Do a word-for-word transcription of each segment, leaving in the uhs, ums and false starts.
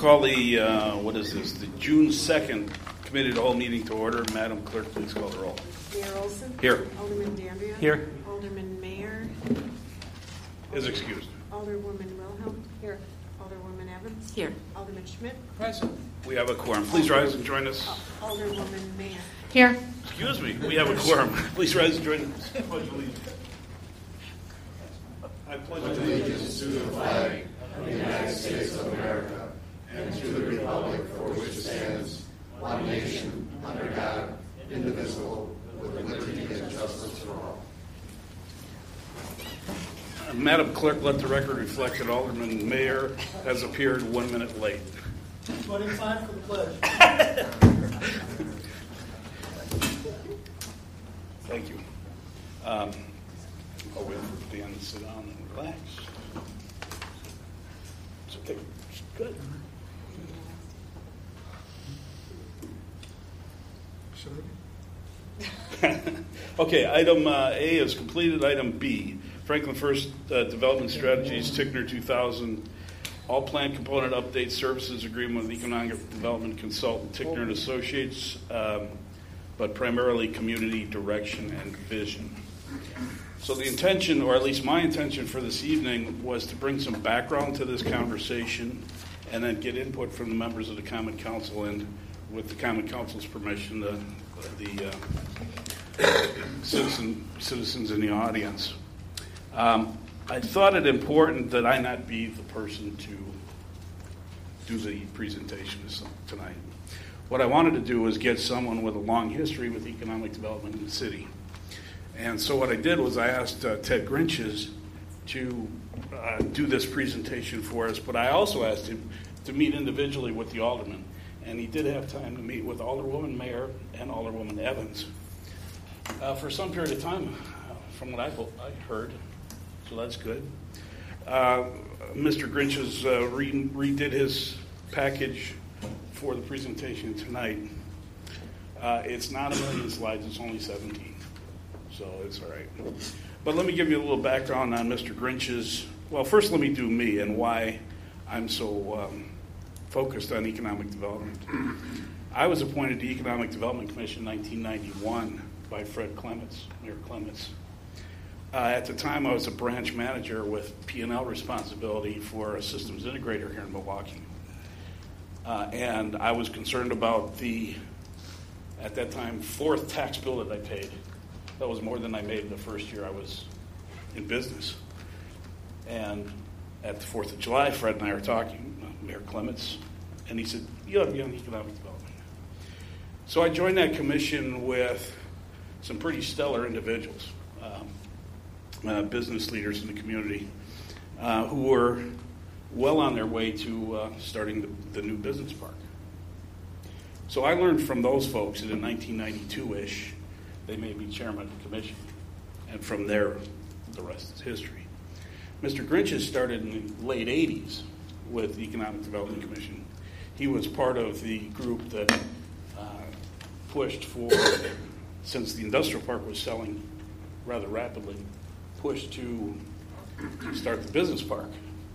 call the, uh, what is this, the June second committee of the whole meeting to order. Madam Clerk, please call the roll. Mayor Olson? Here. Alderman Dandria? Here. Alderman Mayer? Is excused. Alderwoman Wilhelm? Here. Alderwoman Evans? Here. Alderman Schmidt? Present. We have a quorum. Please rise and join us. Alderwoman Mayer? Here. Excuse me. We have a quorum. Please rise and join us. I pledge allegiance. I pledge allegiance to the flag of the United States of America and to the republic for which it stands, one nation, under God, indivisible, with liberty and justice for all. Uh, Madam Clerk, let the record reflect that Alderman Mayer has appeared one minute late. twenty-five for the pledge. Thank you. Um, I'll wait for Dan to sit down and relax. It's okay. It's good. Okay, item uh, A is completed. Item B, Franklin First uh, Development Strategies, Tickner two thousand, all plan component update services agreement with economic development consultant Tickner and Associates, um, but primarily community direction and vision. So the intention, or at least my intention for this evening, was to bring some background to this conversation and then get input from the members of the Common Council and, with the Common Council's permission, the, the uh, citizen, citizens in the audience. Um, I thought it important that I not be the person to do the presentation tonight. What I wanted to do was get someone with a long history with economic development in the city. And so what I did was I asked uh, Ted Grinches to uh, do this presentation for us, but I also asked him to meet individually with the aldermen. And he did have time to meet with Alderwoman Mayer and Alderwoman Evans uh, for some period of time, uh, from what I, I heard. So that's good. Uh, Mister Grinches uh, re- redid his package for the presentation tonight. Uh, it's not a million slides, it's only seventeen. So it's all right. But let me give you a little background on Mister Grinches. Well, first let me do me and why I'm so um, focused on economic development. I was appointed to the Economic Development Commission in nineteen ninety-one by Fred Clements, Mayor Clements. Uh, at the time, I was a branch manager with P and L responsibility for a systems integrator here in Milwaukee. Uh, and I was concerned about the, at that time, fourth tax bill that I paid. That was more than I made the first year I was in business. And at the fourth of July, Fred and I were talking, uh, Mayor Clements, and he said, you ought to be on economic development. So I joined that commission with some pretty stellar individuals. Um, Uh, business leaders in the community uh, who were well on their way to uh, starting the, the new business park. So I learned from those folks that in nineteen ninety-two-ish, they made me chairman of the commission. And from there, the rest is history. Mister Grinches started in the late eighties with the Economic Development Commission. He was part of the group that uh, pushed for, since the industrial park was selling rather rapidly, pushed to start the business park.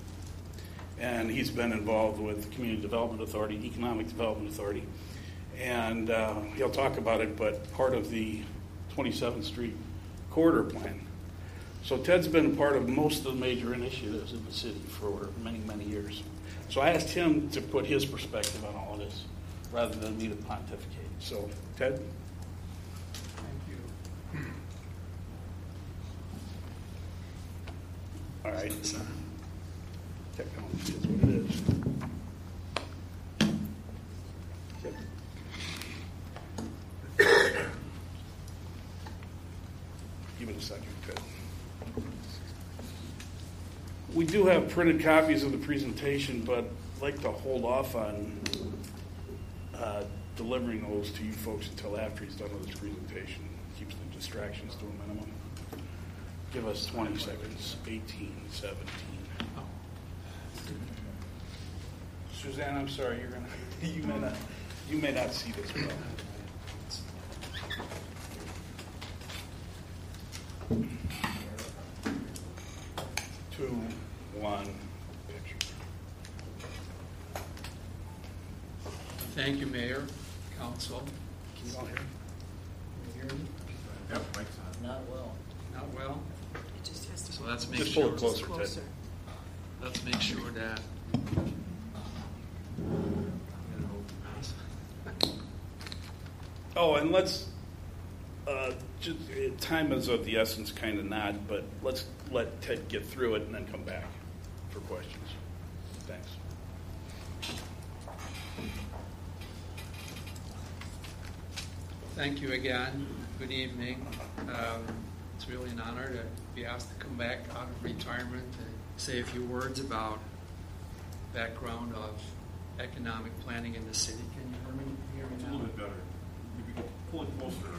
And he's been involved with the Community Development Authority, Economic Development Authority, and uh, he'll talk about it, but part of the twenty-seventh Street corridor plan. So Ted's been a part of most of the major initiatives in the city for many, many years. So I asked him to put his perspective on all of this rather than me to pontificate. So, Ted? All right. Technology is what it is. Yep. Give it a second, Ted. We do have printed copies of the presentation, but I'd like to hold off on uh, delivering those to you folks until after he's done with his presentation. Keeps the distractions to a minimum. Give us twenty seconds. eighteen, seventeen. Oh. Suzanne, I'm sorry. You're gonna. You may not. You may not see this well. Two, one, picture. Thank you, Mayor, Council. Can you all hear? Can you hear me? Yep, mic's on. Not well. Not well? It just has to So be let's make Just pull sure, it closer, Ted. closer. let's make sure that. Oh, and let's, uh, just, uh, time is of the essence, kind of not, but let's let Ted get through it and then come back for questions. Thanks. Thank you again. Good evening. Um, it's really an honor to be asked to come back out of retirement to say a few words about background of economic planning in the city. Can you hear me, hear me It's a now? little bit better. You can pull it closer.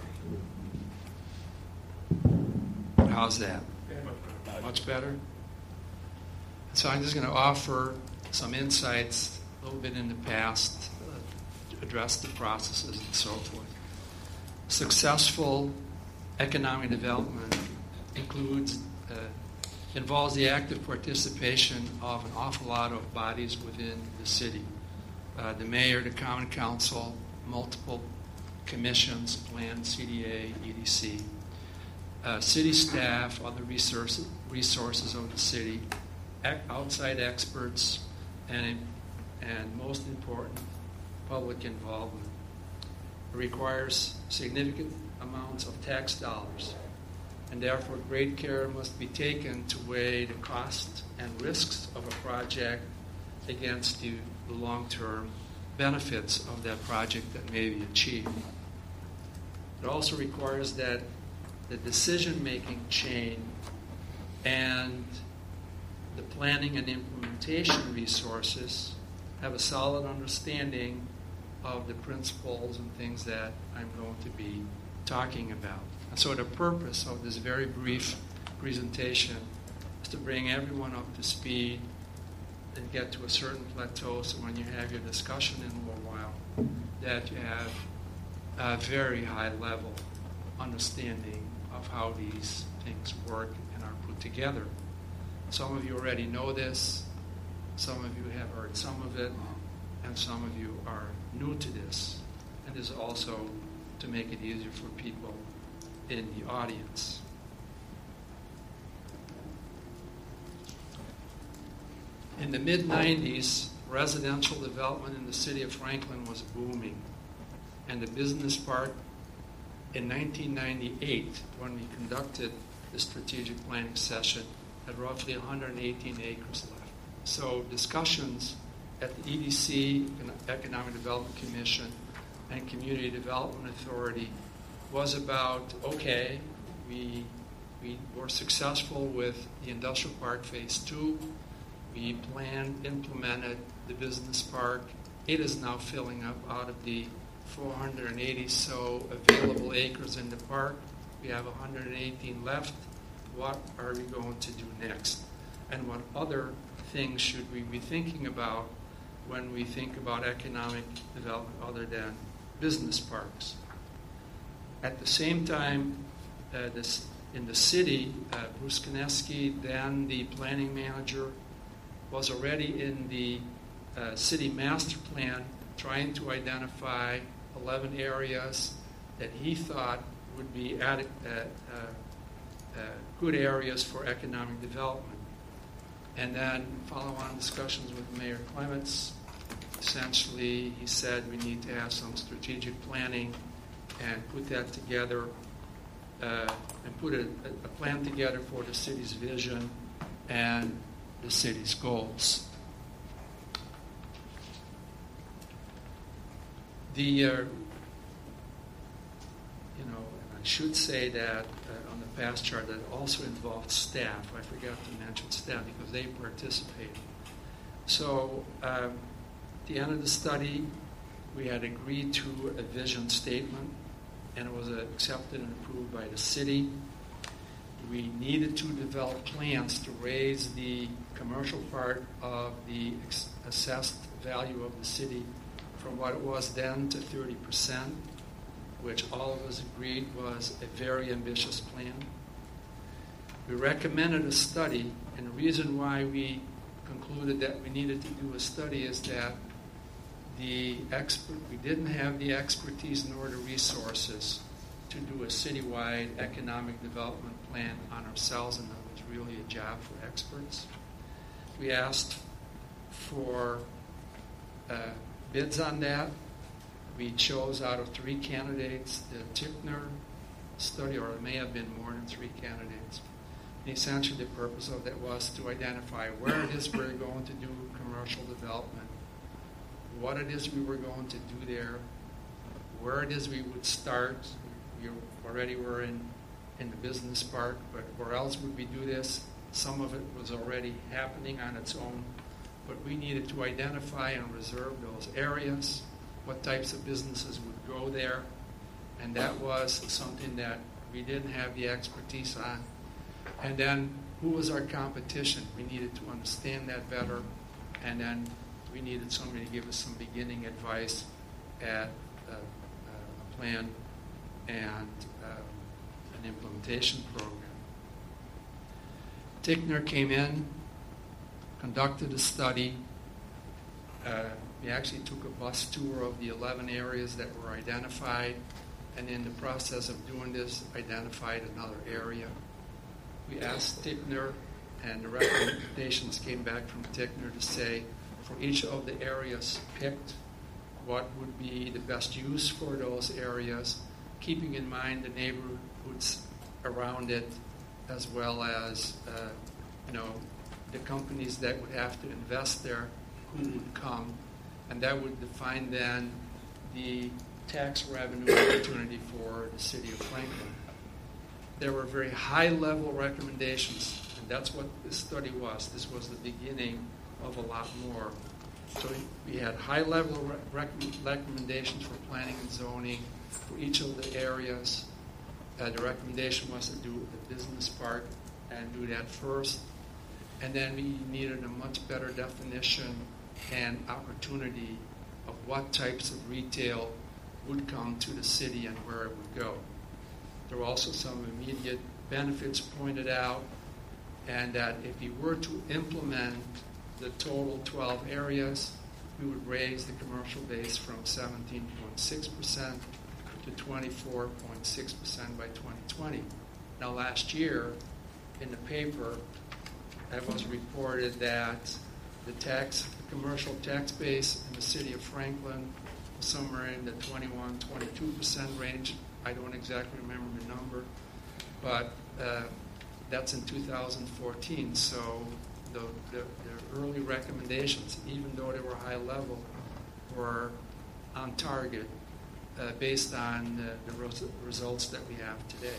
How's that? Much better? So I'm just going to offer some insights, a little bit in the past, uh, address the processes and so forth. Successful economic development includes, uh, involves the active participation of an awful lot of bodies within the city. Uh, the mayor, the common council, multiple commissions, plan, C D A, E D C, uh, city staff, other resources, resources of the city, ac- outside experts, and, and most important, public involvement. It requires significant amounts of tax dollars, and therefore great care must be taken to weigh the costs and risks of a project against the, the long-term benefits of that project that may be achieved. It also requires that the decision-making chain and the planning and implementation resources have a solid understanding of the principles and things that I'm going to be talking about. And so the purpose of this very brief presentation is to bring everyone up to speed and get to a certain plateau so when you have your discussion in a little while that you have a very high level understanding of how these things work and are put together. Some of you already know this, some of you have heard some of it, and some of you are new to this. And this is also to make it easier for people in the audience. In the mid nineties, residential development in the city of Franklin was booming. And the business park in nineteen ninety-eight, when we conducted the strategic planning session, had roughly one hundred eighteen acres left. So discussions at the E D C, Economic Development Commission, and Community Development Authority was about, okay, we, we were successful with the Industrial Park Phase two. We planned, implemented the business park. It is now filling up out of the four hundred eighty so available acres in the park. We have one hundred eighteen left. What are we going to do next? And what other things should we be thinking about when we think about economic development other than business parks? At the same time, uh, this, in the city, uh, Bruce Kineski, then the planning manager, was already in the uh, city master plan trying to identify eleven areas that he thought would be added, uh, uh, uh, good areas for economic development. And then follow-on discussions with Mayor Clements. Essentially, he said we need to have some strategic planning and put that together uh, and put a, a plan together for the city's vision and the city's goals. The, uh, you know, I should say that uh, on the past chart that also involved staff. I forgot to mention staff because they participated. So uh, at the end of the study, we had agreed to a vision statement, and it was accepted and approved by the city. We needed to develop plans to raise the commercial part of the ex- assessed value of the city from what it was then to thirty percent, which all of us agreed was a very ambitious plan. We recommended a study, and the reason why we concluded that we needed to do a study is that the expert, we didn't have the expertise nor the resources to do a citywide economic development plan on ourselves, and that was really a job for experts. We asked for uh, bids on that. We chose out of three candidates the Tickner study, or it may have been more than three candidates. And essentially, the purpose of that was to identify where it is we're going to do commercial development, what it is we were going to do there, where it is we would start. We already were in, in the business park, but where else would we do this? Some of it was already happening on its own, but we needed to identify and reserve those areas, what types of businesses would go there, and that was something that we didn't have the expertise on. And then, who was our competition? We needed to understand that better, and then we needed somebody to give us some beginning advice at a, a plan and um, an implementation program. Tickner came in, conducted a study. Uh, we actually took a bus tour of the eleven areas that were identified, and in the process of doing this, identified another area. We asked Tickner, and the recommendations came back from Tickner to say, for each of the areas picked, what would be the best use for those areas, keeping in mind the neighborhoods around it, as well as uh, you know, the companies that would have to invest there, who would come, and that would define then the tax revenue opportunity for the city of Franklin. There were very high-level recommendations, and that's what this study was. This was the beginning of a lot more. So we had high-level rec- recommendations for planning and zoning for each of the areas. Uh, the recommendation was to do the business park and do that first. And then we needed a much better definition and opportunity of what types of retail would come to the city and where it would go. There were also some immediate benefits pointed out, and that if you were to implement the total twelve areas, we would raise the commercial base from seventeen point six percent to twenty-four point six percent by twenty twenty. Now, last year, in the paper, it was reported that the tax, the commercial tax base in the city of Franklin was somewhere in the twenty-one, twenty-two percent range. I don't exactly remember the number, but uh, that's in two thousand fourteen. So the, the, the early recommendations, even though they were high level, were on target uh, based on the, the res- results that we have today.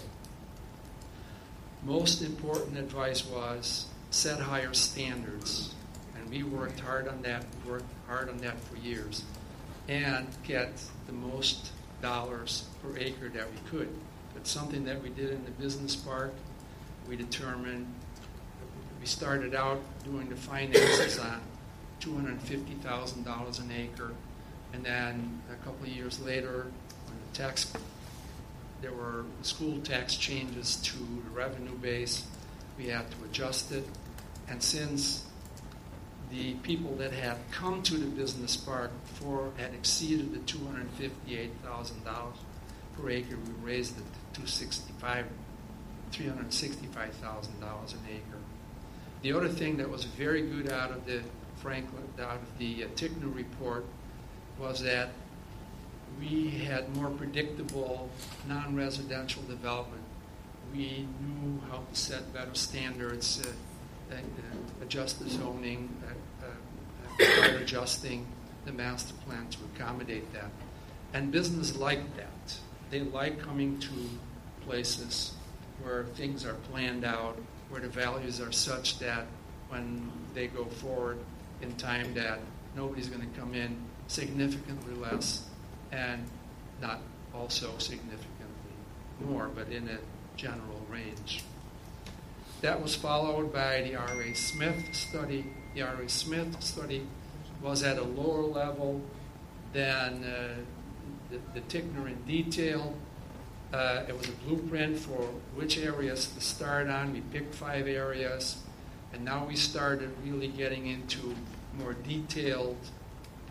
Most important advice was set higher standards, and we worked hard on that. We worked hard on that for years, and get the most dollars per acre that we could. It's something that we did in the business park. We determined, we started out doing the finances on two hundred fifty thousand dollars an acre, and then a couple of years later, when the tax, there were school tax changes to the revenue base, we had to adjust it. And since the people that had come to the business park before had exceeded the two hundred fifty-eight thousand dollars per acre, we raised it to three hundred sixty-five thousand dollars an acre. The other thing that was very good out of the Franklin, out of the uh, Tickner report, was that we had more predictable non-residential development. We knew how to set better standards, uh, and, uh, adjust the zoning, uh, uh, start adjusting the master plan to accommodate that. And business liked that. They like coming to places where things are planned out, where the values are such that when they go forward in time that nobody's going to come in significantly less and not also significantly more, but in a general range. That was followed by the R A Smith study. The R A Smith study was at a lower level than uh, the, the Tickner in detail. Uh, it was a blueprint for which areas to start on. We picked five areas, and now we started really getting into more detailed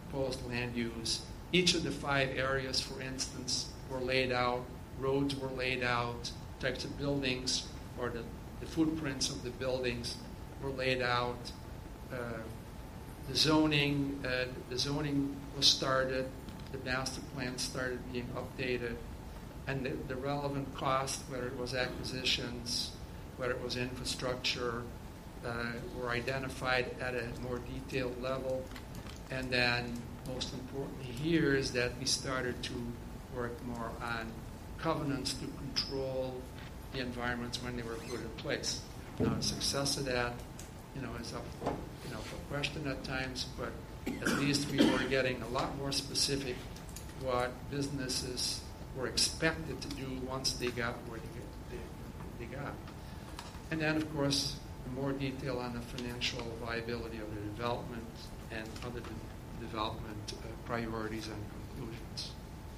proposed land use. Each of the five areas, for instance, were laid out, roads were laid out, types of buildings or the, the footprints of the buildings were laid out. Uh, the zoning, uh, the zoning was started, the master plan started being updated, and the, the relevant cost, whether it was acquisitions, whether it was infrastructure, uh, were identified at a more detailed level. And then, most importantly here, is that we started to work more on covenants to control the environments when they were put in place. Now, the success of that, you know, is up, you know, for question at times, but at least we were getting a lot more specific what businesses were expected to do once they got where they, they, they got. And then, of course, more detail on the financial viability of the development and other de- development uh, priorities and conclusions.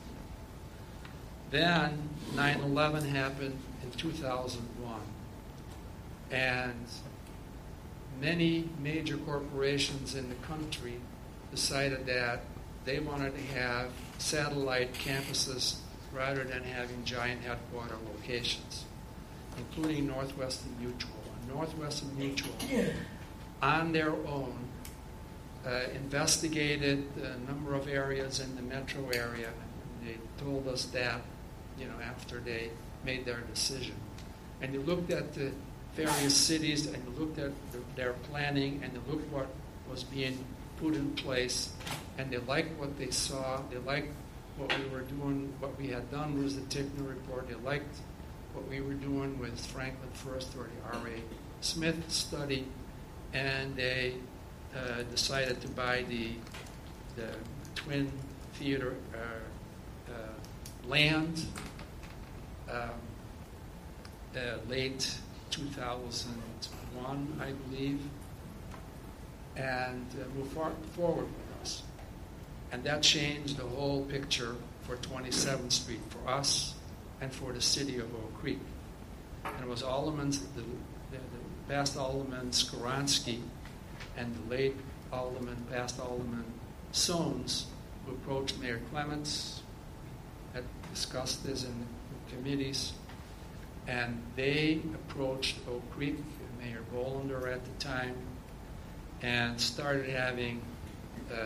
Then nine eleven happened in two thousand one, and many major corporations in the country decided that they wanted to have satellite campuses rather than having giant headquarter locations, including Northwestern Mutual. And Northwestern Mutual, on their own, uh, investigated a number of areas in the metro area. And they told us that, you know, after they made their decision. And you looked at the various cities, and you looked at the, their planning, and you looked what was being put in place, and they liked what they saw. They liked what we were doing, what we had done was the Tickner report. They liked what we were doing with Franklin First or the R A Smith study, and they uh, decided to buy the the Twin Theater uh, uh, land um, uh, late two thousand one, I believe, and uh, move far forward with us. And that changed the whole picture for twenty-seventh Street, for us and for the city of Oak Creek. And it was Alderman, the, the, the past Alderman Skowronski and the late Alderman, past Alderman Soames, who approached Mayor Clements, had discussed this in the committees, and they approached Oak Creek, Mayor Bolander at the time, and started having uh,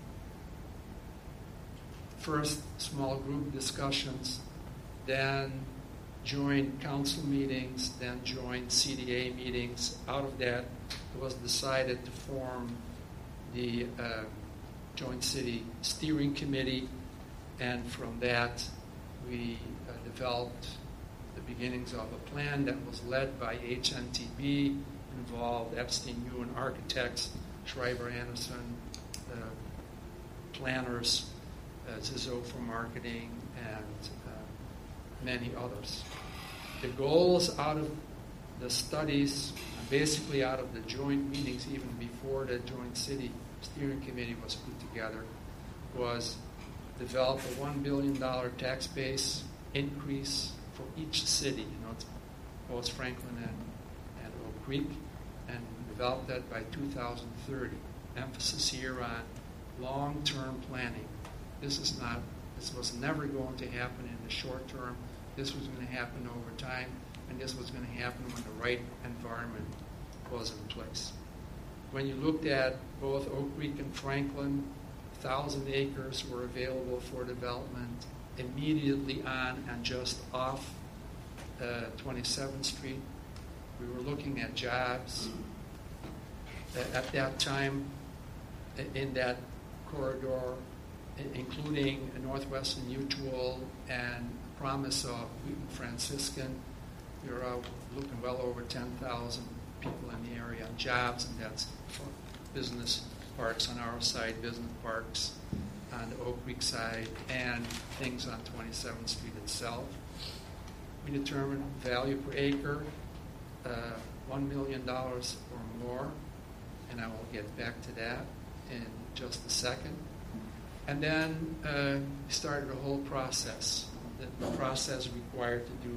first small group discussions, then joined council meetings, then joined C D A meetings. Out of that, it was decided to form the uh, Joint City Steering Committee, and from that, we uh, developed the beginnings of a plan that was led by H N T B, involved Epstein Ewan architects, Schreiber Anderson, uh, planners, uh, Zizzo for marketing, and uh, many others. The goals out of the studies, basically out of the joint meetings, even before the Joint City Steering Committee was put together, was develop a one billion dollars tax base increase for each city, you know, it's both Franklin and, and Oak Creek, and develop that by two thousand thirty. Emphasis here on long-term planning. This is not, this was never going to happen in the short term. This was going to happen over time, and this was going to happen when the right environment was in place. When you looked at both Oak Creek and Franklin, one thousand acres were available for development immediately on and just off uh, twenty-seventh Street. We were looking at jobs uh, at that time in that corridor, including a Northwestern Mutual and promise of Wheaton Franciscan. We were out looking well over ten thousand people in the area on jobs, and that's for business parks on our side, business parks on the Oak Creek side, and things on twenty-seventh Street itself. We determined value per acre, uh, one million dollars or more, and I will get back to that in just a second. And then uh, we started a whole process, the, the process required to do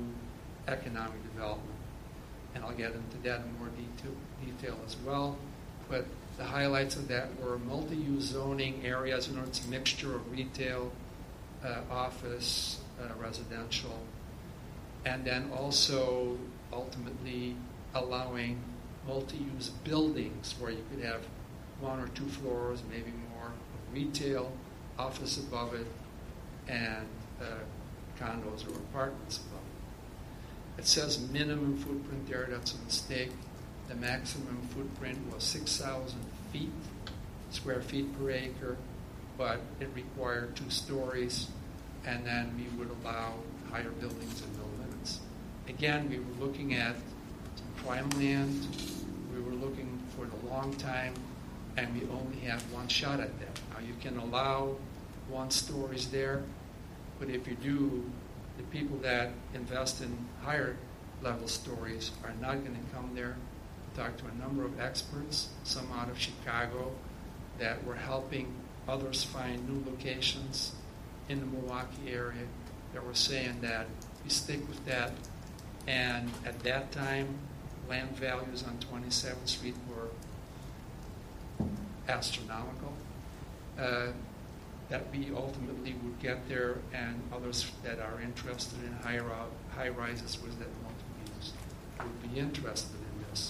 economic development. And I'll get into that in more detail, detail as well. But The highlights of that were multi-use zoning areas, you know, it's a mixture of retail, uh, office, uh, residential, and then also ultimately allowing multi-use buildings where you could have one or two floors, maybe more, of retail, office above it, and uh, condos or apartments above it. It says minimum footprint there, that's a mistake. The maximum footprint was six thousand feet, square feet per acre, but it required two stories, and then we would allow higher buildings in no limits. Again, we were looking at some prime land, we were looking for the long time, and we only have one shot at that. Now, you can allow one stories there, but if you do, the people that invest in higher level stories are not going to come there. I talked to a number of experts, some out of Chicago, that were helping others find new locations in the Milwaukee area that were saying that you stick with that. And at that time, land values on twenty-seventh Street were astronomical. Uh, that we ultimately would get there, and others that are interested in high, high rises with that multi-use would be interested in this.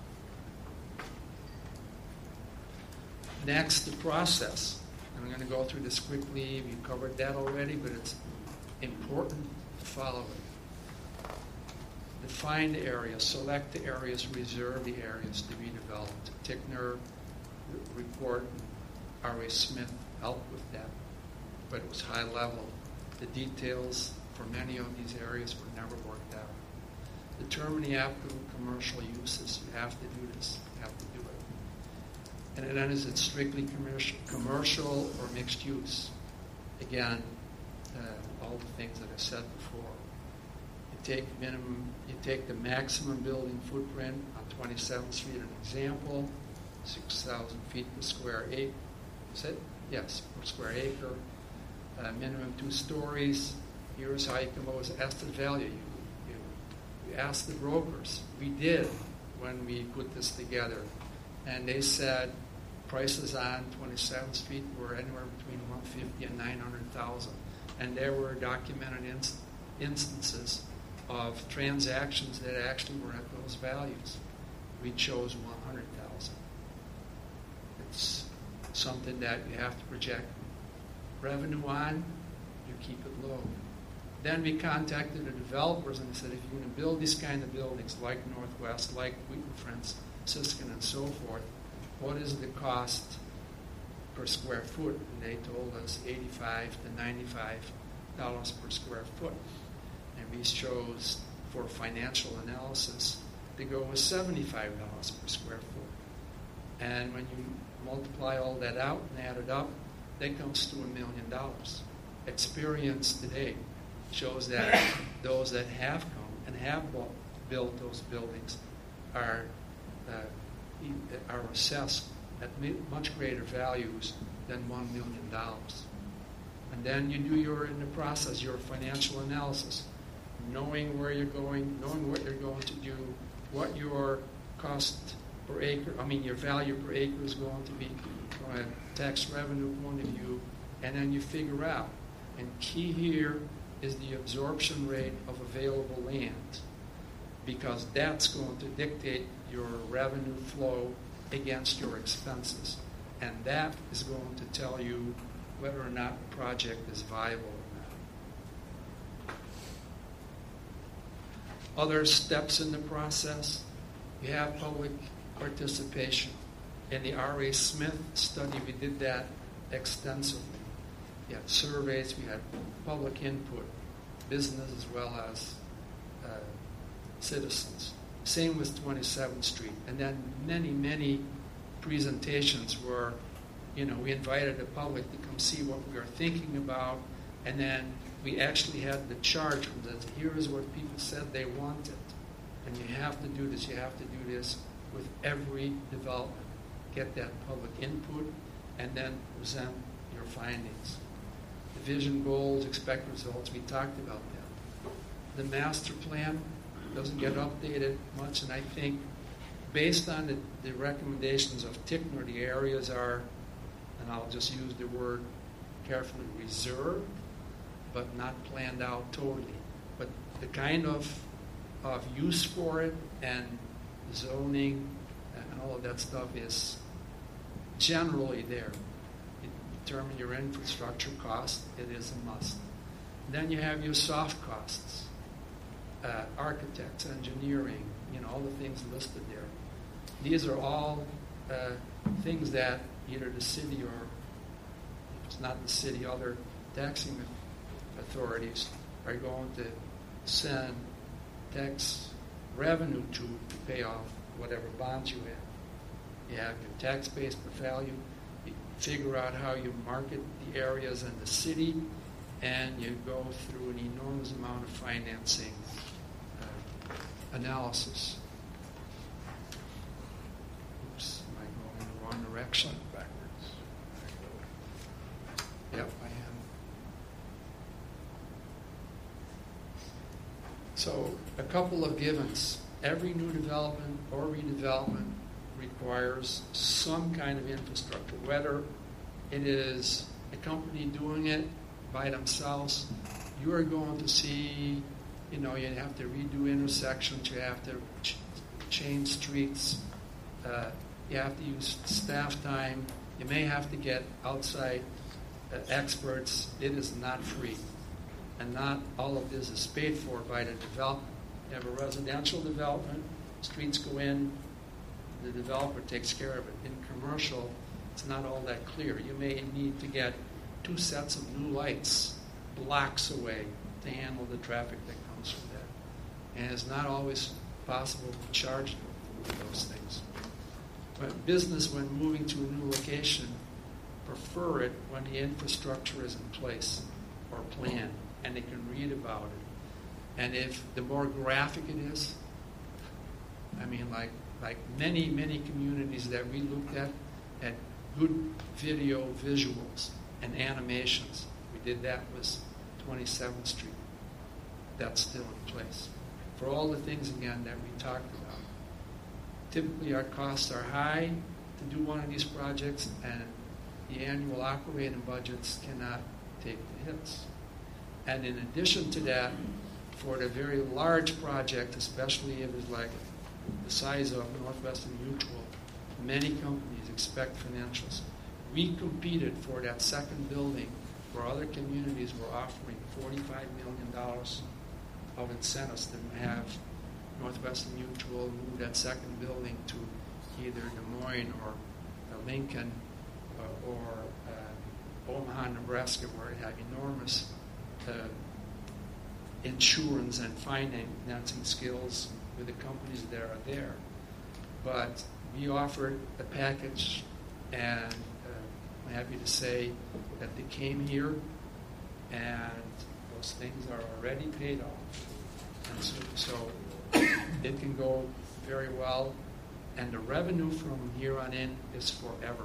Next, the process. I'm going to go through this quickly. We covered that already, but it's important to follow it. Define the areas, select the areas, reserve the areas to be developed. Tickner report, R A Smith helped with that, but it was high level. The details for many of these areas were never worked out. Determine the applicable commercial uses. You have to do this. You have to do it. And then is it strictly commercial, commercial or mixed use? Again, uh, all the things that I said before. You take minimum. You take the maximum building footprint on twenty-seventh Street, an example, six thousand feet per square acre. Is it? Yes, per square acre. Uh, minimum two stories. Here's how you come up with estimate value. You, you, you ask the brokers. We did when we put this together. And they said prices on twenty-seventh Street were anywhere between one hundred fifty thousand and nine hundred thousand. And there were documented inst- instances of transactions that actually were at those values. We chose one hundred thousand. It's something that you have to project revenue on, you keep it low. Then we contacted the developers and said, if you're going to build these kind of buildings like Northwest, like Wheaton Friends, Siskin, and so forth, what is the cost per square foot? And they told us eighty-five to ninety-five dollars per square foot. And we chose, for financial analysis, to go with seventy-five dollars per square foot. And when you multiply all that out and add it up, that comes to a million dollars. Experience today shows that those that have come and have bought, built those buildings are uh, are assessed at much greater values than one million dollars. And then you do your, in the process, your financial analysis, knowing where you're going, knowing what you're going to do, what your cost per acre, I mean your value per acre is going to be from a tax revenue point of view, and then you figure out. And key here is the absorption rate of available land, because that's going to dictate your revenue flow against your expenses. And that is going to tell you whether or not the project is viable or not. Other steps in the process, you have public participation. In the R A Smith study, we did that extensively. We had surveys, we had public input, business as well as uh, citizens. Same with twenty-seventh Street. And then many, many presentations where, you know, we invited the public to come see what we were thinking about, and then we actually had the chart that here is what people said they wanted. And you have to do this, you have to do this with every development. Get that public input, and then present your findings. The vision, goals, expect results, we talked about that. The master plan doesn't get updated much, and I think based on the, the recommendations of Tickner, the areas are, and I'll just use the word carefully, reserved, but not planned out totally. But the kind of, of use for it and zoning and all of that stuff is generally there. You determine your infrastructure cost, it is a must. Then you have your soft costs, uh, architects, engineering, you know, all the things listed there. These are all uh, things that either the city or, if it's not the city, other taxing authorities are going to send tax revenue to to pay off whatever bonds you have. You have your tax base per value. You figure out how you market the areas in the city, and you go through an enormous amount of financing uh, analysis. Oops, am I going in the wrong direction? Backwards. Yep, I am. So, a couple of givens. Every new development or redevelopment requires some kind of infrastructure, whether it is a company doing it by themselves. You are going to see, you know, you have to redo intersections, you have to ch- change streets, uh, you have to use staff time, you may have to get outside uh, experts. It is not free. And not all of this is paid for by the development. You have a residential development, streets go in, the developer takes care of it. In commercial, it's not all that clear. You may need to get two sets of new lights blocks away to handle the traffic that comes from that. And it's not always possible to charge for those things. But business, when moving to a new location, prefer it when the infrastructure is in place or planned, and they can read about it. And if the more graphic it is, I mean, like like many, many communities that we looked at, had good video visuals and animations. We did that with twenty-seventh Street. That's still in place. For all the things, again, that we talked about. Typically, our costs are high to do one of these projects, and the annual operating budgets cannot take the hits. And in addition to that, for the very large project, especially if it's like the size of Northwestern Mutual, many companies expect financials. We competed for that second building where other communities were offering forty-five million dollars of incentives to have Northwestern Mutual move that second building to either Des Moines or uh, Lincoln uh, or uh, Omaha, Nebraska, where it had enormous uh, insurance and financing skills with the companies that are there. But we offered a package, and uh, I'm happy to say that they came here, and those things are already paid off. And so, so it can go very well, and the revenue from here on in is forever.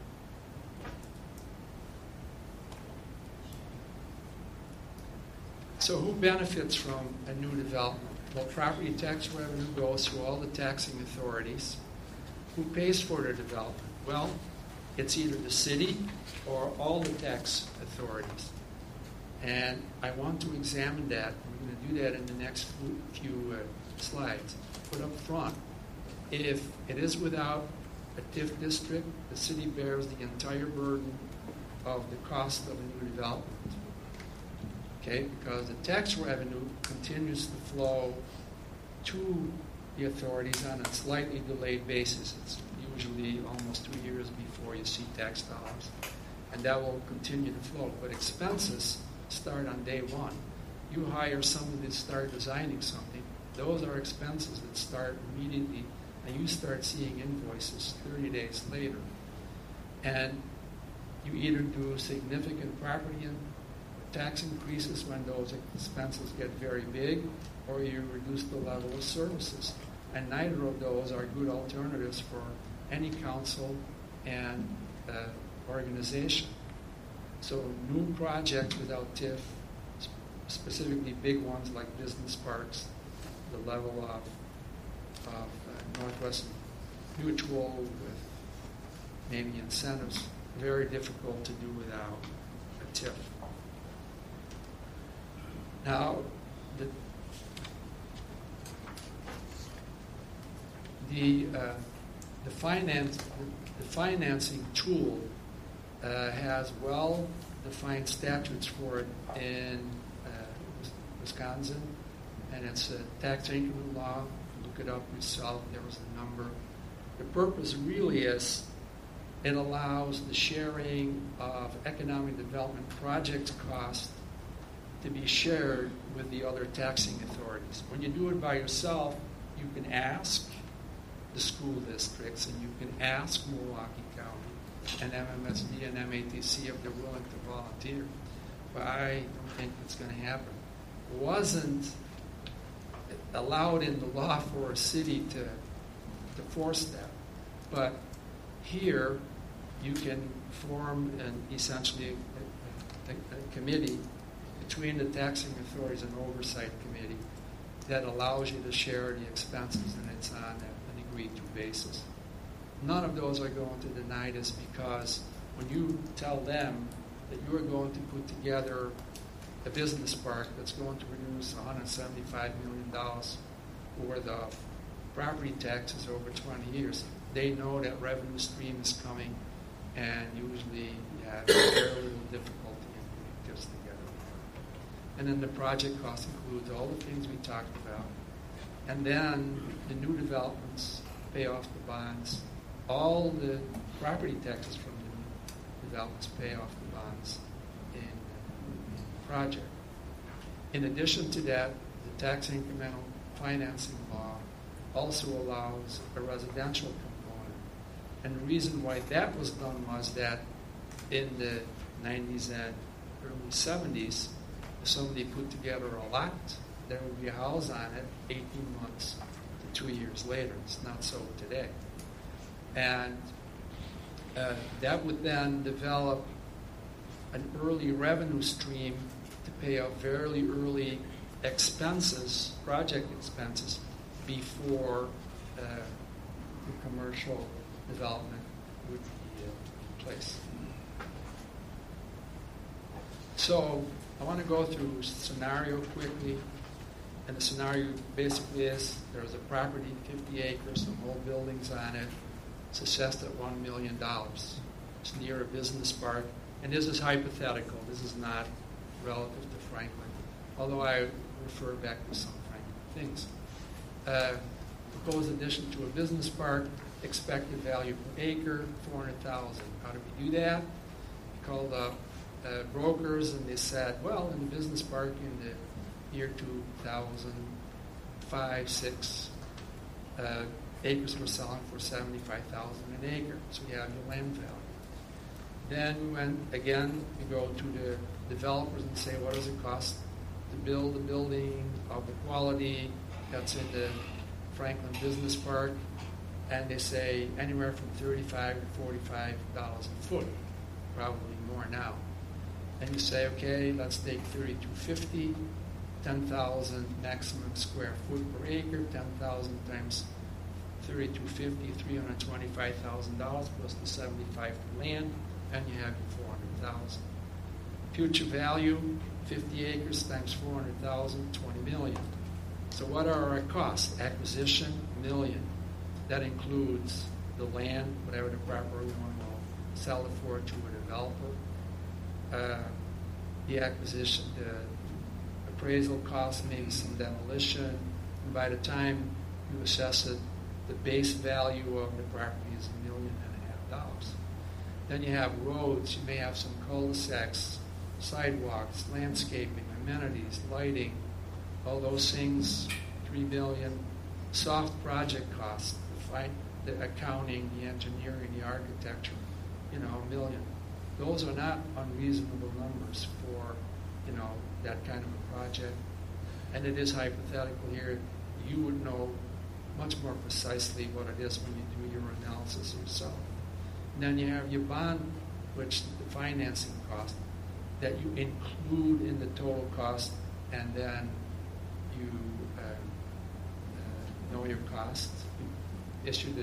So who benefits from a new development? Well, property tax revenue goes through all the taxing authorities. Who pays for the development? Well, it's either the city or all the tax authorities. And I want to examine that. We're going to do that in the next few uh, slides. But up front, if it is without a T I F district, the city bears the entire burden of the cost of a new development. Okay, because the tax revenue continues to flow to the authorities on a slightly delayed basis. It's usually almost two years before you see tax dollars. And that will continue to flow. But expenses start on day one. You hire someone to start designing something, those are expenses that start immediately, and you start seeing invoices thirty days later. And you either do significant property and tax increases when those expenses get very big, or you reduce the level of services. And neither of those are good alternatives for any council and uh, organization. So new projects without T I F, specifically big ones like business parks, the level of, of uh, Northwestern mutual with maybe incentives, very difficult to do without a T I F. Now, the the uh, the finance the, the financing tool uh, has well-defined statutes for it in uh, Wisconsin, and it's a tax increment law. Look it up yourself. There was a number. The purpose really is it allows the sharing of economic development project costs to be shared with the other taxing authorities. When you do it by yourself, you can ask the school districts and you can ask Milwaukee County and M M S D and M A T C if they're willing to volunteer. But I don't think it's going to happen. It wasn't allowed in the law for a city to, to force that. But here, you can form an essentially a, a, a committee between the taxing authorities and oversight committee that allows you to share the expenses, and it's on an agreed-to basis. None of those are going to deny this because when you tell them that you are going to put together a business park that's going to reduce one hundred seventy-five million dollars worth of property taxes over twenty years, they know that revenue stream is coming, and usually you have very little difficulty in putting this together. And then the project cost includes all the things we talked about. And then the new developments pay off the bonds. All the property taxes from the new developments pay off the bonds in the project. In addition to that, the tax incremental financing law also allows a residential component. And the reason why that was done was that in the nineties and early seventies, if somebody put together a lot, there would be a house on it eighteen months to two years later. It's not so today. And uh, that would then develop an early revenue stream to pay out very early expenses, project expenses, before uh, the commercial development would be uh, in place. So I want to go through a scenario quickly. And the scenario basically is there's a property, fifty acres, some old buildings on it. It's assessed at one million dollars. It's near a business park. And this is hypothetical. This is not relative to Franklin, although I refer back to some Franklin things. Uh, proposed addition to a business park, expected value per acre, four hundred thousand dollars. How do we do that? We called up uh, brokers, and they said, well, in the business park in the year two thousand five, six, uh, acres were selling for seventy-five thousand dollars an acre. So you have your land value. Then we went, again, you go to the developers and say, what does it cost to build a building of the quality that's in the Franklin Business Park? And they say anywhere from thirty-five to forty-five dollars a foot, probably more now. And you say, okay, let's take thirty-two fifty, ten thousand maximum square foot per acre, ten thousand times thirty-two fifty, three hundred twenty-five thousand dollars plus the seventy-five for land, and you have your four hundred thousand. Future value, fifty acres times four hundred thousand, twenty million. So what are our costs? Acquisition, million. That includes the land, whatever the property owner will sell it for to a developer. Uh, the acquisition, the appraisal costs, maybe some demolition. And by the time you assess it, the base value of the property is a million and a half dollars. Then you have roads. You may have some cul-de-sacs, sidewalks, landscaping, amenities, lighting, all those things, three million. Soft project costs, the, fi- the accounting, the engineering, the architecture, you know, a million. Those are not unreasonable numbers for, you know, that kind of a project. And it is hypothetical here. You would know much more precisely what it is when you do your analysis yourself. And then you have your bond, which the financing cost that you include in the total cost, and then you uh, uh, know your costs. You issue the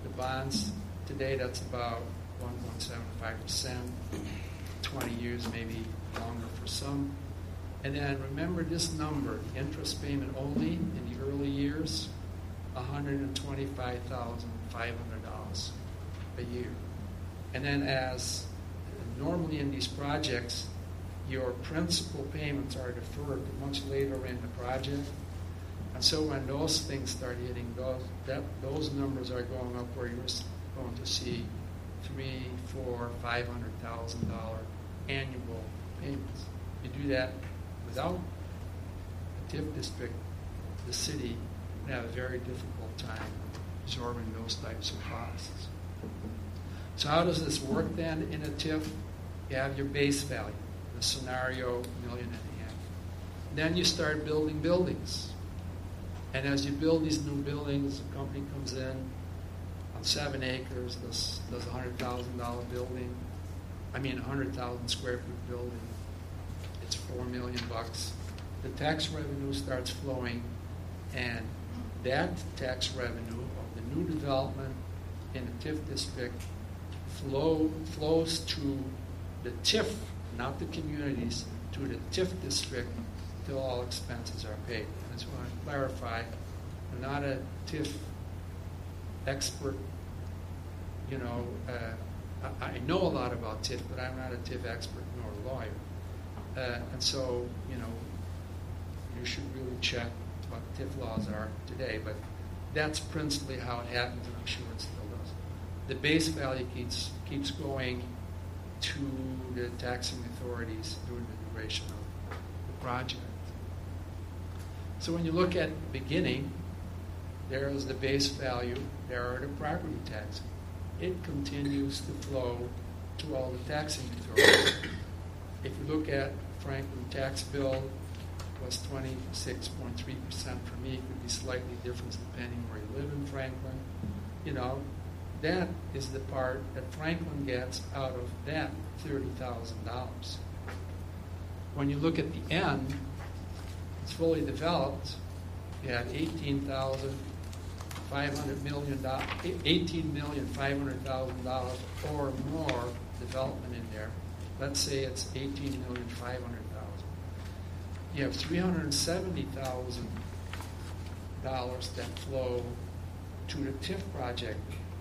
The bonds, today that's about one point seven five percent, twenty years, maybe longer for some. And then remember this number, interest payment only in the early years, one hundred twenty-five thousand five hundred dollars a year. And then as normally in these projects, your principal payments are deferred much later in the project. And so when those things start hitting, those, that, those numbers are going up where you're going to see three, four, five hundred thousand dollar annual payments. You do that without a T I F district, the city would have a very difficult time absorbing those types of costs. So how does this work then in a T I F? You have your base value, the scenario million and a half. Then you start building buildings. And as you build these new buildings, the company comes in on seven acres, does, does a one hundred thousand dollars building, I mean one hundred thousand square foot building. It's four million bucks. The tax revenue starts flowing, and that tax revenue of the new development in the T I F district flow, flows to the T I F, not the communities, to the T I F district till all expenses are paid. And I just want to clarify, I'm not a T I F expert. You know, uh, I, I know a lot about T I F, but I'm not a T I F expert nor a lawyer. Uh, and so, you know, you should really check what T I F laws are today. But that's principally how it happens, and I'm sure it still does. The base value keeps keeps going to the taxing authorities during the duration of the project. So when you look at the beginning, there is the base value, there are the property taxes. It continues to flow to all the taxing authorities. If you look at Franklin tax bill, it was twenty-six point three percent for me. It could be slightly different depending where you live in Franklin. You know, that is the part that Franklin gets out of that thirty thousand dollars. When you look at the end, it's fully developed. You have eighteen thousand five hundred million dollars, eighteen million five hundred thousand dollars or more development in there. Let's say it's eighteen million five hundred thousand. You have three hundred seventy thousand dollars that flow to the T I F project,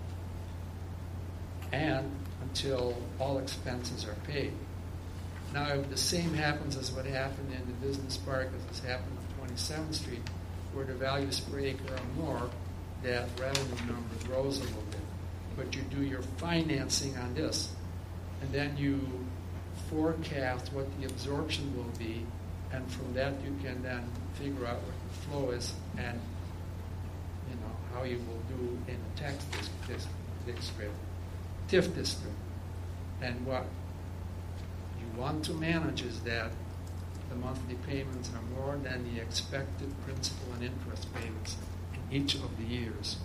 and until all expenses are paid. Now, if the same happens as what happened in the business park as has happened on twenty-seventh Street, where the values per acre are more, that revenue number grows a little bit. But you do your financing on this, and then you forecast what the absorption will be, and from that you can then figure out what the flow is and, you know, how you will do in a tax district, district, T I F district. And what you want to manage is that the monthly payments are more than the expected principal and interest payments in each of the years.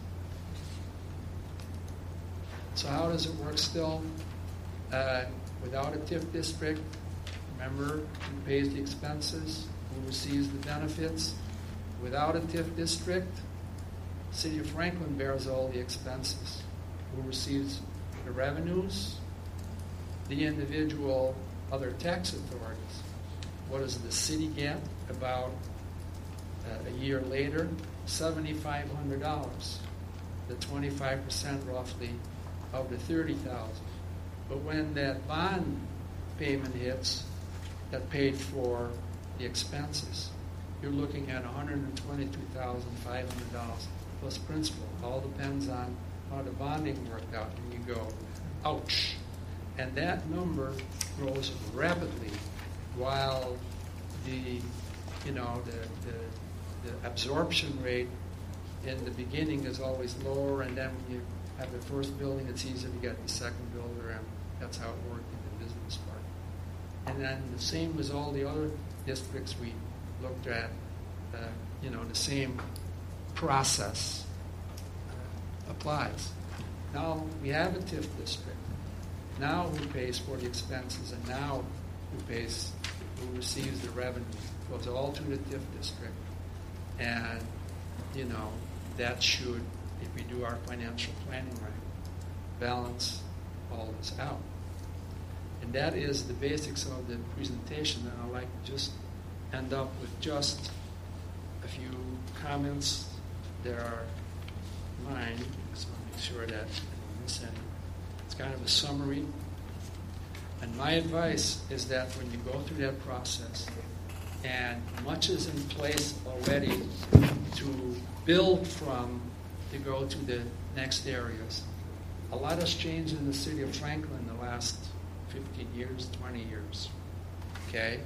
So how does it work still? Uh, without a T I F district, remember who pays the expenses, who receives the benefits. Without a T I F district, City of Franklin bears all the expenses. Who receives the revenues? The individual other tax authorities. What does the city get about uh, a year later? seven thousand five hundred dollars, the twenty-five percent roughly of the thirty thousand dollars. But when that bond payment hits that paid for the expenses, you're looking at one hundred twenty-two thousand five hundred dollars plus principal. It all depends on how the bonding worked out. And you go, ouch. And that number grows rapidly while the, you know, the, the, the absorption rate in the beginning is always lower, and then when you have the first building, it's easier to get the second builder, and that's how it worked in the business park. And then the same with all the other districts we looked at, uh, you know, the same process uh, applies. Now we have a T I F district. Now who pays for the expenses, and now who pays, who receives the revenue? It goes all to the T I F district. And, you know, that should if we do our financial planning right, balance all this out. And that is the basics of the presentation, and I'd like to just end up with just a few comments that are mine, so I'll make sure that I don't miss any. It's kind of a summary. And my advice is that when you go through that process, and much is in place already to build from to go to the next areas. A lot has changed in the city of Franklin in the last fifteen years, twenty years. Okay?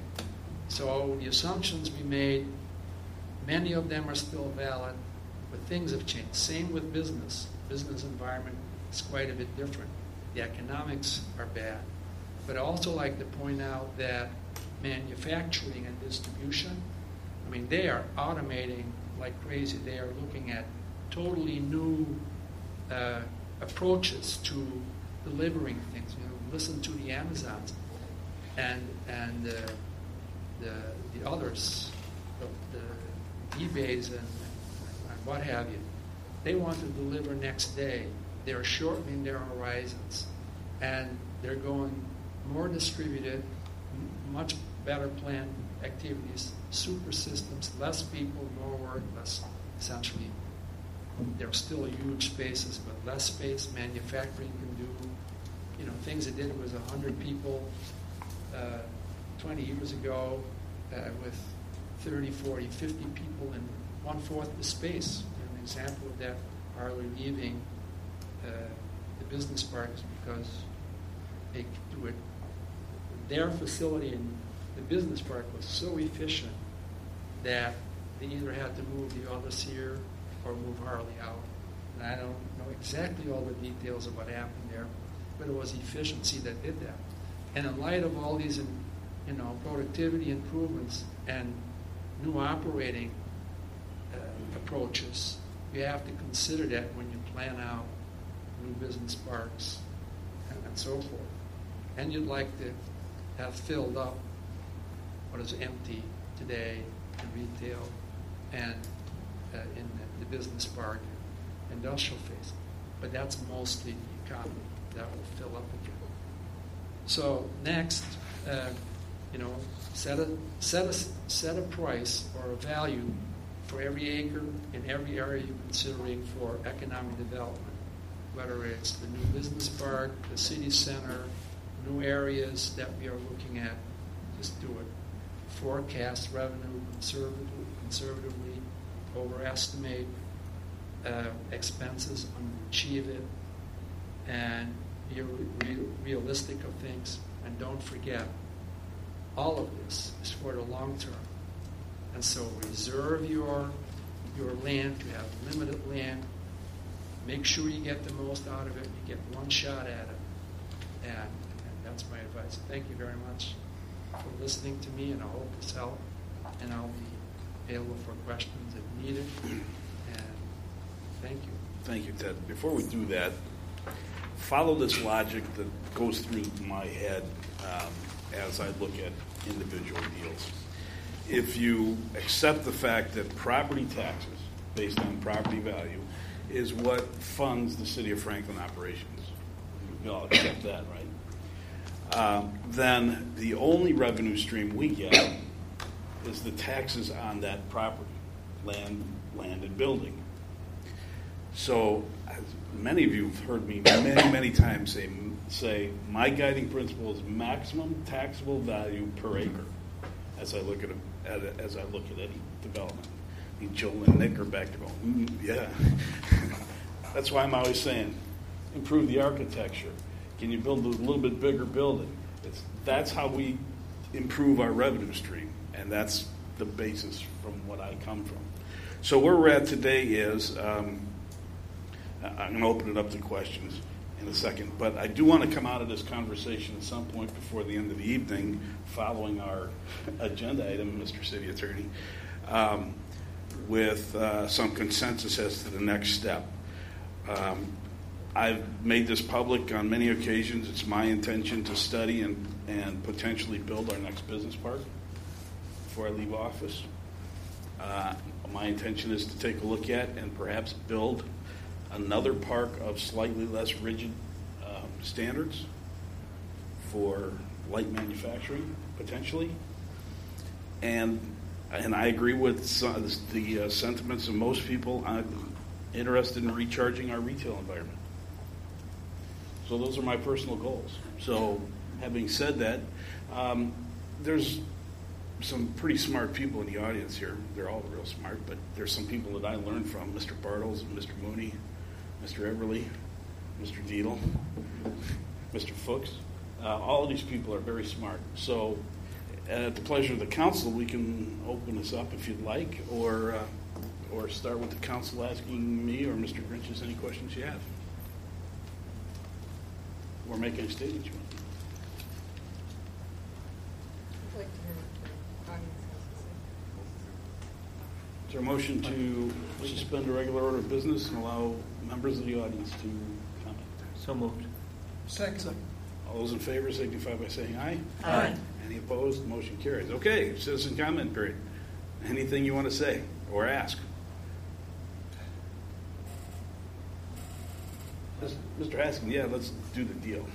So the assumptions we made, many of them are still valid, but things have changed. Same with business. Business environment is quite a bit different. The economics are bad. But I also like to point out that manufacturing and distribution, I mean, they are automating like crazy. They are looking at totally new uh, approaches to delivering things. You know, listen to the Amazons and and uh, the the others, the, the eBays and, and what have you. They want to deliver next day. They're shortening their horizons, and they're going more distributed, m- much better planned activities, super systems, less people, more work, less essentially. There are still huge spaces, but less space. Manufacturing can do, you know, things it did was one hundred people uh, twenty years ago uh, with thirty, forty, fifty people in one-fourth the space. An example of that, partly leaving uh, the business parks because they could do it. Their facility in the business park was so efficient that they either had to move the others here or move Harley out. And I don't know exactly all the details of what happened there, but it was efficiency that did that. And in light of all these, you know, productivity improvements and new operating uh, approaches, you have to consider that when you plan out new business parks and, and so forth. And you'd like to have filled up what is empty today in retail and uh, in the, the business park and industrial phase. But that's mostly the economy. That will fill up again. So next, uh, you know, set a, set, a, set a price or a value for every acre in every area you're considering for economic development, whether it's the new business park, the city center, new areas that we are looking at. Just do it. Forecast revenue conservatively, conservatively overestimate uh, expenses, underachieve it, and be re- realistic of things. And don't forget, all of this is for the long term. And so reserve your your land. You have limited land. Make sure you get the most out of it. You get one shot at it. And, and that's my advice. Thank you very much for listening to me, and I hope this helped. And I'll be available for questions if needed. And thank you. Thank you, Ted. Before we do that, follow this logic that goes through my head um, as I look at individual deals. If you accept the fact that property taxes, based on property value, is what funds the City of Franklin operations, we all accept that, right? Um, then the only revenue stream we get is the taxes on that property, land, land and building. So, as many of you have heard me many, many times say, say my guiding principle is maximum taxable value per acre. As I look at, a, at a, as I look at any development, I mean, Joel and Nick are back to going, mm, yeah. That's why I'm always saying, improve the architecture. Can you build a little bit bigger building? It's, that's how we improve our revenue stream, and that's the basis from what I come from. So where we're at today is, um, I'm going to open it up to questions in a second, but I do want to come out of this conversation at some point before the end of the evening, following our agenda item, Mister City Attorney, um, with uh, some consensus as to the next step. Um, I've made this public on many occasions. It's my intention to study and, and potentially build our next business park before I leave office. Uh, my intention is to take a look at and perhaps build another park of slightly less rigid um, standards for light manufacturing, potentially. And and I agree with some, the uh, sentiments of most people. I'm interested in recharging our retail environment. So those are my personal goals. So having said that, um, there's some pretty smart people in the audience here. They're all real smart, but there's some people that I learned from, Mister Bartles, Mister Mooney, Mister Everly, Mister Dietl, Mister Fuchs. Uh, all of these people are very smart. So at the pleasure of the council, we can open this up if you'd like, or uh, or start with the council asking me or Mister Grinches any questions you have. Or make any statements you want. I'd like to hear what the audience has to say. Is there a motion to suspend the regular order of business and allow members of the audience to comment? So moved. Second. All those in favor signify by saying aye. Aye. Any opposed? Motion carries. Okay, citizen comment period. Anything you want to say or ask? Mister Haskin, yeah, let's do the deal.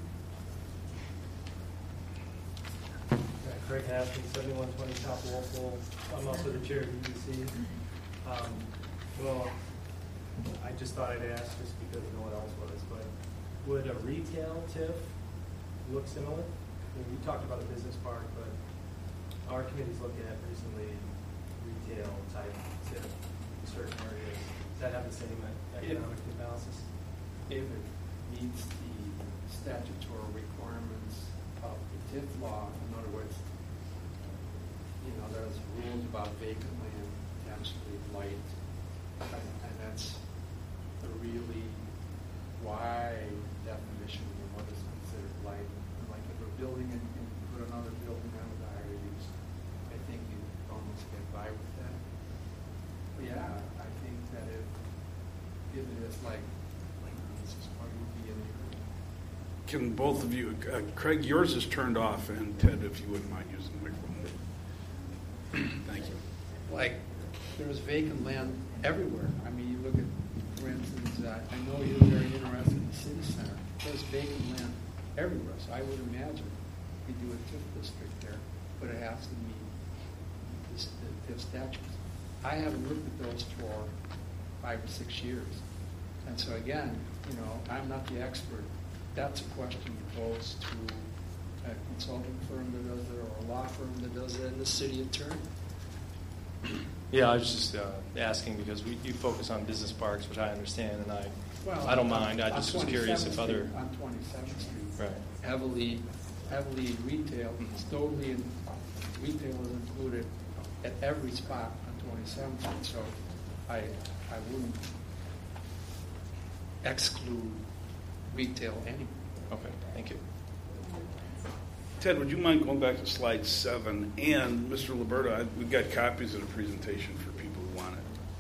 Uh, Craig Haskins, seventy-one twenty South Walpole. I'm also the chair of the E D C. Um, well, I just thought I'd ask just because no one else was, but would a retail T I F look similar? I mean, you talked about a business park, but our committee's looking at recently retail type T I F in certain areas. Does that have the same economic analysis? If it meets the statutory requirements of the T I F law, in other words, you know, there's rules about vacant land, potentially light, and, and that's a really wide definition of what is considered light. And like if we're building and, and put another building on the diary use, I think you almost get by with that. But yeah, I think that if, if it is like, Can both of you, uh, Craig, yours is turned off, and Ted, if you wouldn't mind using the microphone. Thank you. Like, there's vacant land everywhere. I mean, you look at, for instance, uh, I know you're very interested in the city center. There's vacant land everywhere, so I would imagine we do a T I F district there, but it has to meet this, the T I F statutes. I haven't looked at those for five or six years. And so again, you know, I'm not the expert. That's a question that goes to a consulting firm that does it, or a law firm that does it, and the city attorney. Yeah, I was just uh, asking because we you focus on business parks, which I understand, and I Well, I don't mind. I on just was curious if other on twenty-seventh Street, right. heavily, heavily retail, Mhm. totally in, retail is included at every spot on twenty-seventh Street. So I I wouldn't exclude retail anywhere. Okay, thank you. Ted, would you mind going back to slide seven? And Mister Liberto, I, we've got copies of the presentation for people who want it.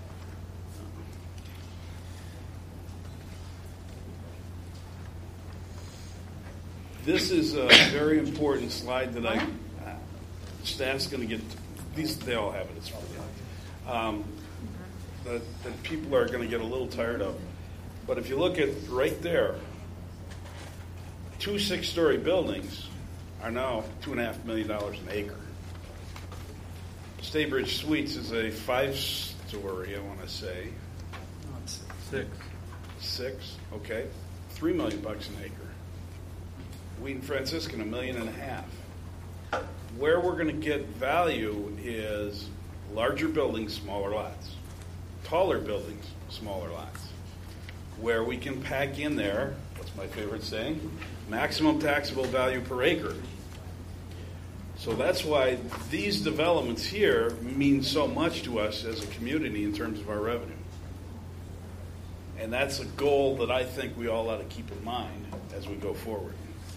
This is a very important slide that I, uh, staff's going to get, these, they all have it, it's for them, um, that, that people are going to get a little tired of. But if you look at right there, two six-story buildings are now two and a half million dollars an acre. Staybridge Suites is a five-story, I want to say. No, it's Six. Six, okay. Three million bucks an acre. Wheaton Franciscan, a million and a half. Where we're going to get value is larger buildings, smaller lots. Taller buildings, smaller lots. Where we can pack in there, what's my favorite saying? Maximum taxable value per acre. So that's why these developments here mean so much to us as a community in terms of our revenue. And that's a goal that I think we all ought to keep in mind as we go forward.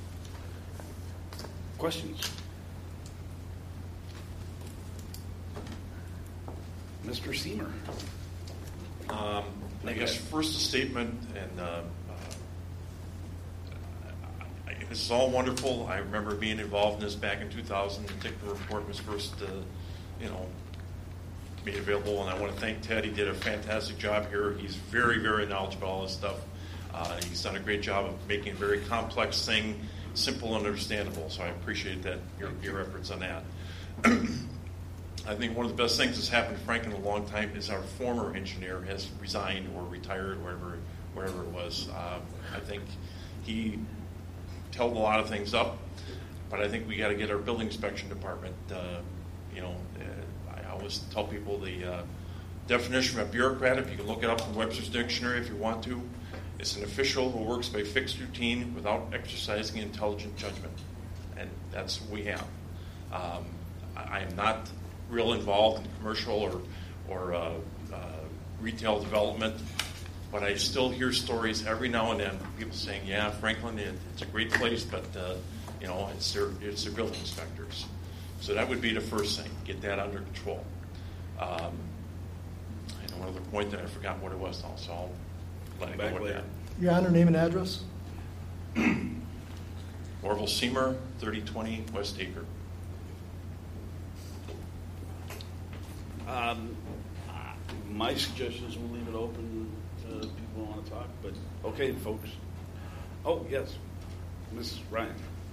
Questions? Mister Seamer. Um, I guess first a statement, and uh, uh, I, this is all wonderful. I remember being involved in this back in two thousand. The Tickler report was first, uh, you know, made available, and I want to thank Ted. He did a fantastic job here. He's very, very knowledgeable about all this stuff. Uh, he's done a great job of making a very complex thing simple and understandable, so I appreciate that, your, your efforts on that. I think one of the best things that's happened to Franklin in a long time is our former engineer has resigned or retired, wherever, wherever it was. Uh, I think he held a lot of things up, but I think we got to get our building inspection department, uh, you know, uh, I always tell people the uh, definition of a bureaucrat, if you can look it up in Webster's Dictionary if you want to, it's an official who works by fixed routine without exercising intelligent judgment. And that's what we have. Um, I, I am not real involved in commercial or, or uh, uh, retail development, but I still hear stories every now and then from people saying, yeah, Franklin, it, it's a great place, but uh, you know, it's their, it's their building inspectors. So that would be the first thing, get that under control. Um, I know another point that I forgot what it was now, so I'll let it go with that. Your Honor, name and address? Orville Seymour, thirty twenty West Acre. Um, my suggestion is we'll leave it open to people who want to talk, but okay, folks. Oh, yes, Missus Ryan.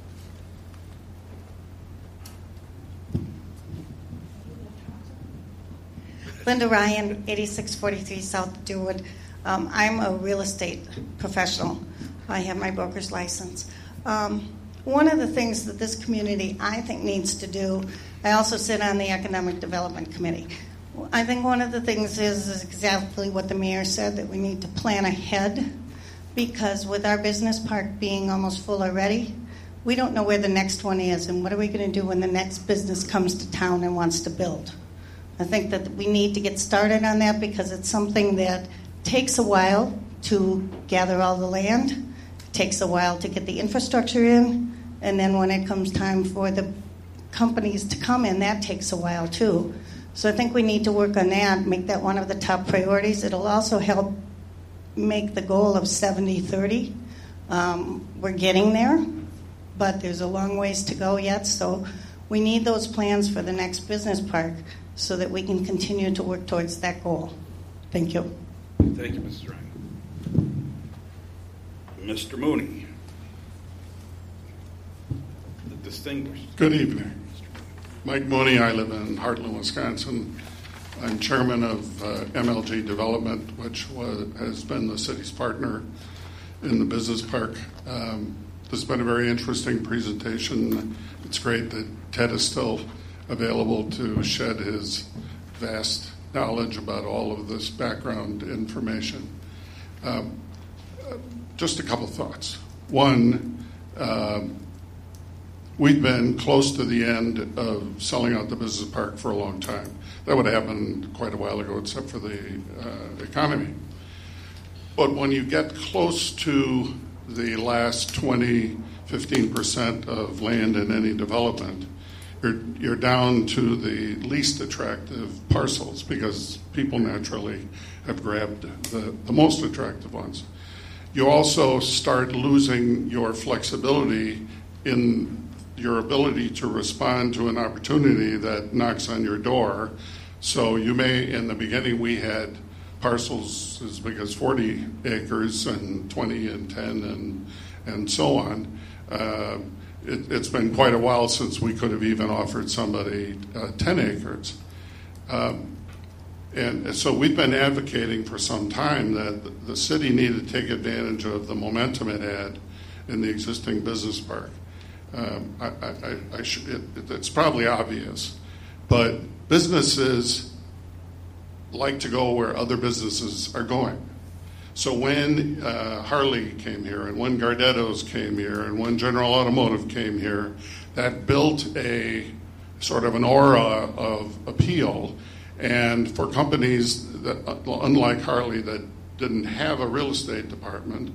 Linda Ryan, eighty-six forty-three South Deerwood. Um, I'm a real estate professional. I have my broker's license. Um, one of the things that this community, I think, needs to do, I also sit on the Economic Development Committee. I think one of the things is, is exactly what the mayor said, that we need to plan ahead, because with our business park being almost full already, we don't know where the next one is, and what are we going to do when the next business comes to town and wants to build? I think that we need to get started on that, because it's something that takes a while to gather all the land, it takes a while to get the infrastructure in, and then when it comes time for the companies to come in, that takes a while too. So I think we need to work on that, make that one of the top priorities. It'll also help make the goal of seventy thirty. Um, we're getting there, but there's a long ways to go yet, so we need those plans for the next business park so that we can continue to work towards that goal. Thank you. Thank you, Missus Ryan. Mister Mooney, the distinguished. Good evening. Mike Mooney, I live in Heartland, Wisconsin. I'm chairman of uh, M L G Development, which was, has been the city's partner in the business park. Um, this has been a very interesting presentation. It's great that Ted is still available to shed his vast knowledge about all of this background information. Um, just a couple thoughts. One, um, we've been close to the end of selling out the business park for a long time. That would have happened quite a while ago, except for the uh, economy. But when you get close to the last twenty, fifteen percent of land in any development, you're, you're down to the least attractive parcels, because people naturally have grabbed the, the most attractive ones. You also start losing your flexibility in your ability to respond to an opportunity that knocks on your door. So you may, in the beginning, we had parcels as big as forty acres and twenty and ten and and so on. Uh, it, it's been quite a while since we could have even offered somebody uh, ten acres. Um, and so we've been advocating for some time that the city needed to take advantage of the momentum it had in the existing business park. Um, I, I, I should, it, it's probably obvious, but businesses like to go where other businesses are going. So when uh, Harley came here, and when Gardetto's came here, and when General Automotive came here, that built a sort of an aura of appeal. And for companies that, unlike Harley, that didn't have a real estate department,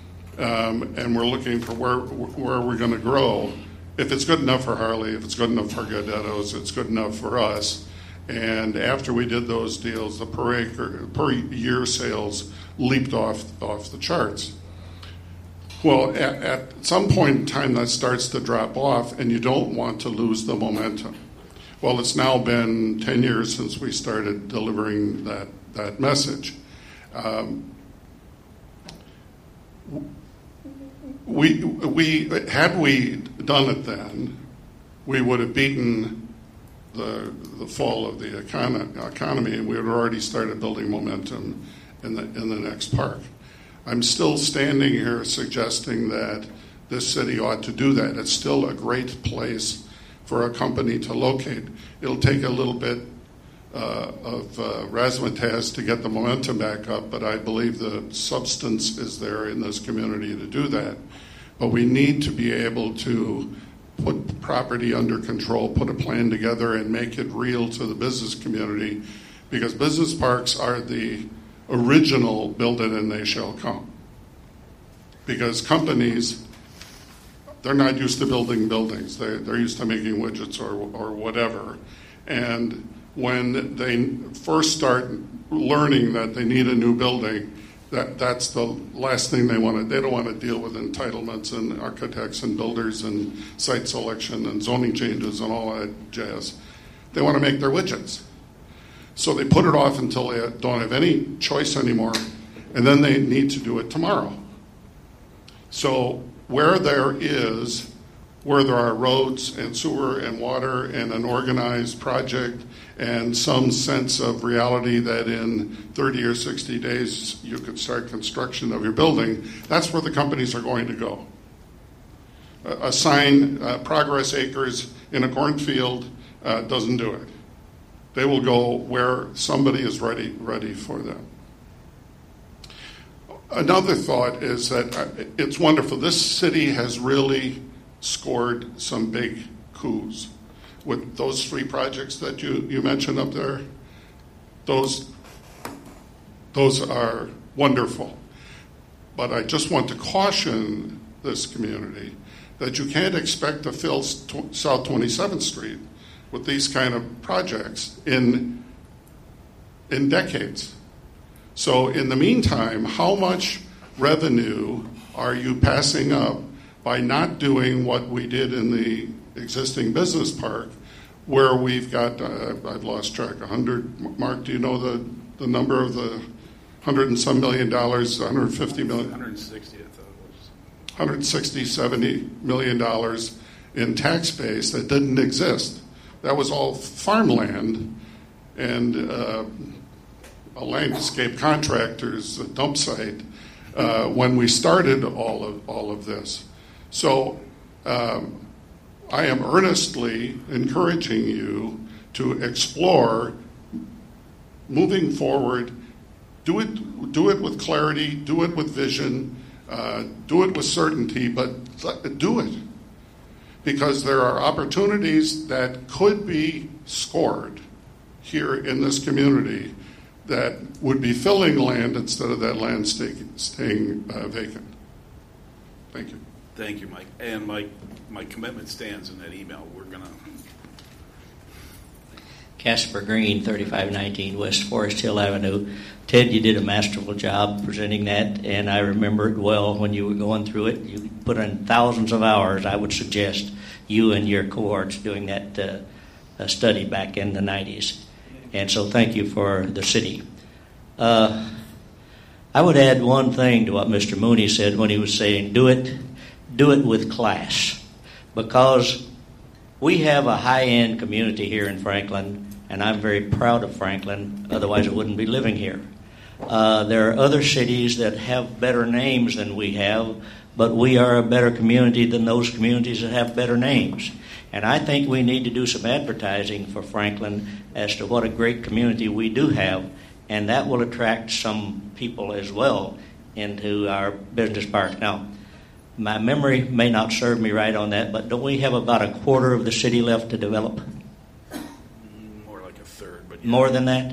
Um, and we're looking for where where we're going to grow. If it's good enough for Harley, if it's good enough for Gardetto's, it's good enough for us. And after we did those deals, the per acre, per year sales leaped off off the charts. Well, at, at some point in time, that starts to drop off, and you don't want to lose the momentum. Well, it's now been ten years since we started delivering that, that message. Um, we, we, had we done it then, we would have beaten the, the fall of the econ- economy, and we had already started building momentum in the, in the next park. I'm still standing here suggesting that this city ought to do that. It's still a great place for a company to locate. It'll take a little bit uh, of uh, razzmatazz to get the momentum back up, but I believe the substance is there in this community to do that. But we need to be able to put property under control, put a plan together, and make it real to the business community, because business parks are the original build it and they shall come. Because companies, they're not used to building buildings. They're, they're used to making widgets or, or whatever. And when they first start learning that they need a new building, that, that's the last thing they want to, they don't want to deal with entitlements and architects and builders and site selection and zoning changes and all that jazz. They want to make their widgets. So they put it off until they don't have any choice anymore, and then they need to do it tomorrow. So where there is, where there are roads and sewer and water and an organized project and some sense of reality that in thirty or sixty days you could start construction of your building, that's where the companies are going to go. Uh, assign uh, progress acres in a cornfield uh, doesn't do it. They will go where somebody is ready, ready for them. Another thought is that it's wonderful. This city has really scored some big coups with those three projects that you, you mentioned up there. Those, those are wonderful. But I just want to caution this community that you can't expect to fill South twenty-seventh Street with these kind of projects in, in decades. So in the meantime, how much revenue are you passing up by not doing what we did in the existing business park, where we've got, uh, I've lost track, one hundred, Mark, do you know the, the number of the hundred and some million dollars, one hundred fifty million? one hundred sixty, I thought it was. one hundred sixty, seventy million dollars in tax base that didn't exist. That was all farmland and uh, a landscape contractor's dump site uh, when we started all of all of this. So um, I am earnestly encouraging you to explore moving forward. Do it, do it with clarity. Do it with vision. Uh, do it with certainty. But do it. Because there are opportunities that could be scored here in this community that would be filling land instead of that land stay, staying uh, vacant. Thank you. Thank you, Mike. And my, my commitment stands in that email. We're going to... Casper Green, thirty-five nineteen West Forest Hill Avenue. Ted, you did a masterful job presenting that, and I remember it well when you were going through it. You put in thousands of hours. I would suggest you and your cohorts doing that uh, uh, study back in the nineties. And so thank you for the city. Uh, I would add one thing to what Mister Mooney said when he was saying, do it, do it with class. Because we have a high-end community here in Franklin, and I'm very proud of Franklin, otherwise I wouldn't be living here. Uh, there are other cities that have better names than we have, but we are a better community than those communities that have better names. And I think we need to do some advertising for Franklin as to what a great community we do have, and that will attract some people as well into our business park. Now, my memory may not serve me right on that, but don't we have about a quarter of the city left to develop? More like a third, but yeah. More than that?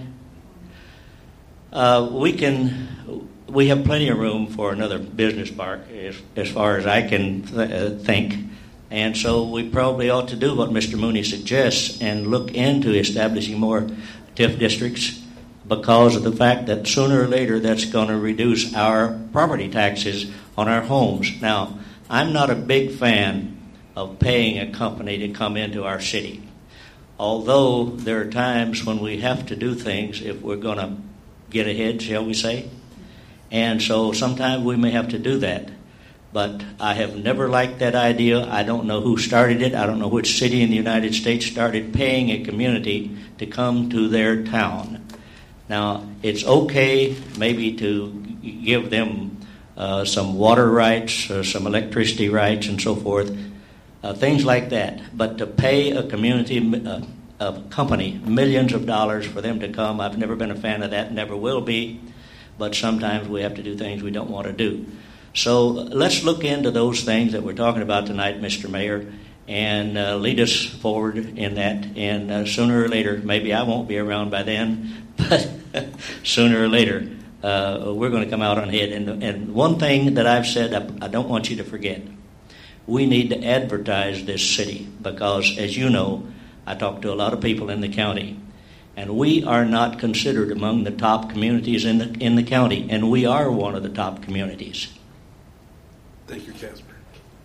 Uh, we can, we have plenty of room for another business park as, as far as I can th- uh, think. And so we probably ought to do what Mister Mooney suggests and look into establishing more T I F districts, because of the fact that sooner or later that's going to reduce our property taxes on our homes. Now, I'm not a big fan of paying a company to come into our city. although there are times when we have to do things if we're going to get ahead, shall we say. And so sometimes we may have to do that. But I have never liked that idea. I don't know who started it. I don't know which city in the United States started paying a community to come to their town. Now, it's okay maybe to give them uh, some water rights, or some electricity rights, and so forth, uh, things like that. But to pay a community, uh, a company, millions of dollars for them to come, I've never been a fan of that, never will be. But sometimes we have to do things we don't want to do. So let's look into those things that we're talking about tonight, Mister Mayor, and uh, lead us forward in that. And uh, sooner or later, maybe I won't be around by then, but sooner or later, uh, we're going to come out on ahead. And, and one thing that I've said, I, I don't want you to forget, we need to advertise this city because, as you know, I talk to a lot of people in the county, and we are not considered among the top communities in the in the county, and we are one of the top communities. Thank you, Casper.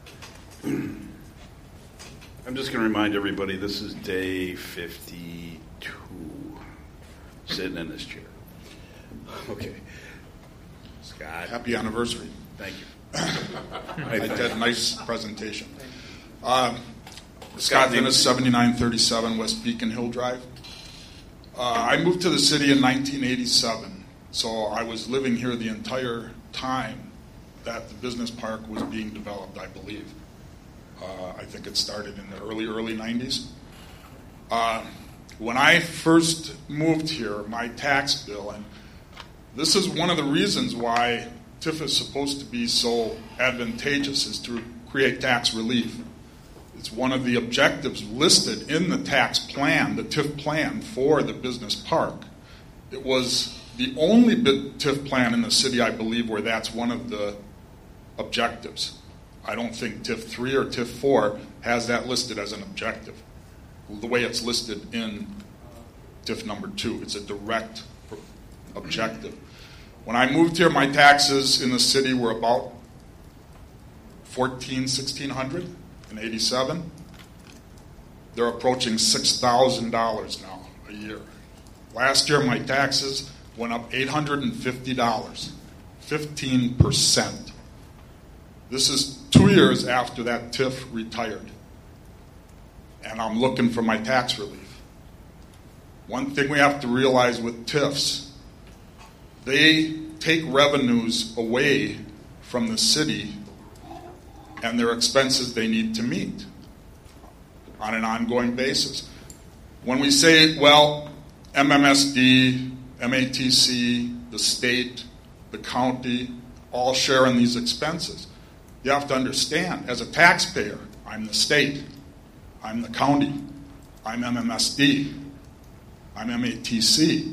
I'm just going to remind everybody this is day fifty-two, sitting in this chair. Okay. Scott. Happy anniversary. Thank you. I did a nice presentation. Um, Scott Dennis, seventy-nine thirty-seven West Beacon Hill Drive. Uh, I moved to the city in nineteen eighty-seven, so I was living here the entire time that the business park was being developed, I believe. Uh, I think it started in the early, early nineties. Uh, when I first moved here, my tax bill, and this is one of the reasons why T I F is supposed to be so advantageous, is to create tax relief. It's one of the objectives listed in the tax plan, the T I F plan for the business park. It was the only T I F plan in the city, I believe, where that's one of the objectives. I don't think T I F three or T I F four has that listed as an objective. The way it's listed in T I F number two, it's a direct objective. When I moved here, my taxes in the city were about fourteen, sixteen hundred in eighty-seven. They're approaching six thousand dollars now a year. Last year, my taxes went up eight hundred fifty dollars, fifteen percent. This is two years after that T I F retired, and I'm looking for my tax relief. One thing we have to realize with T I Fs, they take revenues away from the city and their expenses they need to meet on an ongoing basis. When we say, well, M M S D, M A T C, the state, the county, all share in these expenses, you have to understand, as a taxpayer, I'm the state, I'm the county, I'm M M S D, I'm M A T C.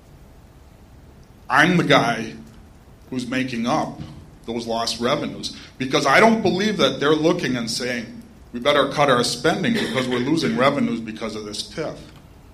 I'm the guy who's making up those lost revenues, because I don't believe that they're looking and saying, we better cut our spending because we're losing revenues because of this T I F.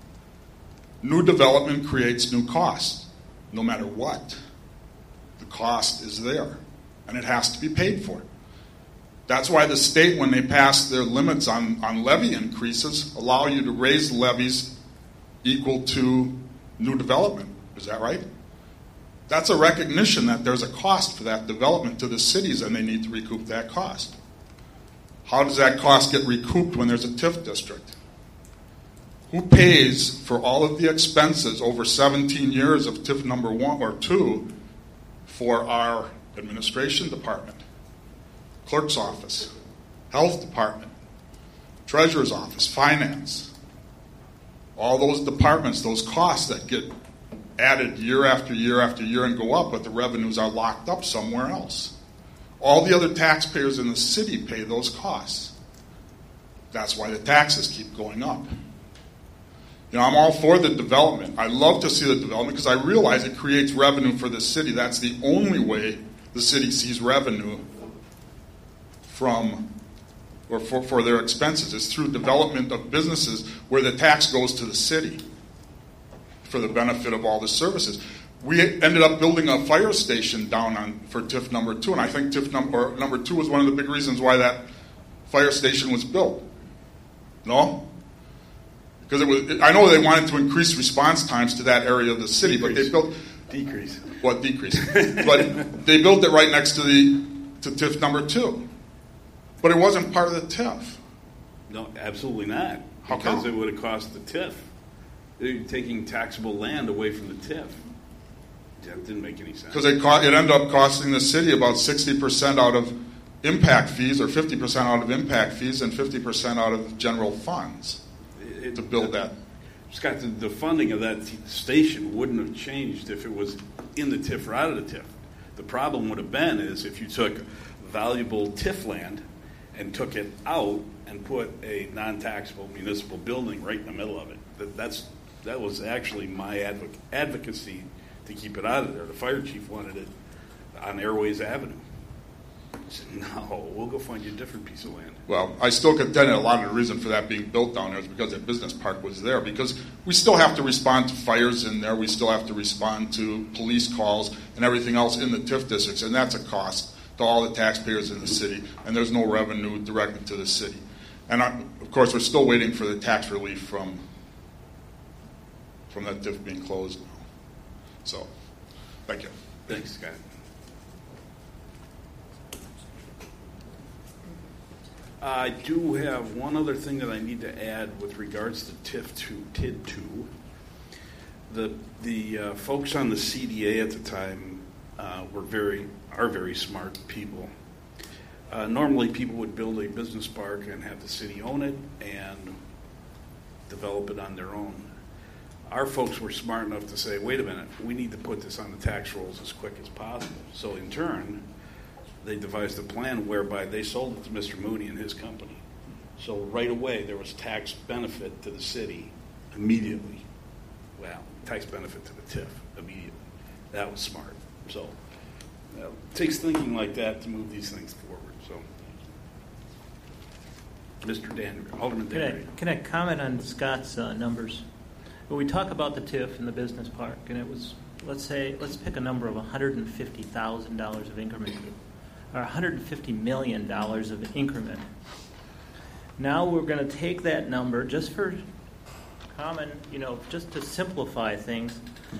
New development creates new costs, no matter what. The cost is there, and it has to be paid for. That's why the state, when they pass their limits on, on levy increases, allow you to raise levies equal to new development. Is that right? That's a recognition that there's a cost for that development to the cities, and they need to recoup that cost. How does that cost get recouped when there's a T I F district? Who pays for all of the expenses over seventeen years of T I F number one or two for our administration department, clerk's office, health department, treasurer's office, finance? All those departments, those costs that get added year after year after year and go up, but the revenues are locked up somewhere else. All the other taxpayers in the city pay those costs. That's why the taxes keep going up. You know, I'm all for the development. I love to see the development because I realize it creates revenue for the city. That's the only way the city sees revenue from or for, for their expenses, is through development of businesses where the tax goes to the city for the benefit of all the services. We ended up building a fire station down on for T I F number two, and I think T I F number, number two was one of the big reasons why that fire station was built. No? Because it was, I know they wanted to increase response times to that area of the city, Decrease. but they built Decrease. what decrease? But they built it right next to the to TIF number two. But it wasn't part of the TIF. No, absolutely not. How Because come? it would have cost the TIF. They're taking taxable land away from the TIF. That didn't make any sense. Because it, co- it ended up costing the city about sixty percent out of impact fees, or fifty percent out of impact fees, and fifty percent out of general funds It- to build that. Scott, the, the funding of that t- station wouldn't have changed if it was in the TIF or out of the TIF. The problem would have been is if you took valuable TIF land and took it out and put a non-taxable municipal building right in the middle of it. That, that's that was actually my advoc- advocacy to keep it out of there. The fire chief wanted it on Airways Avenue. I said, no, we'll go find you a different piece of land. Well, I still contend that a lot of the reason for that being built down there is because that business park was there. Because we still have to respond to fires in there. We still have to respond to police calls and everything else in the TIF districts. And that's a cost to all the taxpayers in the city. And there's no revenue directly to the city. And I, of course, we're still waiting for the tax relief from, from that TIF being closed now. So, thank you. Thanks, Scott. I do have one other thing that I need to add with regards to TIF two, T I D two. The the uh, folks on the C D A at the time uh, were very are very smart people. Uh, normally, people would build a business park and have the city own it and develop it on their own. Our folks were smart enough to say, wait a minute, we need to put this on the tax rolls as quick as possible. So in turn, they devised a plan whereby they sold it to Mister Mooney and his company. So right away, there was tax benefit to the city immediately. Well, tax benefit to the TIF immediately. That was smart. So uh, it takes thinking like that to move these things forward. So, Mister Dan, Alderman Can I, Dan. can I comment on Scott's uh, numbers? When we talk about the TIF and the business park, and it was, let's say, let's pick a number of one hundred fifty thousand dollars of increment, or one hundred fifty million dollars of increment. Now we're going to take that number just for common, you know, just to simplify things.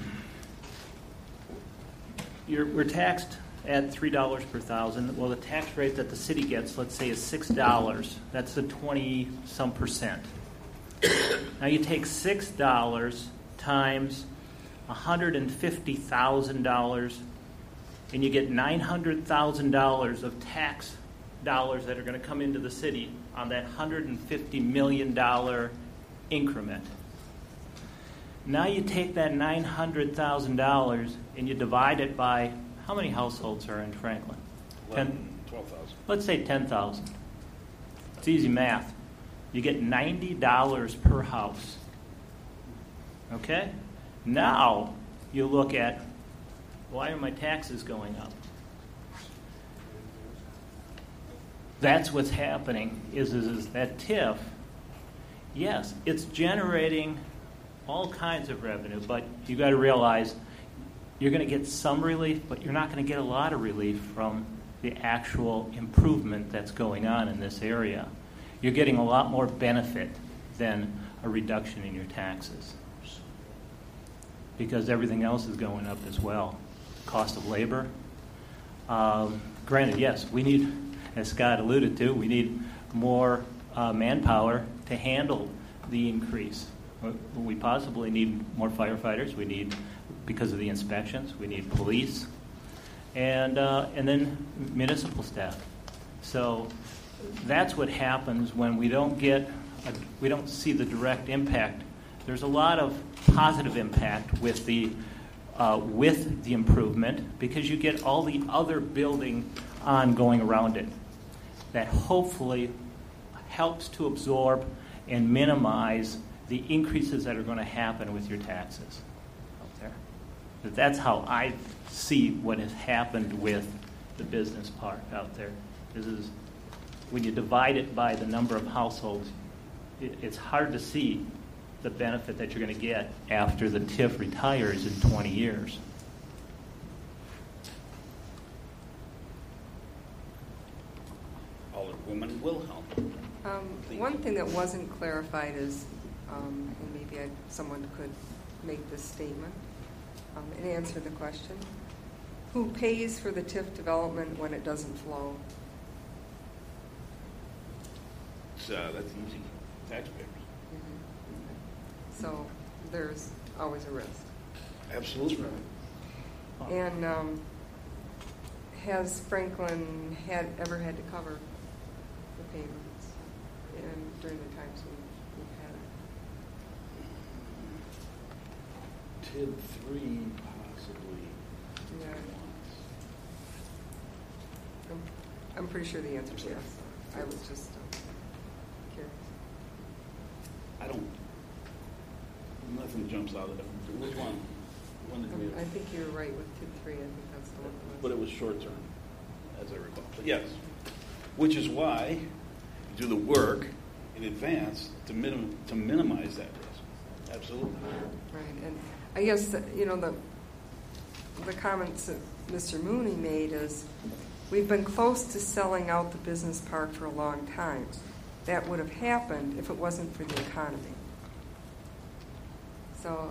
You're, we're taxed at three dollars per thousand. Well, the tax rate that the city gets, let's say, is six dollars. That's the twenty-some percent. Now you take six dollars times one hundred fifty thousand dollars, and you get nine hundred thousand dollars of tax dollars that are going to come into the city on that one hundred fifty million dollars increment. Now you take that nine hundred thousand dollars and you divide it by how many households are in Franklin? eleven, twelve thousand. Let's say ten thousand. It's easy math. You get ninety dollars per house. Okay? Now you look at, why are my taxes going up? That's what's happening, is, is, is that TIF, yes, it's generating all kinds of revenue, but you got to realize you're going to get some relief, but you're not going to get a lot of relief from the actual improvement that's going on in this area. You're getting a lot more benefit than a reduction in your taxes, because everything else is going up as well. Cost of labor. Um, granted, yes, we need, as Scott alluded to, we need more uh, manpower to handle the increase. We possibly need more firefighters. We need, because of the inspections, we need police, and uh, and then municipal staff. So that's what happens when we don't get, a, we don't see the direct impact. There's a lot of positive impact with the uh, with the improvement, because you get all the other building on going around it that hopefully helps to absorb and minimize the increases that are going to happen with your taxes out there. But that's how I see what has happened with the business park out there. This is, when you divide it by the number of households, it, it's hard to see the benefit that you're going to get after the TIF retires in twenty years. Alderwoman Wilhelm. Um, one thing that wasn't clarified is um, and maybe I, someone could make this statement um, and answer the question. Who pays for the T I F development when it doesn't flow? So that's easy. Taxpayers. Mm-hmm. So there's always a risk. Absolutely. And um, has Franklin had ever had to cover the payments in, during the times we, we've had it? T I D three, possibly. Yeah. I'm, I'm pretty sure the answer is yes. I was just um, curious. I don't. Nothing jumps out of it. Which one? When did we Um, have? I think you're right with T I D three. I think that's the one. that But was- it was short term, as I recall. But yes, which is why you do the work in advance to minim- to minimize that risk. Absolutely. Right, and I guess that, you know the the comments that Mister Mooney made is we've been close to selling out the business park for a long time. That would have happened if it wasn't for the economy. So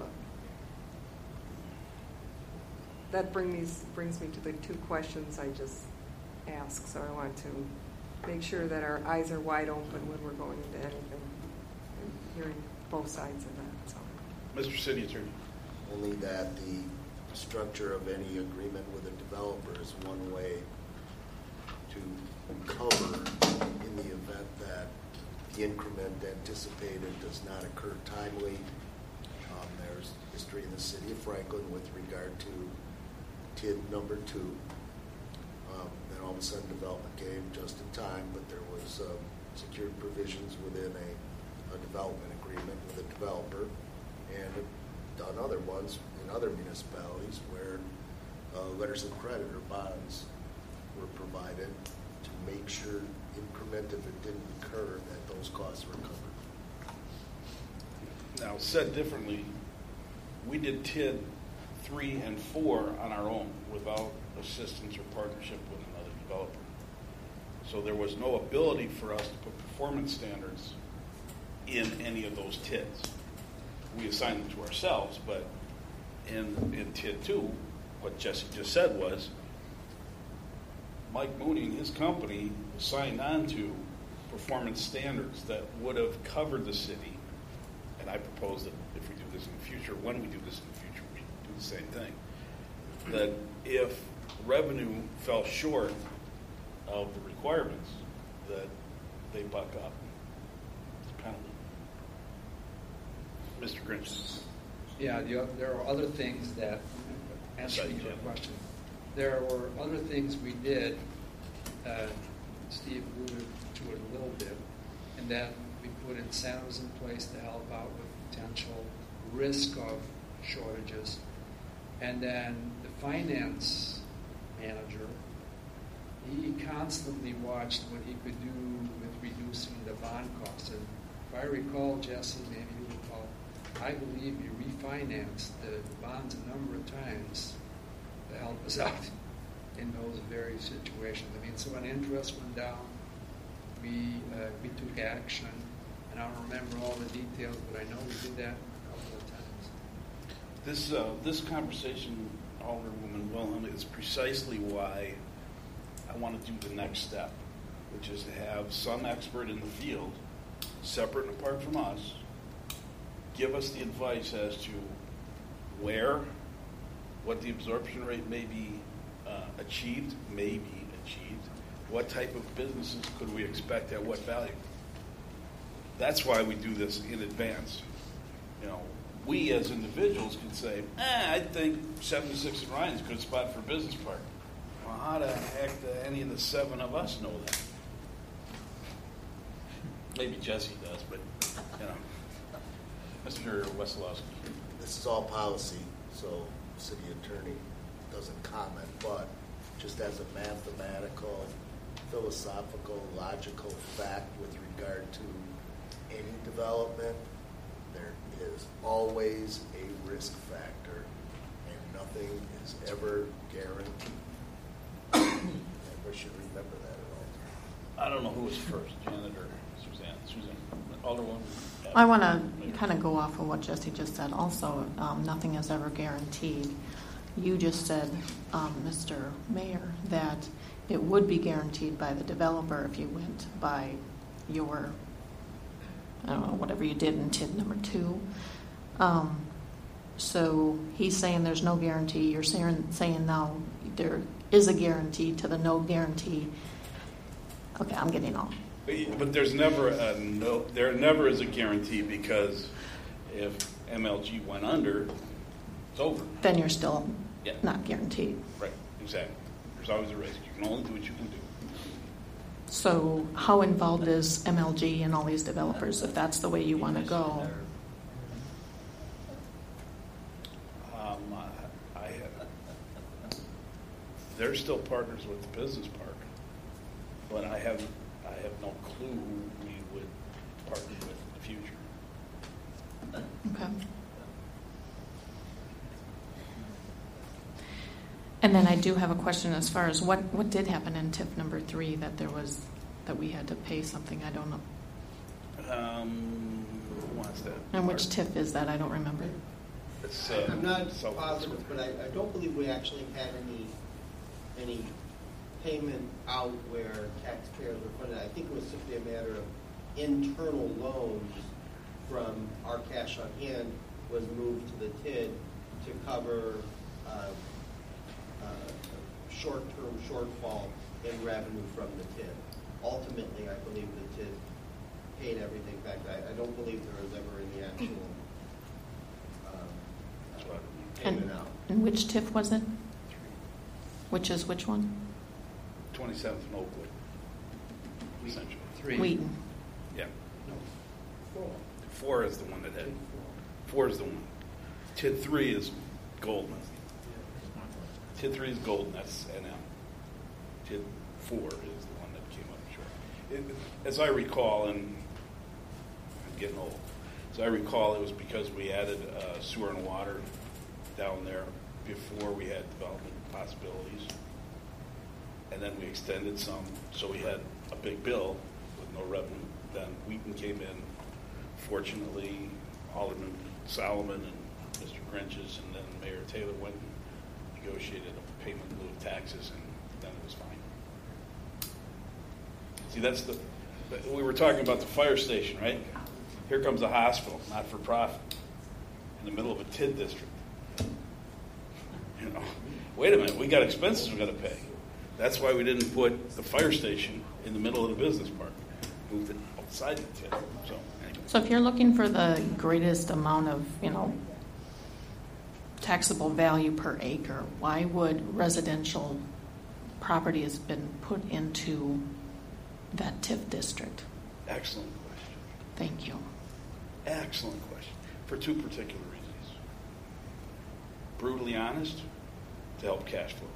that brings brings me to the two questions I just asked. So I want to make sure that our eyes are wide open when we're going into anything and hearing both sides of that. So. Mister City Attorney. Only that the structure of any agreement with a developer is one way to cover in the event that the increment anticipated does not occur timely. Um, there's history in the city of Franklin with regard to T I D number two. Um, then all of a sudden development came just in time, but there was um, secured provisions within a, a development agreement with a developer, and done other ones in other municipalities where uh, letters of credit or bonds were provided to make sure increment, if it didn't occur, that those costs were covered. Now, said differently, we did T I D three and four on our own without assistance or partnership with another developer. So there was no ability for us to put performance standards in any of those T I Ds. We assigned them to ourselves, but in, in T I D two, what Jesse just said was Mike Mooney and his company signed on to performance standards that would have covered the city. And I propose that if we do this in the future, when we do this in the future, we do the same thing. That if revenue fell short of the requirements, that they buck up the penalty. Mister Grinch. Yeah, the, there are other things that, answering your question, there were other things we did, uh, Steve alluded to it a little bit, and that we put incentives in place to help out with potential risk of shortages. And then the finance manager, he constantly watched what he could do with reducing the bond costs. And if I recall, Jesse, maybe you recall, I believe you refinanced the bonds a number of times to help us out in those very situations. I mean, so when interest went down, we uh, we took action, and I don't remember all the details, but I know we did that a couple of times. This uh, this conversation, Alderwoman Wilhelm, is precisely why I want to do the next step, which is to have some expert in the field, separate and apart from us, give us the advice as to where, what the absorption rate may be uh, achieved, may be achieved, what type of businesses could we expect at what value. That's why we do this in advance. You know, we as individuals can say, eh, I think seventy-six and Ryan's a good spot for a business park. Well, how the heck do any of the seven of us know that? Maybe Jesse does, but, you know. Mister Wesolowski. This is all policy, so the city attorney doesn't comment, but just as a mathematical, philosophical, logical fact with regard to any development, there is always a risk factor, and nothing is ever guaranteed. Everybody should remember that at all times. I don't know who was first, Janet or Suzanne, Suzanne, Alderwoman. I want to kind of go off of what Jesse just said. Also, um, nothing is ever guaranteed. You just said, um, Mister Mayor, that it would be guaranteed by the developer if you went by your, I don't know, whatever you did in T I D number two. Um, so he's saying there's no guarantee. You're saying, saying now there is a guarantee to the no guarantee. Okay, I'm getting off. But, but there's never a no. There never is a guarantee, because if M L G went under, it's over. Then you're still Yeah. not guaranteed. Right. Exactly. There's always a risk. You can only do what you can do. So how involved is M L G and all these developers if that's the way you want to go? Um, I, I they're still partners with the business park, but I have I have no clue who we would partner with in the future. Okay. And then I do have a question as far as what, what did happen in T I F number three that there was, that we had to pay something, I don't know. Um, who wants that? And which T I F is that? I don't remember. It's, uh, I'm not South positive, but I, I don't believe we actually had any any payment out where taxpayers were funded. I think it was simply a matter of internal loans from our cash on hand was moved to the T I D to cover uh, uh, short-term shortfall in revenue from the T I D. Ultimately, I believe the T I D paid everything back. I, I don't believe there was ever any actual um, payment And, out. and which T I F was it? Which is which one? twenty-seventh and Oakwood. Essentially. Three. Wheaton. Yeah. Four. Four is the one that had. Four is the one. T I D three is Golden. T I D three is Golden. That's N M. T I D four is the one that came up short. It, as I recall, and I'm getting old, as I recall, it was because we added uh, sewer and water down there before we had development possibilities, and then we extended some, so we had a big bill with no revenue. Then Wheaton came in. Fortunately, Alderman Solomon and Mister Grinches and then Mayor Taylor went and negotiated a payment in lieu of taxes, and then it was fine. See, that's the, we were talking about the fire station, right? Here comes a hospital, not for profit, in the middle of a T I D district. You know, wait a minute, we got expenses we got to pay. That's why we didn't put the fire station in the middle of the business park. Moved it outside the T I D. So, anyway. So if you're looking for the greatest amount of, you know, taxable value per acre, why would residential property has been put into that T I F district? Excellent question. Thank you. Excellent question. For two particular reasons. Brutally honest, to help cash flow.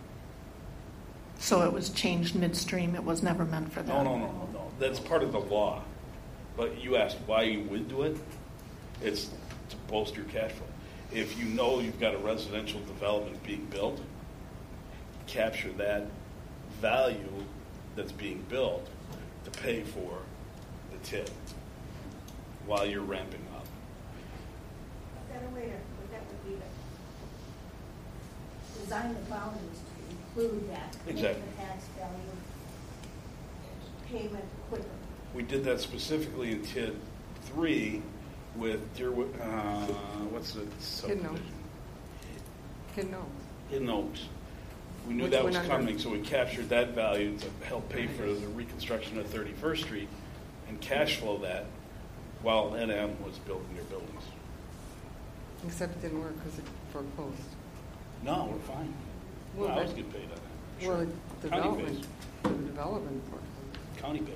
So it was changed midstream. It was never meant for that. No, no, no, no, no. That's part of the law. But you asked why you would do it. It's to bolster your cash flow. If you know you've got a residential development being built, capture that value that's being built to pay for the T I D while you're ramping up. Is that a way to, that would be to design the boundaries to include that, Exactly. make the tax value payment quicker. We did that specifically in T I D three with Deerwood, uh, what's the Hidden subdivision? Oaks. Hidden Oaks. Hidden Oaks. We knew Which that was went under. coming, so we captured that value to help pay for the reconstruction of thirty-first Street and cash flow that while N M was building their buildings. Except it didn't work because it foreclosed. No, we're fine. Well, Well, I but- always get paid on that. Well, Sure. the County development, pays. the development foreclosed. County pays.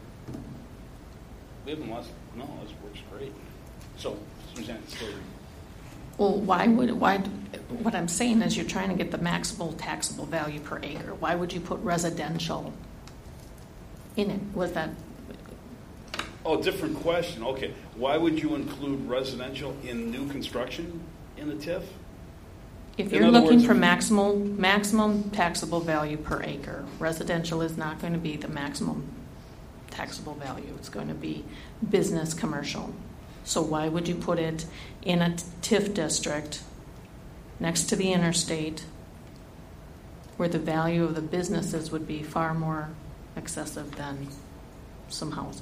We haven't lost, no, this works great. So, Suzanne, still. Well, why would why? What I'm saying is, you're trying to get the maximal taxable value per acre. Why would you put residential in it? Was that? Oh, different question. Okay. Why would you include residential in new construction in a T I F? If In you're other looking words, for if- maximum maximum taxable value per acre, residential is not going to be the maximum taxable value. It's going to be business commercial. So why would you put it in a T I F district next to the interstate where the value of the businesses would be far more excessive than some houses?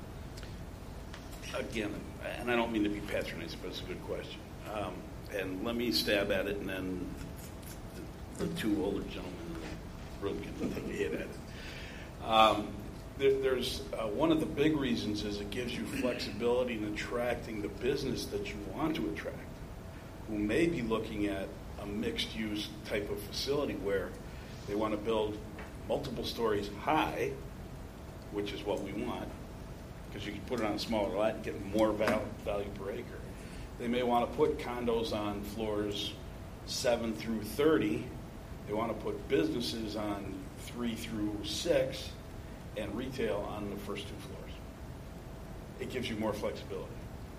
Again, and I don't mean to be patronizing, but it's a good question. Um, and let me stab at it, and then the, the two older gentlemen in the room can take a hit at it. Um, there, there's uh, one of the big reasons is it gives you flexibility in attracting the business that you want to attract, who may be looking at a mixed-use type of facility where they want to build multiple stories high, which is what we want, because you can put it on a smaller lot and get more val- value per acre. They may want to put condos on floors seven through thirty. They want to put businesses on three through six and retail on the first two floors. It gives you more flexibility.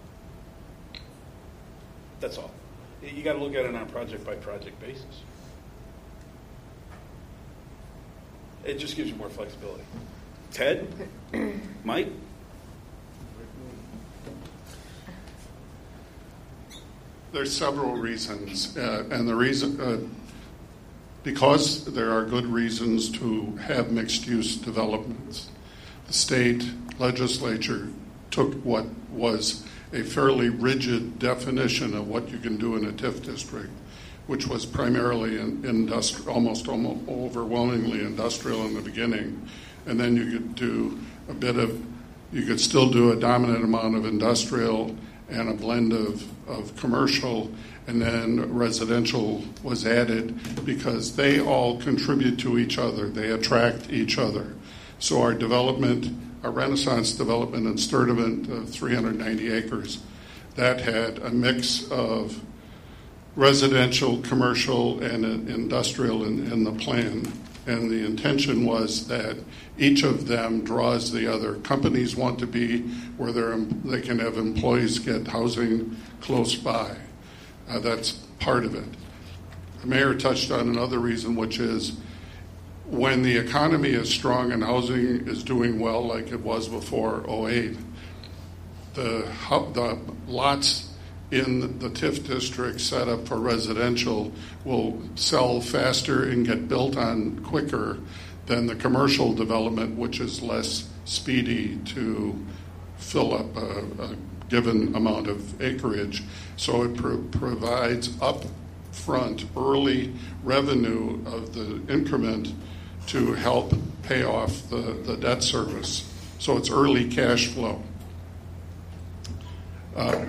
That's all. You got to look at it on a project-by-project basis. It just gives you more flexibility. Ted? Mike? There's several reasons, uh, and the reason, uh, because there are good reasons to have mixed-use developments. The state legislature took what was a fairly rigid definition of what you can do in a T I F district, which was primarily in industri- almost, almost overwhelmingly industrial in the beginning, and then you could do a bit of, you could still do a dominant amount of industrial and a blend of, of commercial, and then residential was added because they all contribute to each other. They attract each other. So our development, our Renaissance development in Sturdivant of three hundred ninety acres, that had a mix of residential, commercial, and industrial in, in the plan. And the intention was that each of them draws the other. Companies want to be where they're, they can have employees get housing close by. Uh, that's part of it. The mayor touched on another reason, which is when the economy is strong and housing is doing well like it was before oh eight, the, the lots in the T I F district set up for residential will sell faster and get built on quicker than the commercial development, which is less speedy to fill up a, a given amount of acreage. So it pro- provides upfront early revenue of the increment to help pay off the, the debt service. So it's early cash flow. Uh,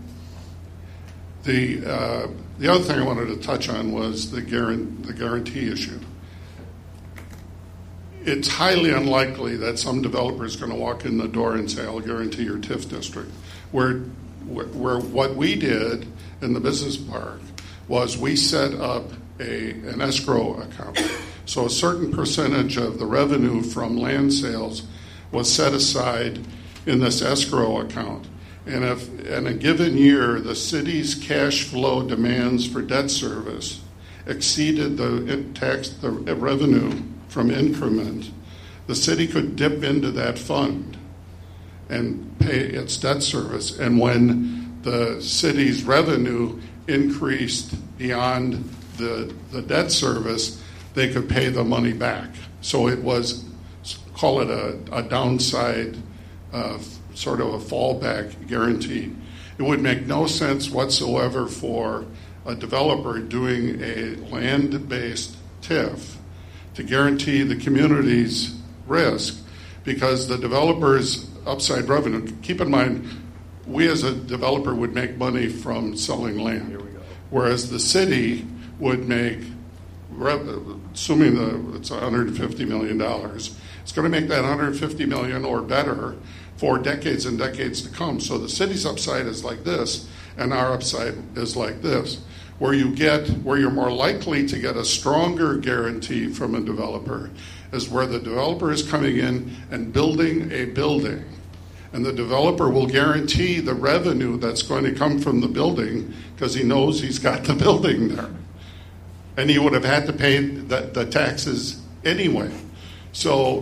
The uh, the other thing I wanted to touch on was the guarantee, the guarantee issue. It's highly unlikely that some developer is going to walk in the door and say, "I'll guarantee your T I F district." Where, where what we did in the business park was we set up a an escrow account. So a certain percentage of the revenue from land sales was set aside in this escrow account. And if in a given year the city's cash flow demands for debt service exceeded the tax, the revenue from increment, the city could dip into that fund and pay its debt service. And when the city's revenue increased beyond the the debt service, they could pay the money back. So it was, call it a, a downside uh, sort of a fallback guarantee. It would make no sense whatsoever for a developer doing a land-based T I F to guarantee the community's risk, because the developer's upside revenue, keep in mind, we as a developer would make money from selling land. Here we go. Whereas the city would make, assuming the, it's one hundred fifty million dollars, it's going to make that one hundred fifty million dollars or better for decades and decades to come. So the city's upside is like this, and our upside is like this. Where you get, where you're more likely to get a stronger guarantee from a developer is where the developer is coming in and building a building. And the developer will guarantee the revenue that's going to come from the building because he knows he's got the building there. And he would have had to pay the, the taxes anyway. So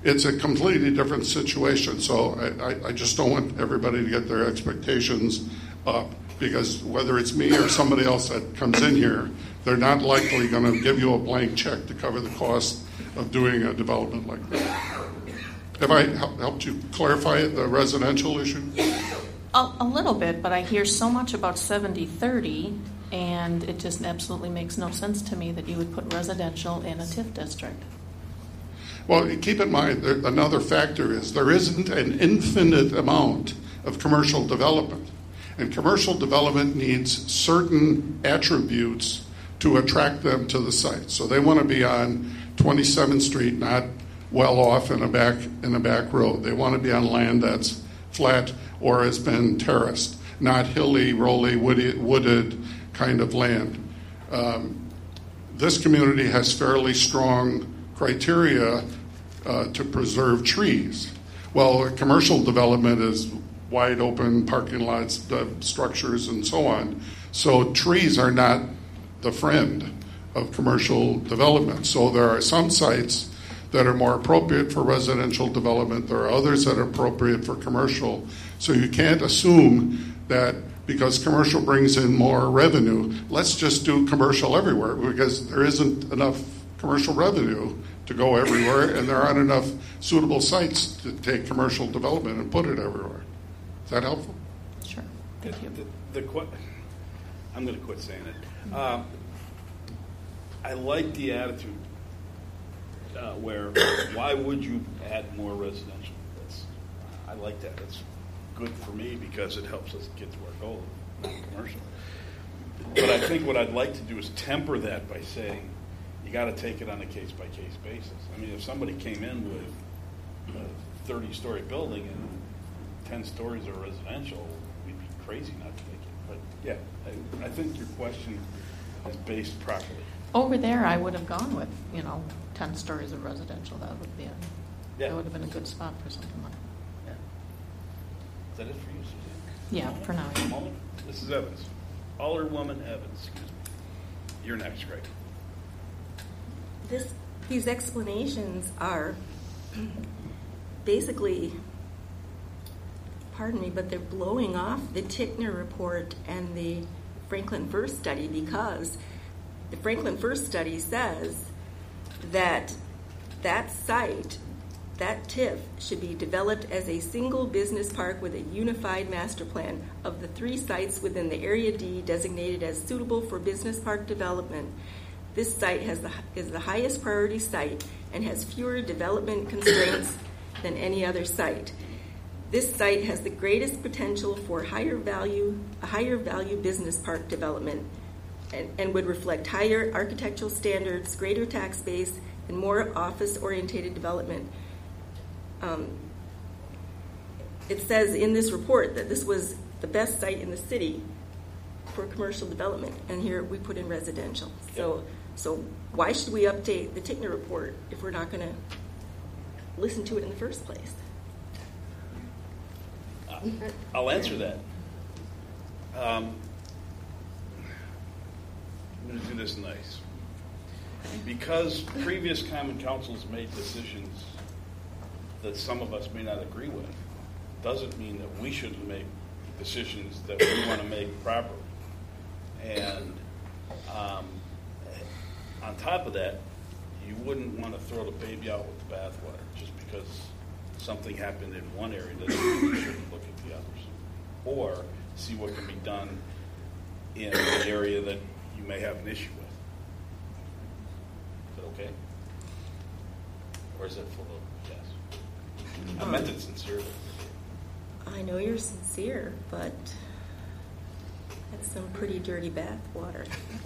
it's a completely different situation. So I, I, I just don't want everybody to get their expectations up, because whether it's me or somebody else that comes in here, they're not likely going to give you a blank check to cover the cost of doing a development like that. Have I hel- helped you clarify the residential issue? A, a little bit, but I hear so much about seventy thirty, and it just absolutely makes no sense to me that you would put residential in a T I F district. Well, keep in mind, there, another factor is there isn't an infinite amount of commercial development. And commercial development needs certain attributes to attract them to the site. So they want to be on twenty-seventh Street, not well off in a back in a back road. They want to be on land that's flat or has been terraced, not hilly, rolly, woody, wooded kind of land. Um, this community has fairly strong criteria uh, to preserve trees. Well, commercial development is wide open parking lots, uh, structures, and so on. So trees are not the friend of commercial development. So there are some sites that are more appropriate for residential development. There are others that are appropriate for commercial. So you can't assume that because commercial brings in more revenue, let's just do commercial everywhere, because there isn't enough commercial revenue to go everywhere, and there aren't enough suitable sites to take commercial development and put it everywhere. Is that helpful? Sure. Thank you. The, the, the, I'm going to quit saying it. Um, I like the attitude uh, where why would you add more residential? That's, I like that. That's good for me because it helps us get to our goal of non-commercial. But I think what I'd like to do is temper that by saying you got to take it on a case-by-case basis. I mean, if somebody came in with a thirty-story building and ten stories are residential, we'd be crazy not to take it. But yeah, I, I think your question is based properly. Over there, I would have gone with, you know, ten stories of residential. That would be a, yeah. that would have been a good spot for something like that. Yeah. Is that it for you, Suzanne? Yeah, for now. A moment. Missus Evans. Alderwoman Evans, excuse me. You're next, Greg. This, these explanations are basically, pardon me, but they're blowing off the Tickner report and the Franklin First study, because the Franklin First study says that that site, that T I F, should be developed as a single business park with a unified master plan. Of the three sites within the Area D designated as suitable for business park development, this site has the, is the highest priority site and has fewer development constraints than any other site. This site has the greatest potential for higher value, a higher value business park development, and, and would reflect higher architectural standards, greater tax base, and more office-oriented development. Um, it says in this report that this was the best site in the city for commercial development, and here we put in residential. So, so why should we update the Tickner report if we're not going to listen to it in the first place? I'll answer that. Um, I'm going to do this nice. Because previous common councils made decisions that some of us may not agree with, doesn't mean that we shouldn't make decisions that we want to make properly. And um, on top of that, you wouldn't want to throw the baby out with the bathwater just because something happened in one area doesn't mean you shouldn't look at the others. Or see what can be done in an area that you may have an issue with. Is that okay? Or is that full of yes? I meant it sincerely. I know you're sincere, but that's some pretty dirty bathwater.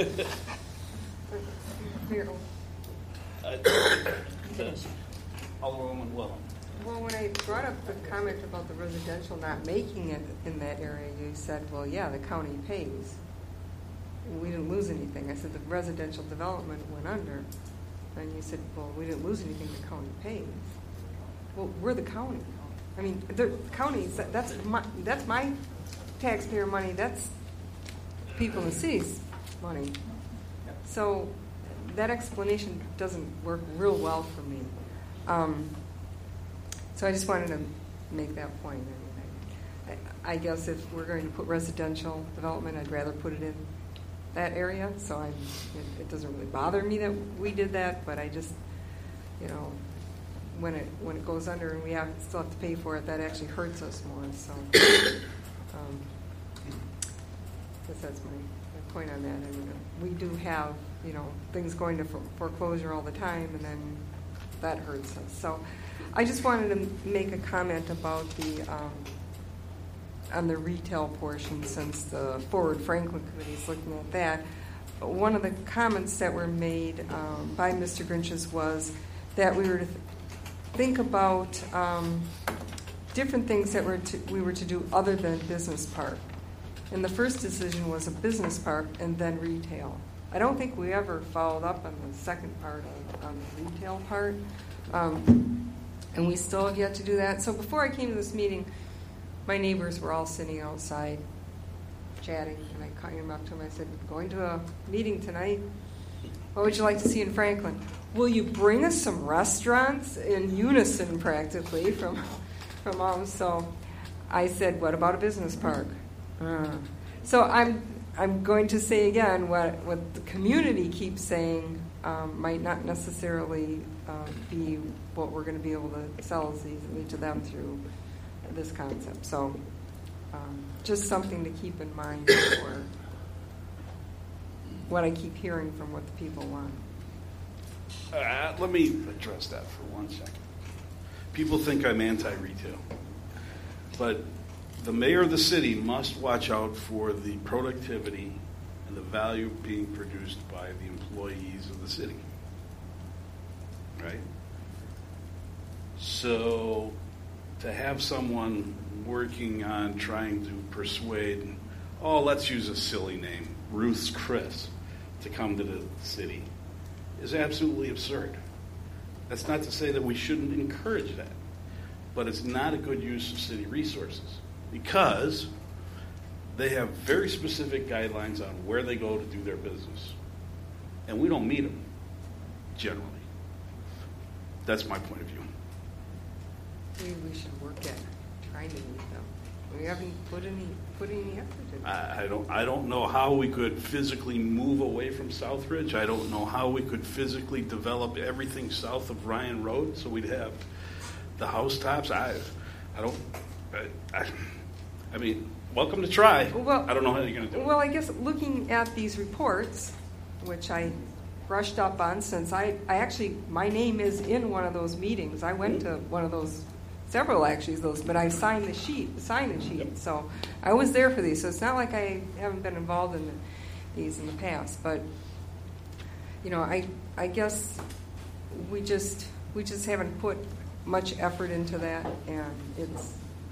Alderwoman Willem. Well, when I brought up the comment about the residential not making it in that area, you said, well, yeah, the county pays. And we didn't lose anything. I said the residential development went under. And you said, well, we didn't lose anything, the county pays. Well, we're the county. I mean, the counties, that's my, that's my taxpayer money. That's people in the city's money. So that explanation doesn't work real well for me. Um, So I just wanted to make that point. I mean, I, I guess if we're going to put residential development, I'd rather put it in that area. So I'm, it, it doesn't really bother me that we did that, but I just, you know, when it when it goes under and we have still have to pay for it, that actually hurts us more. So um, I guess that's my, my point on that. I mean, we do have, you know, things going to foreclosure all the time, and then that hurts us. So I just wanted to make a comment about the um, on the retail portion, since the Forward Franklin Committee is looking at that. One of the comments that were made um, by Mister Grinches was that we were to th- think about um, different things that were to, we were to do other than business park. And the first decision was a business park and then retail. I don't think we ever followed up on the second part, of, on the retail part. Um, and we still have yet to do that. So before I came to this meeting, my neighbors were all sitting outside chatting, and I came up to them. I said, going to a meeting tonight. What would you like to see in Franklin? Will you bring us some restaurants? In unison, practically, from from all. So I said, what about a business park? Uh, so I'm I'm going to say again what what the community keeps saying um, might not necessarily uh, be what we're going to be able to sell easily to them through this concept. So um, just something to keep in mind for what I keep hearing from what the people want. Uh, let me address that for one second. People think I'm anti-retail, but the mayor of the city must watch out for the productivity and the value being produced by the employees of the city. Right? So to have someone working on trying to persuade, oh, let's use a silly name, Ruth's Chris, to come to the city is absolutely absurd. That's not to say that we shouldn't encourage that, but it's not a good use of city resources because they have very specific guidelines on where they go to do their business, and we don't meet them generally. That's my point of view. Maybe we should work at trying to meet them. We haven't put any put any effort into it. I, I don't. I don't know how we could physically move away from Southridge. I don't know how we could physically develop everything south of Ryan Road, so we'd have the housetops. I, I don't. I, I, I mean, welcome to try. Well, I don't know how you're going to do it. Well, I guess looking at these reports, which I brushed up on, since I, I actually my name is in one of those meetings. I went to one of those. Several actually, those, but I signed the sheet, signed the sheet. Yep. So I was there for these. So it's not like I haven't been involved in the, these in the past. But you know, I I guess we just we just haven't put much effort into that, and it's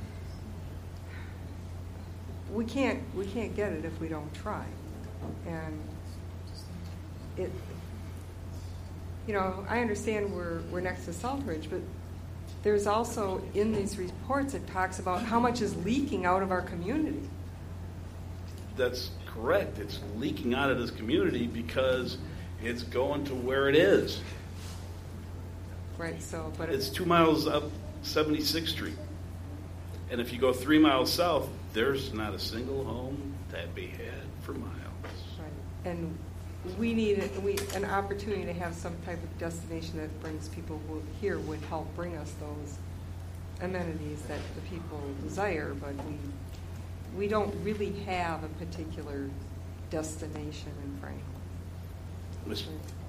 we can't we can't get it if we don't try, and it. You know, I understand we're we're next to Southridge, but there's also in these reports it talks about how much is leaking out of our community. That's correct. It's leaking out of this community because it's going to where it is. Right. So, but it's two miles up seventy-sixth Street, and if you go three miles south, there's not a single home to be had for miles. Right. And we need we an opportunity to have some type of destination that brings people who here would help bring us those amenities that the people desire, but we we don't really have a particular destination in Franklin. Mister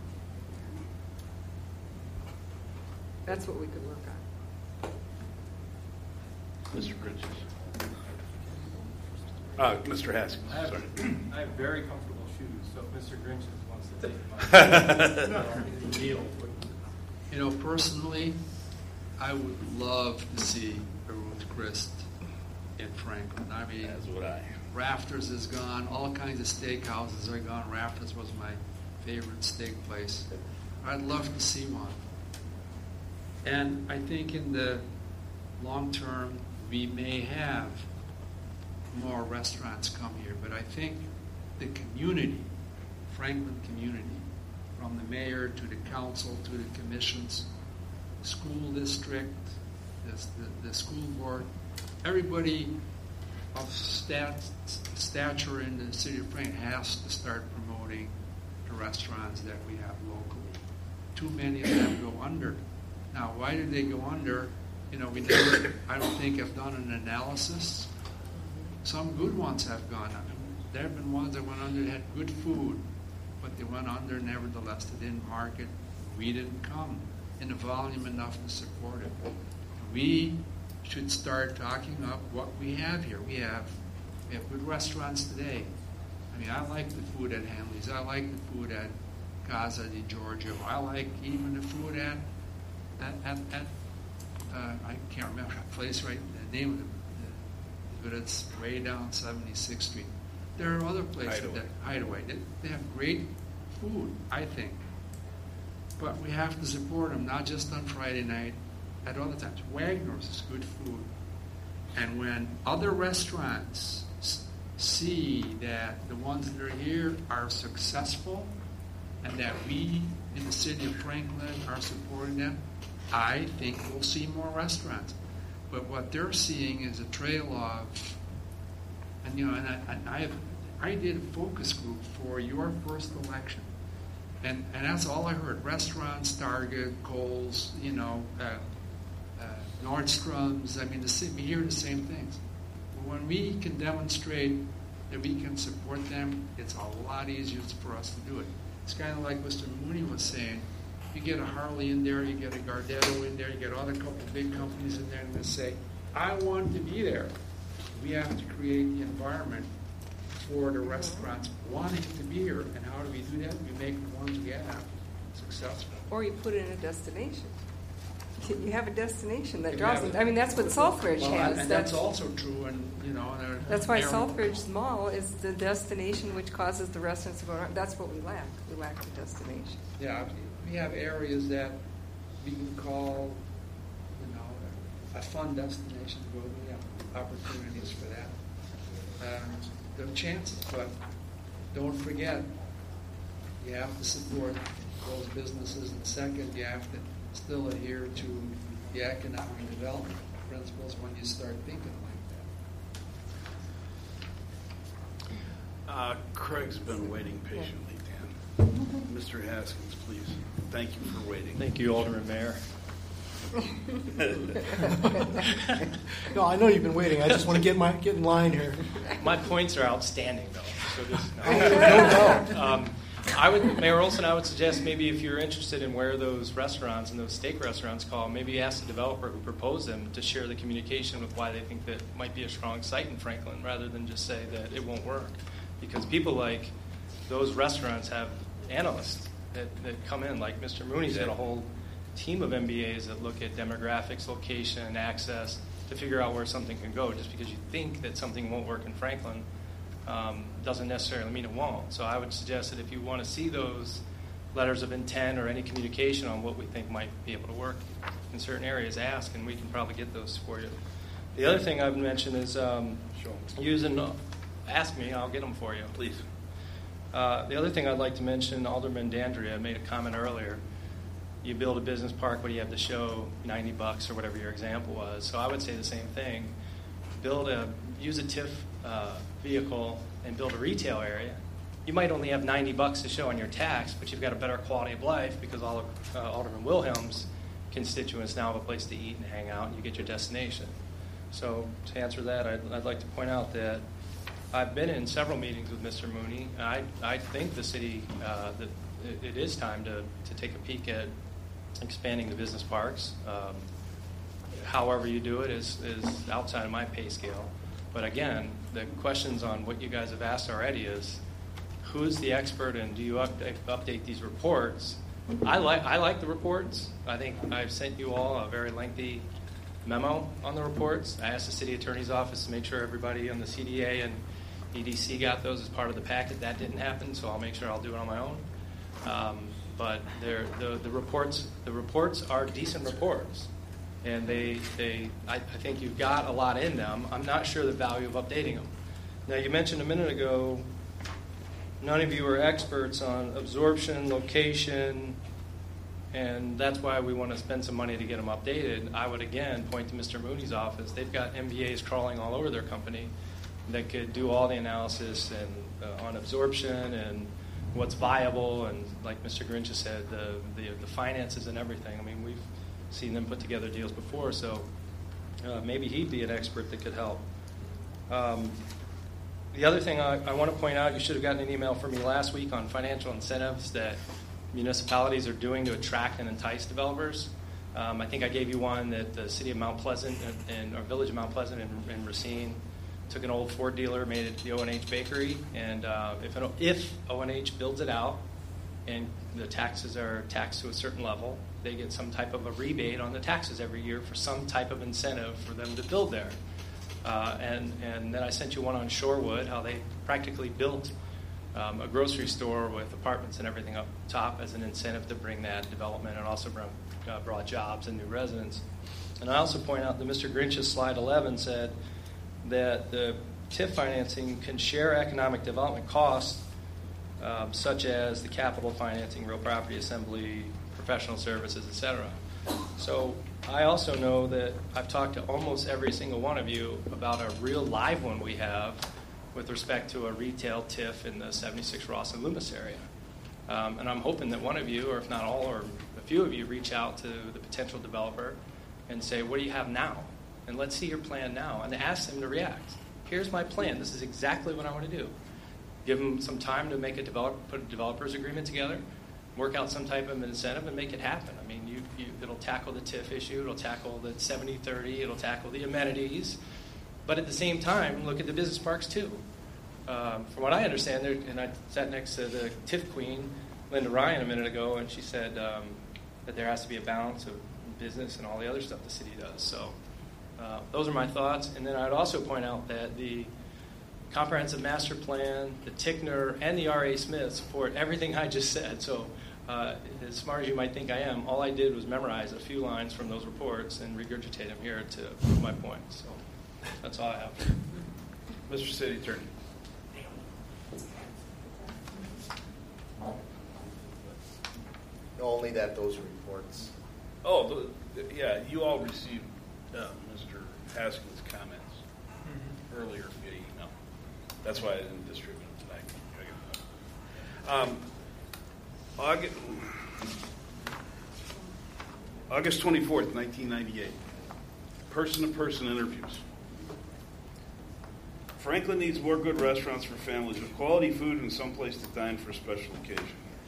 That's what we could work on. Mister Grinches. Uh, Mister Haskins. I have, Sorry. I have very comfortable shoes, so if Mister Grinches wants to take my deal. You know, personally, I would love to see a Ruth Chris in Franklin. I mean, as would I. Rafters is gone. All kinds of steakhouses are gone. Rafters was my favorite steak place. I'd love to see one. And I think in the long term, we may have more restaurants come here. But I think the community, Franklin community, from the mayor to the council to the commissions, school district, this, the, the school board, everybody of stat, stature in the city of Franklin has to start promoting the restaurants that we have locally. Too many of them go under. Now, why did they go under? You know, we never, I don't think, have done an analysis. Some good ones have gone under. There have been ones that went under that had good food, but they went under nevertheless. They didn't market. We didn't come in a volume enough to support it. We should start talking up what we have here. We have we have good restaurants today. I mean, I like the food at Hanley's. I like the food at Casa di Giorgio. I like even the food at at at, at uh, I can't remember that place right the name of it, but it's way down seventy-sixth Street. There are other places Hideaway. that Hideaway. They, they have great food, I think. But we have to support them, not just on Friday night, at other times. Wagner's is good food. And when other restaurants s- see that the ones that are here are successful and that we in the city of Franklin are supporting them, I think we'll see more restaurants. But what they're seeing is a trail of, and you know, and I, and I, have, I did a focus group for your first election. And, and that's all I heard. Restaurants, Target, Kohl's, you know, uh, uh, Nordstrom's. I mean, the, we hear the same things. But when we can demonstrate that we can support them, it's a lot easier for us to do it. It's kind of like Mister Mooney was saying. You get a Harley in there, you get a Gardetto in there, you get other couple big companies in there, and they say, I want to be there. We have to create the environment for the restaurants wanting to be here. And how do we do that? We make the ones we have successful. Or you put it in a destination. You have a destination that You draws have them. it. I mean, that's what Southbridge Well, has. And that's also true. And you know, in our That's why area. Southbridge Mall is the destination which causes the restaurants to go around. That's what we lack. We lack the destination. Yeah, we have areas that we can call, you know, a fun destination to go to. We have opportunities for that. Um, there are chances, but don't forget, you have to support those businesses. And second, you have to still adhere to the economic development principles when you start thinking like that. Uh, Craig's been waiting patiently, Dan. Mister Haskins, please. Thank you for waiting. Thank you, Alderman Mayor. No, I know you've been waiting. I just want to get my get in line here. My points are outstanding, though. So just, no. No doubt. Um, I would, Mayor Olson, I would suggest maybe if you're interested in where those restaurants and those steak restaurants call, maybe ask the developer who proposed them to share the communication with why they think that might be a strong site in Franklin, rather than just say that it won't work. Because people like those restaurants have analysts that, that come in, like Mister Mooney's got a whole team of M B As that look at demographics, location, access, to figure out where something can go. Just because you think that something won't work in Franklin um, doesn't necessarily mean it won't. So I would suggest that if you want to see those letters of intent or any communication on what we think might be able to work in certain areas, ask, and we can probably get those for you. The other thing I would mention is um, using, ask me, I'll get them for you. Please. Uh, the other thing I'd like to mention, Alderman Dandria made a comment earlier. You build a business park, but you have to show ninety bucks or whatever your example was. So I would say the same thing. Build a, use a TIF uh, vehicle and build a retail area. You might only have ninety bucks to show on your tax, but you've got a better quality of life because all of uh, Alderman Wilhelm's constituents now have a place to eat and hang out, and you get your destination. So to answer that, I'd, I'd like to point out that I've been in several meetings with Mister Mooney. I, I think the city, uh, that it, it is time to, to take a peek at expanding the business parks. Um, however you do it is, is outside of my pay scale. But again, the questions on what you guys have asked already is, who's the expert and do you update, update these reports? I like I like the reports. I think I've sent you all a very lengthy memo on the reports. I asked the city attorney's office to make sure everybody on the C D A and E D C got those as part of the packet. That didn't happen, so I'll make sure I'll do it on my own. Um, but they're, the the reports the reports are decent reports, and they they I, I think you've got a lot in them. I'm not sure the value of updating them. Now, you mentioned a minute ago, none of you are experts on absorption, location, And that's why we want to spend some money to get them updated. I would, again, point to Mister Mooney's office. They've got M B As crawling all over their company that could do all the analysis and uh, on absorption and what's viable, and like Mister Grinch has said, the, the, the finances and everything. I mean, we've seen them put together deals before, so uh, maybe he'd be an expert that could help. Um, the other thing I, I want to point out, you should have gotten an email from me last week on financial incentives that municipalities are doing to attract and entice developers. Um, I think I gave you one that the city of Mount Pleasant and, and or village of Mount Pleasant and, and Racine took an old Ford dealer, made it the O and H bakery, and uh, if, an, if O and H builds it out and the taxes are taxed to a certain level, they get some type of a rebate on the taxes every year for some type of incentive for them to build there. Uh, and, and then I sent you one on Shorewood, how they practically built um, a grocery store with apartments and everything up top as an incentive to bring that development, and also bring, uh, brought jobs and new residents. And I also point out that Mister Grinch's slide eleven said that the T I F financing can share economic development costs, um, such as the capital financing, real property assembly, professional services, et cetera. So I also know that I've talked to almost every single one of you about a real live one we have with respect to a retail T I F in the seventy-six Ross and Loomis area. Um, and I'm hoping that one of you, or if not all, or a few of you, reach out to the potential developer and say, what do you have now? And let's see your plan now, and ask them to react. Here's my plan. This is exactly what I want to do. Give them some time to make a develop, put a developer's agreement together, work out some type of incentive, and make it happen. I mean, you, you, it'll tackle the T I F issue, it'll tackle the seventy thirty, it'll tackle the amenities, but at the same time, look at the business parks too. Um, from what I understand, and I sat next to the T I F queen, Linda Ryan, a minute ago, and she said um, that there has to be a balance of business and all the other stuff the city does. So uh, those are my thoughts. And then I'd also point out that the Comprehensive Master Plan, the Tickner, and the R A Smith support everything I just said. So uh, as smart as you might think I am, all I did was memorize a few lines from those reports and regurgitate them here to prove my point. So that's all I have. Mister City Attorney. Only that those reports. Oh, the, yeah, you all received uh, Mister Haskins' comments mm-hmm. earlier via email. That's why I didn't distribute them tonight. Um, August, August twenty-fourth, nineteen ninety-eight. Person-to-person interviews. Franklin needs more good restaurants for families with quality food and someplace to dine for a special occasion.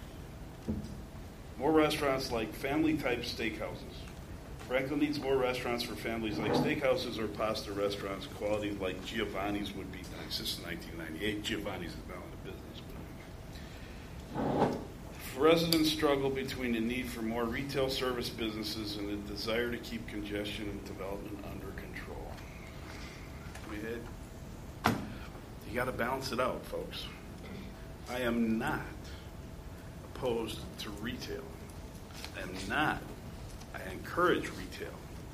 More restaurants like family-type steakhouses. Franklin needs more restaurants for families like steakhouses or pasta restaurants. Quality like Giovanni's would be nice. This is nineteen ninety-eight. Giovanni's is now in the business. But residents struggle between the need for more retail service businesses and the desire to keep congestion and development under control. I mean, it, you got to balance it out, folks. I am not opposed to retail. I am not. I encourage retail.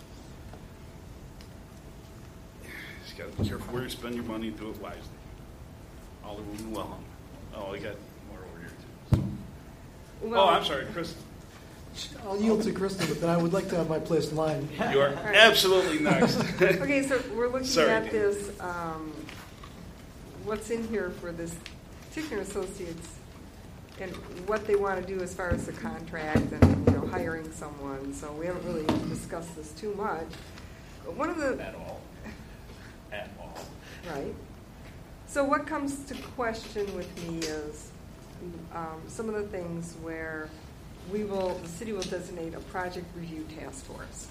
You just got to be careful where you spend your money and do it wisely. Alderwoman Wellham. Oh, I got more over here too. So. Well, oh, I'm sorry, Kristen. I'll yield to Kristen, but then I would like to have my place in line. You are absolutely next. Okay, so we're looking sorry, at Dan. this. Um, what's in here for this Tickner Associates? And what they want to do as far as the contract and, you know, hiring someone. So we haven't really discussed this too much. But one of the at all, at all, right. So what comes to question with me is um, some of the things where we will, the city will designate a project review task force.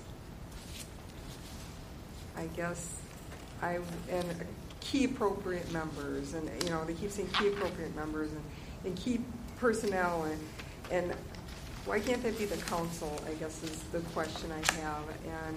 I guess I and key appropriate members, and you know they keep saying key appropriate members and, and key personnel, and, and why can't that be the council, I guess is the question I have. And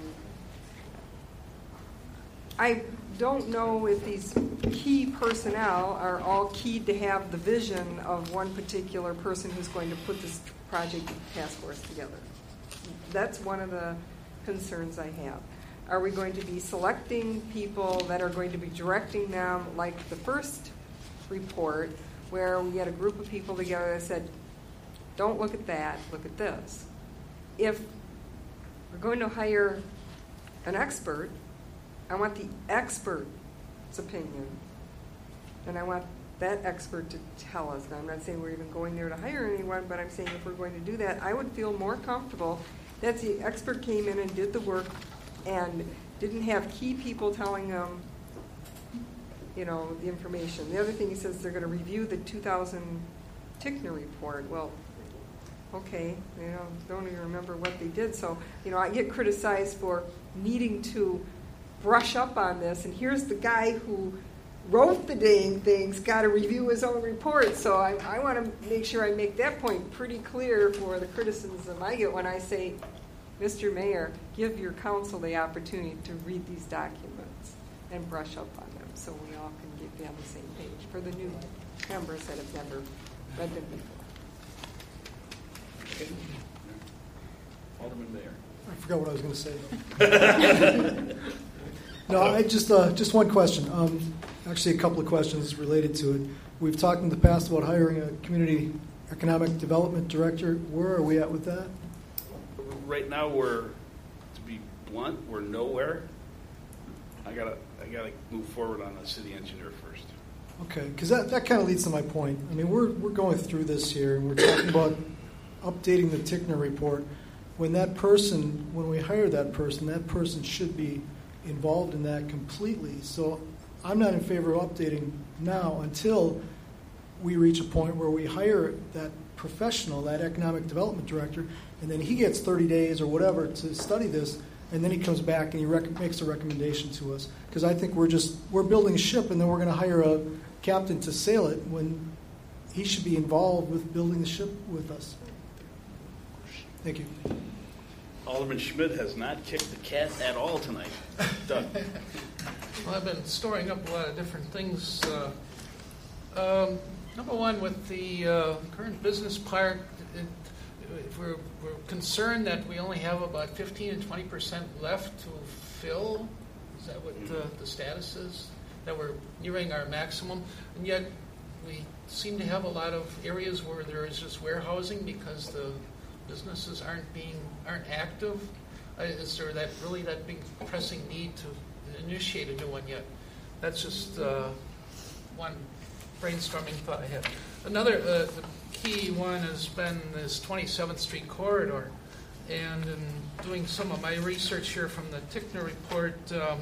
I don't know if these key personnel are all keyed to have the vision of one particular person who's going to put this project task force together. That's one of the concerns I have. Are we going to be selecting people that are going to be directing them like the first report, where we had a group of people together that said, don't look at that, look at this. if we're going to hire an expert, I want the expert's opinion, and I want that expert to tell us. Now, I'm not saying we're even going there to hire anyone, but I'm saying if we're going to do that, I would feel more comfortable that the expert came in and did the work and didn't have key people telling them, you know, the information. The other thing he says they're going to review the two thousand Tickner report. Well, okay, you know, don't even remember what they did. So, you know, I get criticized for needing to brush up on this, and here's the guy who wrote the dang things, got to review his own report. So I, I want to make sure I make that point pretty clear for the criticism I get when I say, Mister Mayor, give your council the opportunity to read these documents and brush up on them so we all can get be on the same page for the new members that have never read them before. Okay. Alderman Mayor. I forgot what I was going to say. No, I just uh, just one question. Um, actually, a couple of questions related to it. We've talked in the past about hiring a community economic development director. Where are we at with that? Right now, we're, to be blunt, we're nowhere. I gotta, I gotta move forward on the city engineer first. Okay, because that, that kind of leads to my point. I mean, we're we're going through this here, and we're talking about updating the Tickner report. When that person, when we hire that person, that person should be involved in that completely. So I'm not in favor of updating now until we reach a point where we hire that professional, that economic development director, and then he gets thirty days or whatever to study this, and then he comes back and he rec- makes a recommendation to us. Because I think we're just, we're building a ship and then we're going to hire a captain to sail it when he should be involved with building the ship with us. Thank you. Alderman Schmidt has not kicked the cat at all tonight. Doug. Well, I've been storing up a lot of different things. Uh, um, number one, with the uh, current business park, it, if we're, we're concerned that we only have about fifteen to twenty percent left to fill. Is that what uh, the status is? That we're nearing our maximum, and yet we seem to have a lot of areas where there is just warehousing because the businesses aren't being aren't active. Uh, is there that really that big pressing need to initiate a new one yet? That's just uh, one brainstorming thought I had. Another uh, the key one has been this twenty-seventh Street corridor, and in doing some of my research here from the Tickner report, um,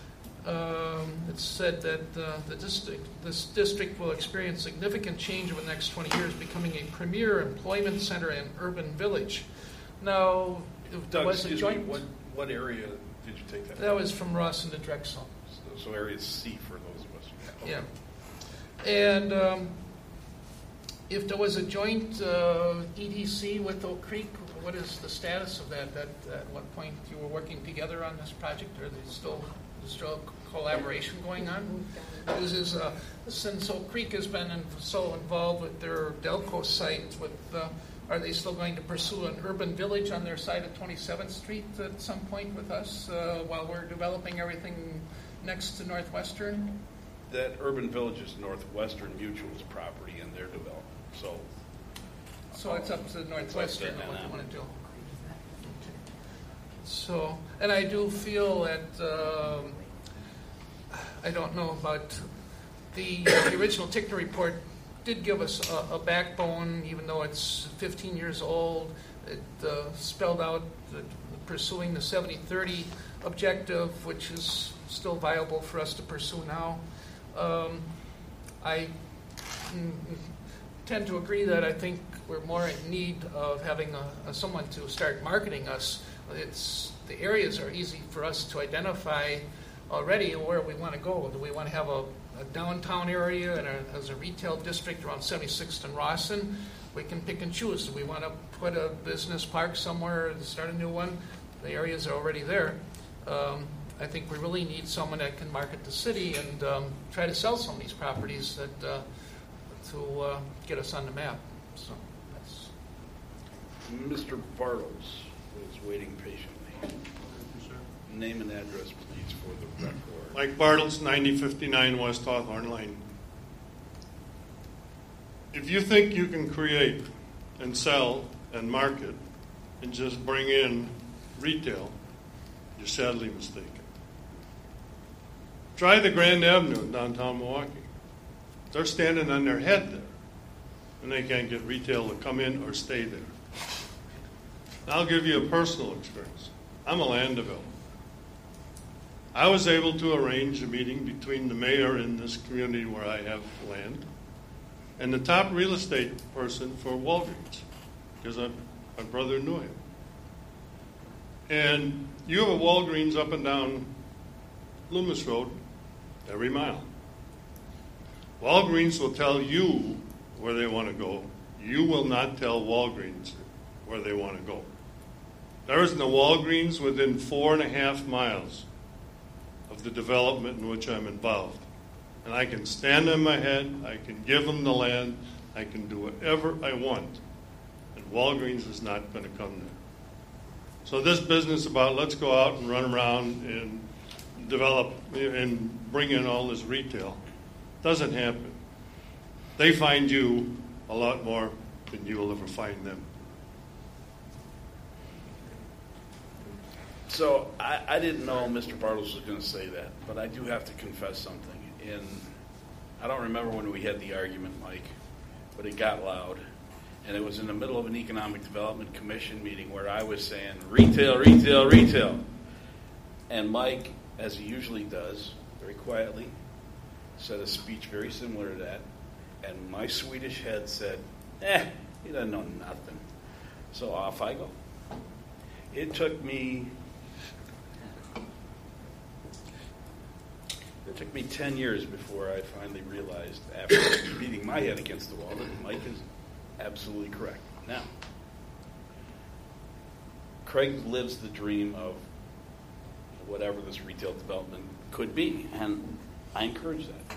um, it said that uh, the district this district will experience significant change over the next twenty years, becoming a premier employment center and urban village. Now, if there Doug, was a excuse joint, me, what, what area did you take that that from? was from Rawson to Drexel. So, so area C for those of us. Okay. Yeah. And um, if there was a joint uh, E D C with Oak Creek, what is the status of that? That at what point you were working together on this project, or are they still is still collaboration going on? This is uh, since Oak Creek has been in, so involved with their Delco site. With uh, are they still going to pursue an urban village on their side of twenty-seventh Street at some point with us uh, while we're developing everything next to Northwestern? That urban village is Northwestern Mutual's property and their development. So, so it's up to Northwestern Northwestern what they and want to do. Okay. So, and I do feel that um, I don't know about the, the original Tickner report did give us a, a backbone, even though it's fifteen years old. It uh, spelled out the, pursuing the seventy thirty objective, which is still viable for us to pursue now. Um, I mm, tend to agree that I think we're more in need of having a, a someone to start marketing us. It's the areas are easy for us to identify already where we want to go. Do we want to have a, a downtown area and a, as a retail district around seventy-sixth and Rawson? We can pick and choose. Do we want to put a business park somewhere and start a new one? The areas are already there. Um, I think we really need someone that can market the city and um, try to sell some of these properties that uh, to uh, get us on the map. So that's Mister Bartles is waiting patiently. Name and address, please, for the record. Mike Bartles, ninety fifty-nine West Hawthorne Lane. If you think you can create and sell and market and just bring in retail, you're sadly mistaken. Try the Grand Avenue in downtown Milwaukee. They're standing on their head there, and they can't get retail to come in or stay there. I'll give you a personal experience. I'm a land developer. I was able to arrange a meeting between the mayor in this community where I have land and the top real estate person for Walgreens, because I, my brother knew him. And you have a Walgreens up and down Loomis Road every mile. Walgreens will tell you where they want to go. You will not tell Walgreens where they want to go. There isn't a Walgreens within four and a half miles of the development in which I'm involved. And I can stand on my head, I can give them the land, I can do whatever I want. And Walgreens is not going to come there. So this business about let's go out and run around and develop and bring in all this retail doesn't happen. They find you a lot more than you will ever find them. So I, I didn't know Mister Bartles was going to say that, but I do have to confess something. In I don't remember when we had the argument, Mike, but it got loud. And it was in the middle of an Economic Development Commission meeting where I was saying, retail, retail, retail. And Mike, as he usually does, very quietly, said a speech very similar to that. And my Swedish head said, eh, he doesn't know nothing. So off I go. It took me, it took me ten years before I finally realized, after beating my head against the wall, that Mike is absolutely correct. Now, Craig lives the dream of whatever this retail development could be, and I encourage that.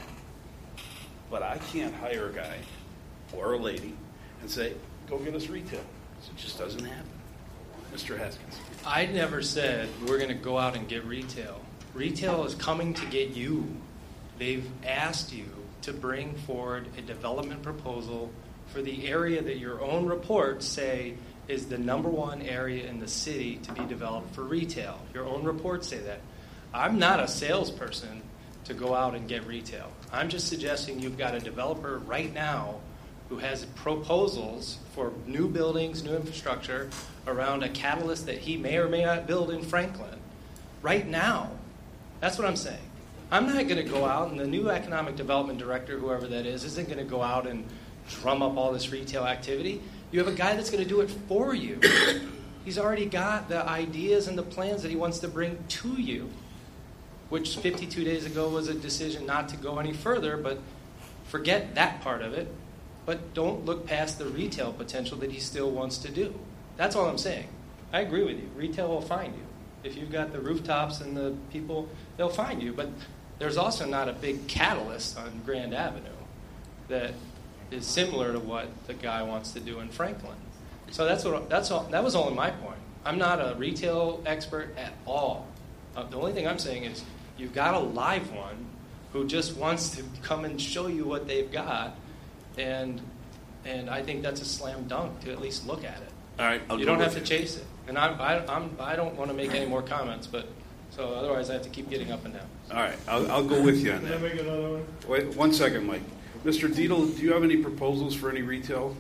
But I can't hire a guy or a lady and say, go get us retail. It just doesn't happen. Mister Haskins. I never said we're going to go out and get retail. Retail is coming to get you. They've asked you to bring forward a development proposal for the area that your own reports say is the number one area in the city to be developed for retail. Your own reports say that. I'm not a salesperson to go out and get retail. I'm just suggesting you've got a developer right now who has proposals for new buildings, new infrastructure around a catalyst that he may or may not build in Franklin right now. That's what I'm saying. I'm not going to go out, and the new economic development director, whoever that is, isn't going to go out and drum up all this retail activity. You have a guy that's going to do it for you. He's already got the ideas and the plans that he wants to bring to you, which fifty-two days ago was a decision not to go any further, but forget that part of it. But don't look past the retail potential that he still wants to do. That's all I'm saying. I agree with you. Retail will find you. If you've got the rooftops and the people, they'll find you. But there's also not a big catalyst on Grand Avenue that is similar to what the guy wants to do in Franklin. So that's what that's all. That was only my point. I'm not a retail expert at all. Uh, the only thing I'm saying is you've got a live one who just wants to come and show you what they've got, and and I think that's a slam dunk to at least look at it. All right, I'll you go don't have with to you. chase it. And I'm, I, I'm, I don't want to make any more comments, but so otherwise I have to keep getting up and down. All right, I'll, I'll go with you on Can I that. make another one? Wait one second, Mike. Mister Deedle, do you have any proposals for any retail?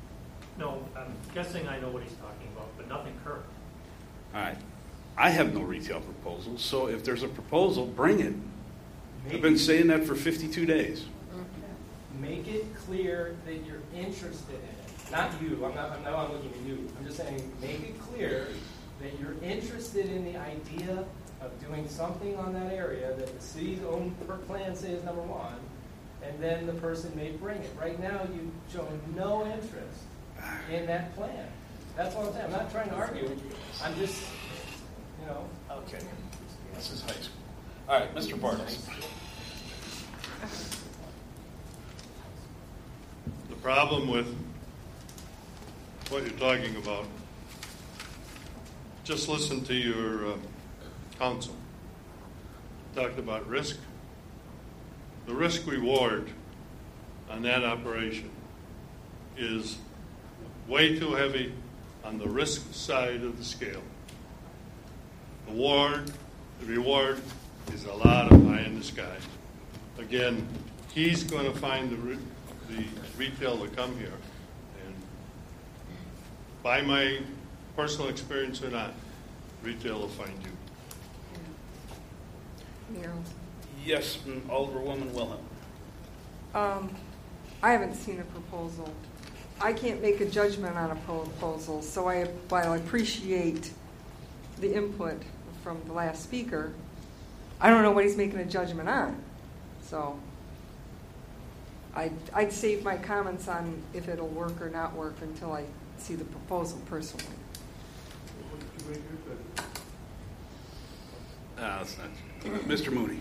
No, I'm guessing I know what he's talking about, but nothing current. All right. I have no retail proposals, so if there's a proposal, bring it. I've been saying that for fifty-two days. Make it clear that you're interested in it. Not you. I'm not. I'm not I'm looking at you. I'm just saying, make it clear that you're interested in the idea of doing something on that area that the city's own plan says is number one, and then the person may bring it. Right now, you've shown no interest in that plan. That's all I'm saying. I'm not trying to argue. I'm just, you know. Okay. This is high school. All right, Mister Bartles. The problem with what you're talking about, just listen to your uh, counsel. Talked about risk. The risk reward on that operation is way too heavy on the risk side of the scale. The reward, the reward is a lot of pie in the sky. Again, he's going to find the, re- the retail to come here. And by my personal experience or not, retail will find you. Yes, Alderwoman Wilhelm. Um, I haven't seen a proposal. I can't make a judgment on a proposal, so I, while I appreciate the input from the last speaker, I don't know what he's making a judgment on. So I'd, I'd save my comments on if it'll work or not work until I see the proposal personally. Uh, that's not Mister Mooney.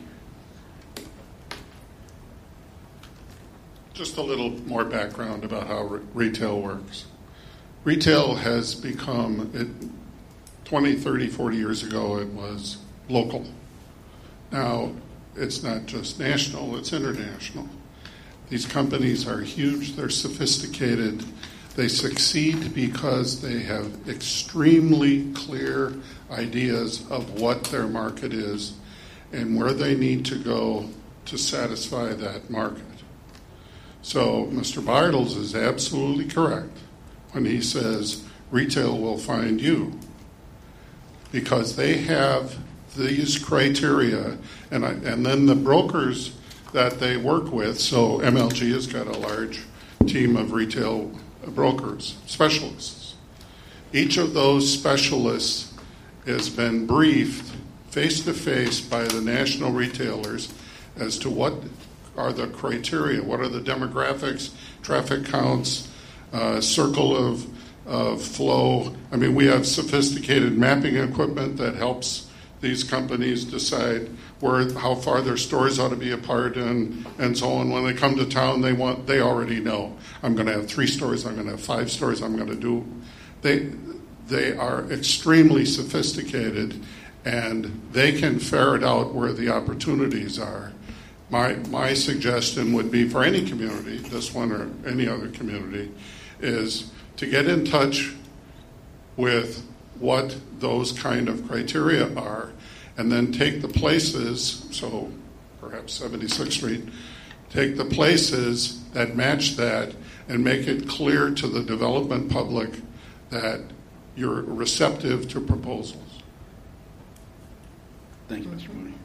Just a little more background about how re- retail works. Retail has become, it, twenty, thirty, forty years ago, it was local. Now, it's not just national, it's international. These companies are huge, they're sophisticated. They succeed because they have extremely clear ideas of what their market is and where they need to go to satisfy that market. So Mister Bartles is absolutely correct when he says retail will find you, because they have these criteria, and I, and then the brokers that they work with. So M L G has got a large team of retail brokers, specialists. Each of those specialists has been briefed face-to-face by the national retailers as to what are the criteria, what are the demographics, traffic counts, uh, circle of, of flow. I mean, we have sophisticated mapping equipment that helps these companies decide where, how far their stores ought to be apart, and, and so on. When they come to town, they want, they already know. I'm going to have three stores. I'm going to have five stores. I'm going to do. They, they are extremely sophisticated, and they can ferret out where the opportunities are. My my suggestion would be for any community, this one or any other community, is to get in touch with what those kind of criteria are, and then take the places, so perhaps seventy-sixth Street, take the places that match that and make it clear to the development public that you're receptive to proposals. Thank you, Mister Mooney.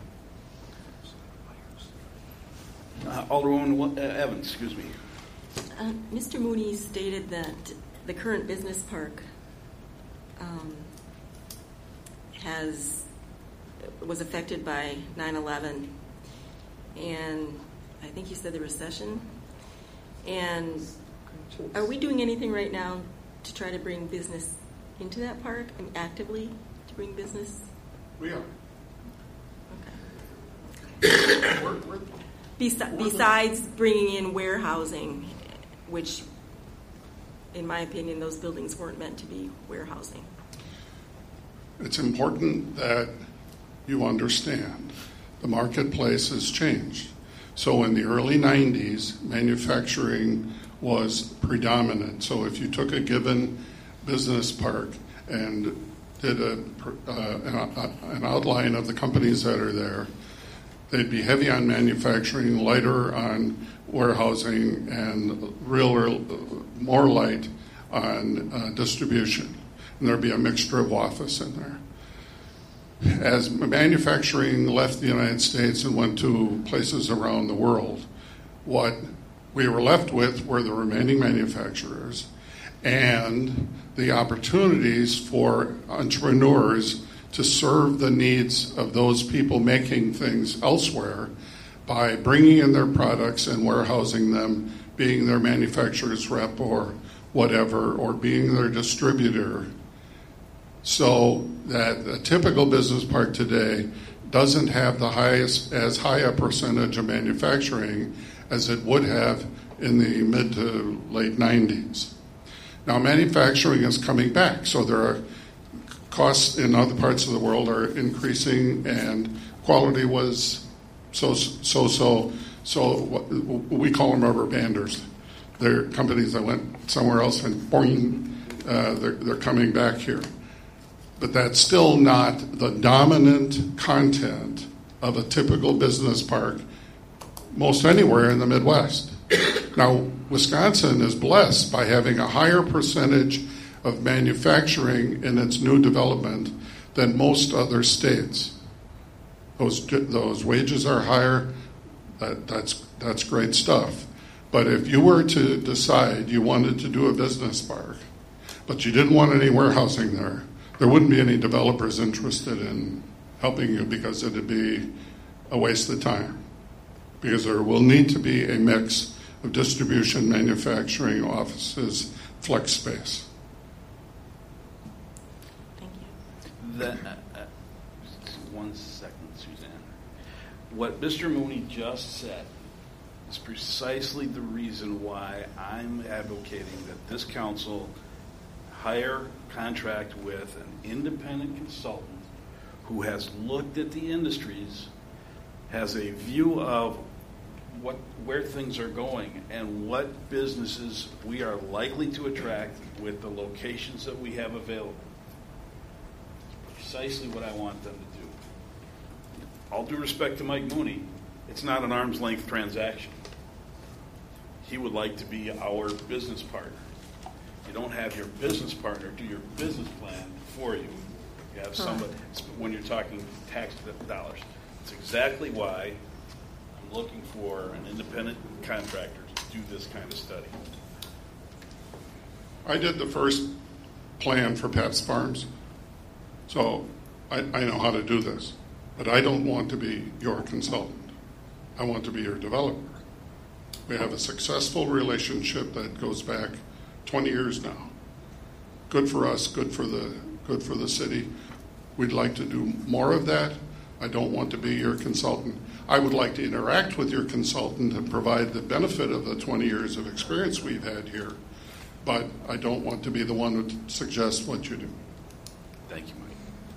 Uh, Alderwoman Evans, excuse me. Uh, Mister Mooney stated that the current business park um, has was affected by nine eleven, and I think he said the recession. And are we doing anything right now to try to bring business into that park, and actively to bring business? We are. Okay. we're, we're, Besi- besides bringing in warehousing, which, in my opinion, those buildings weren't meant to be warehousing. It's important that you understand the marketplace has changed. So in the early nineties, manufacturing was predominant. So if you took a given business park and did a, uh, an outline of the companies that are there, they'd be heavy on manufacturing, lighter on warehousing, and real, real more light on uh, distribution. And there'd be a mixture of office in there. As manufacturing left the United States and went to places around the world, what we were left with were the remaining manufacturers and the opportunities for entrepreneurs to serve the needs of those people making things elsewhere by bringing in their products and warehousing them, being their manufacturer's rep or whatever, or being their distributor. So that a typical business park today doesn't have the highest, as high a percentage of manufacturing as it would have in the mid to late nineties. Now, manufacturing is coming back, so there are costs in other parts of the world are increasing, and quality was so so so so. We call them rubber banders. They're companies that went somewhere else and boing, uh, they're, they're coming back here. But that's still not the dominant content of a typical business park most anywhere in the Midwest. Now, Wisconsin is blessed by having a higher percentage of manufacturing in its new development than most other states. Those those wages are higher. That, that's that's great stuff. But if you were to decide you wanted to do a business park, but you didn't want any warehousing there, there wouldn't be any developers interested in helping you because it would be a waste of time. Because there will need to be a mix of distribution, manufacturing, offices, flex space. That, uh, uh, one second, Suzanne. What Mister Mooney just said is precisely the reason why I'm advocating that this council hire, contract with an independent consultant who has looked at the industries, has a view of what where things are going and what businesses we are likely to attract with the locations that we have available. Precisely what I want them to do. All due respect to Mike Mooney, it's not an arm's length transaction. He would like to be our business partner. You don't have your business partner do your business plan for you. You have somebody, when you're talking tax dollars. It's exactly why I'm looking for an independent contractor to do this kind of study. I did the first plan for Pat's Farms. So I, I know how to do this, but I don't want to be your consultant. I want to be your developer. We have a successful relationship that goes back twenty years now. Good for us, good for the good for the city. We'd like to do more of that. I don't want to be your consultant. I would like to interact with your consultant and provide the benefit of the twenty years of experience we've had here, but I don't want to be the one who suggests what you do. Thank you, Mike.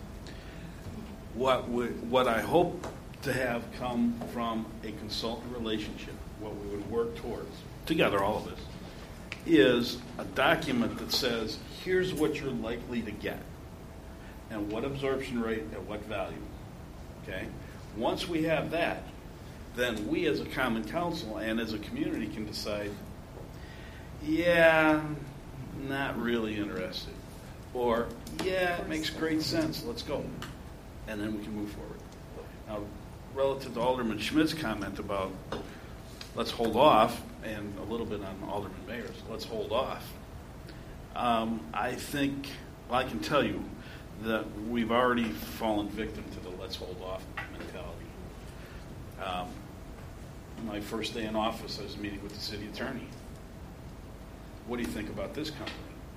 What would, what I hope to have come from a consultant relationship, what we would work towards, together, all of us, is a document that says, here's what you're likely to get, and what absorption rate at what value. Okay? Once we have that, then we as a common council and as a community can decide, yeah, not really interested. Or, yeah, it makes great sense, let's go. And then we can move forward. Now, relative to Alderman Schmidt's comment about let's hold off, and a little bit on Alderman Mayer's, let's hold off. Um, I think, well, I can tell you that we've already fallen victim to the let's hold off mentality. Um, my first day in office, I was meeting with the city attorney. What do you think about this company?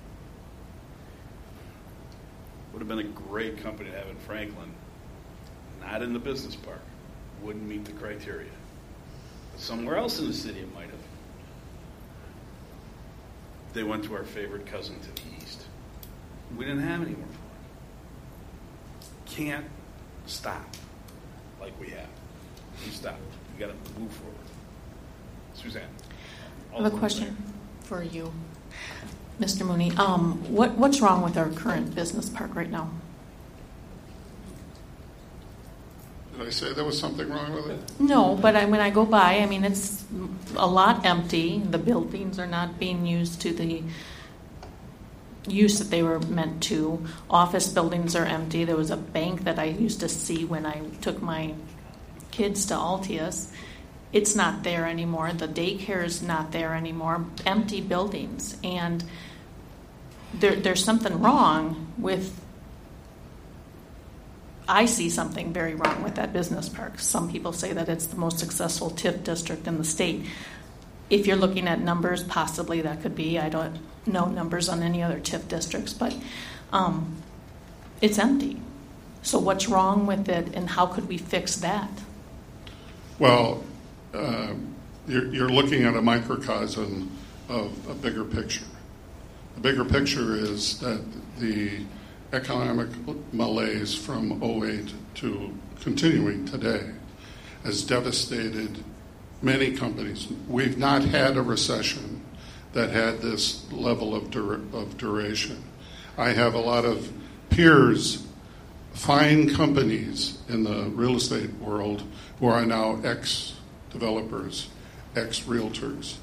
Would have been a great company to have in Franklin, not in the business park. Wouldn't meet the criteria. But somewhere else in the city it might have. They went to our favorite cousin to the east. We didn't have any more fun. Can't stop like we have. We stop. We got to move forward. Suzanne. I have a question for you, Mister Mooney. Um, what, what's wrong with our current business park right now? Did I say there was something wrong with it? No, but I, when I go by, I mean, it's a lot empty. The buildings are not being used to the use that they were meant to. Office buildings are empty. There was a bank that I used to see when I took my kids to Altius. It's not there anymore. The daycare is not there anymore. Empty buildings. And there, there's something wrong with, I see something very wrong with that business park. Some people say that it's the most successful T I F district in the state. If you're looking at numbers, possibly that could be. I don't know numbers on any other T I F districts, but um, it's empty. So what's wrong with it, and how could we fix that? Well, uh, you're, you're looking at a microcosm of a bigger picture. The bigger picture is that the economic malaise from oh eight to continuing today has devastated many companies. We've not had a recession that had this level of, dur- of duration. I have a lot of peers, fine companies in the real estate world who are now ex-developers, ex-realtors.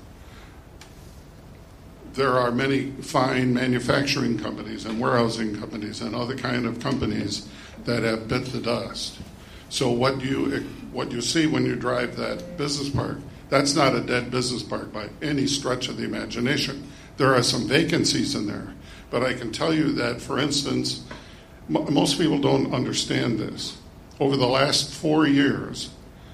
There are many fine manufacturing companies and warehousing companies and other kind of companies that have bit the dust. So what you what you see when you drive that business park, that's not a dead business park by any stretch of the imagination. There are some vacancies in there. But I can tell you that, for instance, m- most people don't understand this. Over the last four years,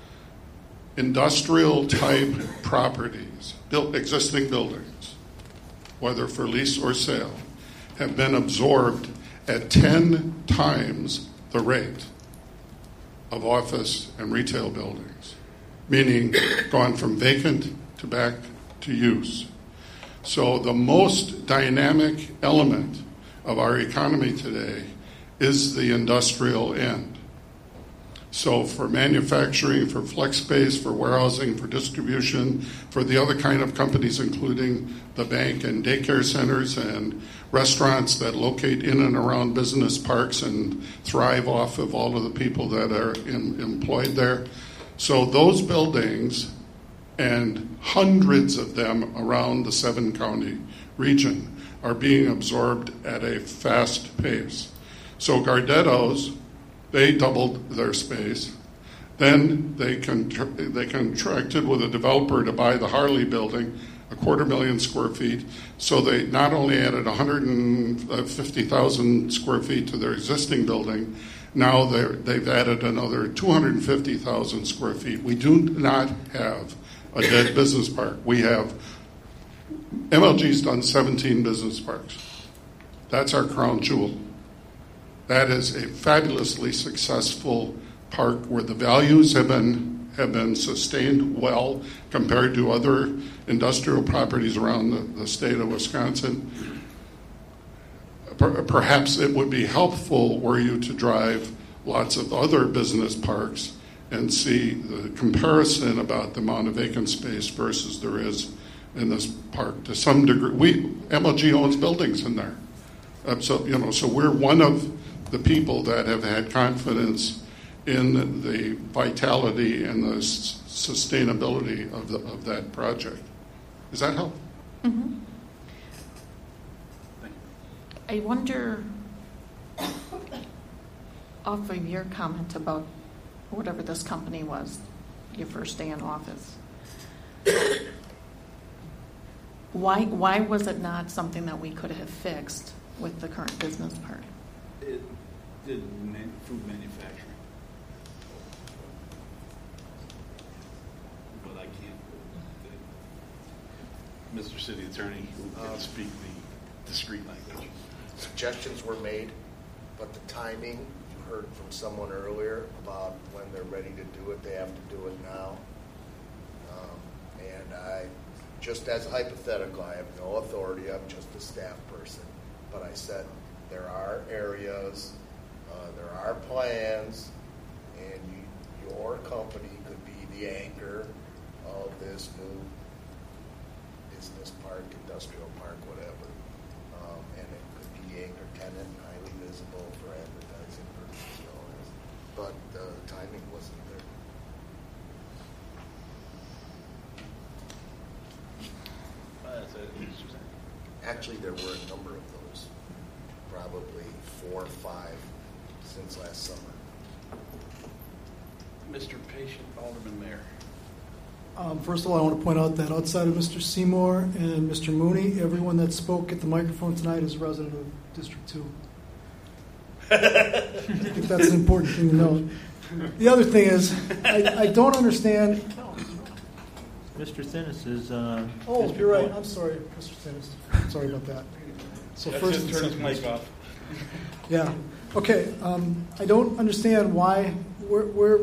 industrial-type properties, built, existing buildings, whether for lease or sale, have been absorbed at ten times the rate of office and retail buildings, meaning gone from vacant to back to use. So the most dynamic element of our economy today is the industrial end. So for manufacturing, for flex space, for warehousing, for distribution, for the other kind of companies, including the bank and daycare centers and restaurants that locate in and around business parks and thrive off of all of the people that are in, employed there. So those buildings, and hundreds of them around the seven-county region, are being absorbed at a fast pace. So Gardetto's, they doubled their space. Then they contra- they contracted with a developer to buy the Harley building, a quarter million square feet. So they not only added one hundred fifty thousand square feet to their existing building, now they've added another two hundred fifty thousand square feet. We do not have a dead business park. We have, M L G's done seventeen business parks. That's our crown jewel. That is a fabulously successful park where the values have been have been sustained well compared to other industrial properties around the, the state of Wisconsin. Per, perhaps it would be helpful were you to drive lots of other business parks and see the comparison about the amount of vacant space versus there is in this park. To some degree, we M L G owns buildings in there, uh, so you know. So we're one of the people that have had confidence in the vitality and the s- sustainability of the of that project. Does that help? Mm-hmm. I wonder, off of your comment about whatever this company was, your first day in office, why why was it not something that we could have fixed with the current business park? It did man- food manufacturing. But I can't. Mister City Attorney, who can speak the discreet language. Suggestions were made, but the timing, you heard from someone earlier about when they're ready to do it, they have to do it now. Um, and I, just as a hypothetical, I have no authority, I'm just a staff person, but I said there are areas, uh, there are plans, and you, your company could be the anchor of this new business park, industrial park, whatever. Um, and it could be the anchor tenant, highly visible for advertising purposes. But the uh, timing wasn't there. Uh, so, Actually, there were a number of those, probably four or five since last summer. Mister Patient, Alderman Mayor. Um, first of all, I want to point out that outside of Mister Seymour and Mister Mooney, everyone that spoke at the microphone tonight is a resident of District two. I think that's an important thing to note. The other thing is, I, I don't understand. Mister Sinnis is. Uh, Oh, District you're right. one. I'm sorry, Mister Sinnis. Sorry about that. So That's first, his turn his mic off. Yeah. Okay. Um, I don't understand why we're, we're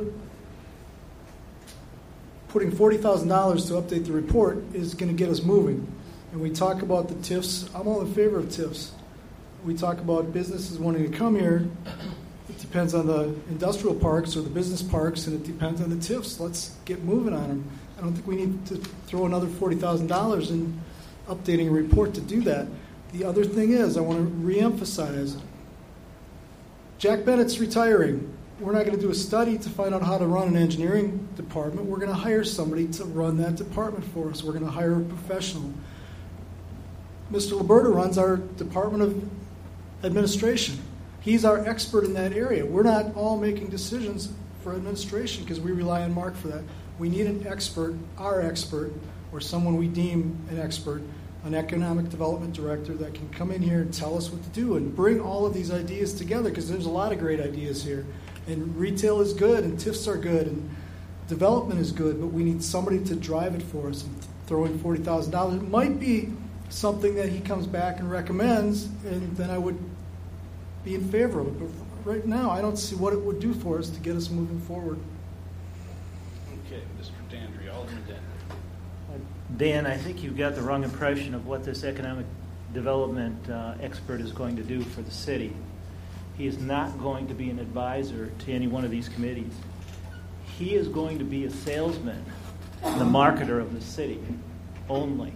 putting forty thousand dollars to update the report is going to get us moving. And we talk about the T I Fs. I'm all in favor of T I Fs. We talk about businesses wanting to come here. It depends on the industrial parks or the business parks, and it depends on the T I Fs. Let's get moving on them. I don't think we need to throw another forty thousand dollars in updating a report to do that. The other thing is, I want to reemphasize, Jack Bennett's retiring. We're not going to do a study to find out how to run an engineering department. We're going to hire somebody to run that department for us. We're going to hire a professional. Mister Liberta runs our Department of Administration. He's our expert in that area. We're not all making decisions for administration because we rely on Mark for that. We need an expert, our expert, or someone we deem an expert, an economic development director that can come in here and tell us what to do and bring all of these ideas together, because there's a lot of great ideas here. And retail is good, and T I Fs are good, and development is good, but we need somebody to drive it for us and throw in forty thousand dollars. It might be something that he comes back and recommends, and then I would be in favor of it. But right now, I don't see what it would do for us to get us moving forward. Okay, Mister Dandry, Alderman Dandry. Dan, I think you've got the wrong impression of what this economic development uh, expert is going to do for the city. He is not going to be an advisor to any one of these committees. He is going to be a salesman, the marketer of the city only.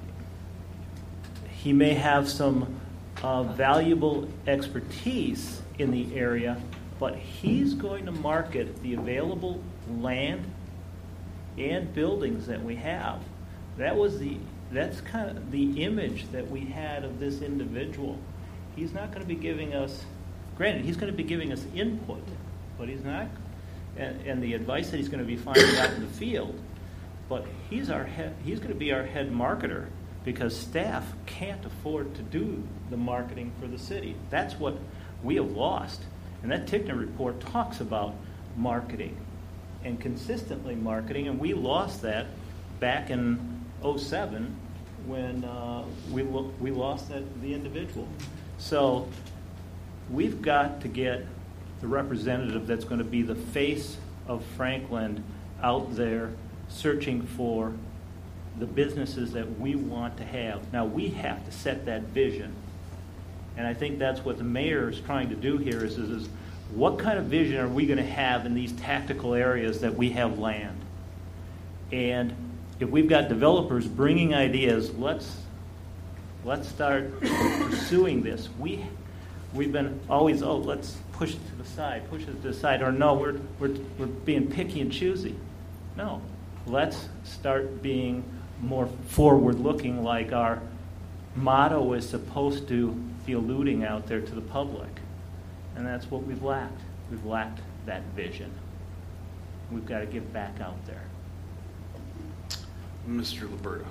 He may have some uh, valuable expertise in the area, but he's going to market the available land and buildings that we have. That was the that's kind of the image that we had of this individual. He's not going to be giving us, granted, he's going to be giving us input, but he's not, and, and the advice that he's going to be finding out in the field. But he's our head, he's going to be our head marketer, because staff can't afford to do the marketing for the city. That's what we have lost. And that Tickner report talks about marketing and consistently marketing, and we lost that back in oh seven when uh, we lo- we lost that the individual. So we've got to get the representative that's going to be the face of Franklin out there searching for the businesses that we want to have. Now, we have to set that vision. And I think that's what the mayor is trying to do here is, is, is what kind of vision are we going to have in these tactical areas that we have land? And if we've got developers bringing ideas, let's let's start pursuing this. We, we've been always, oh, let's push it to the side, push it to the side, or no, we're, we're, we're being picky and choosy. No, let's start being more forward-looking, like our motto is supposed to be alluding out there to the public. And that's what we've lacked. We've lacked that vision. We've got to get back out there. Mister Liberta.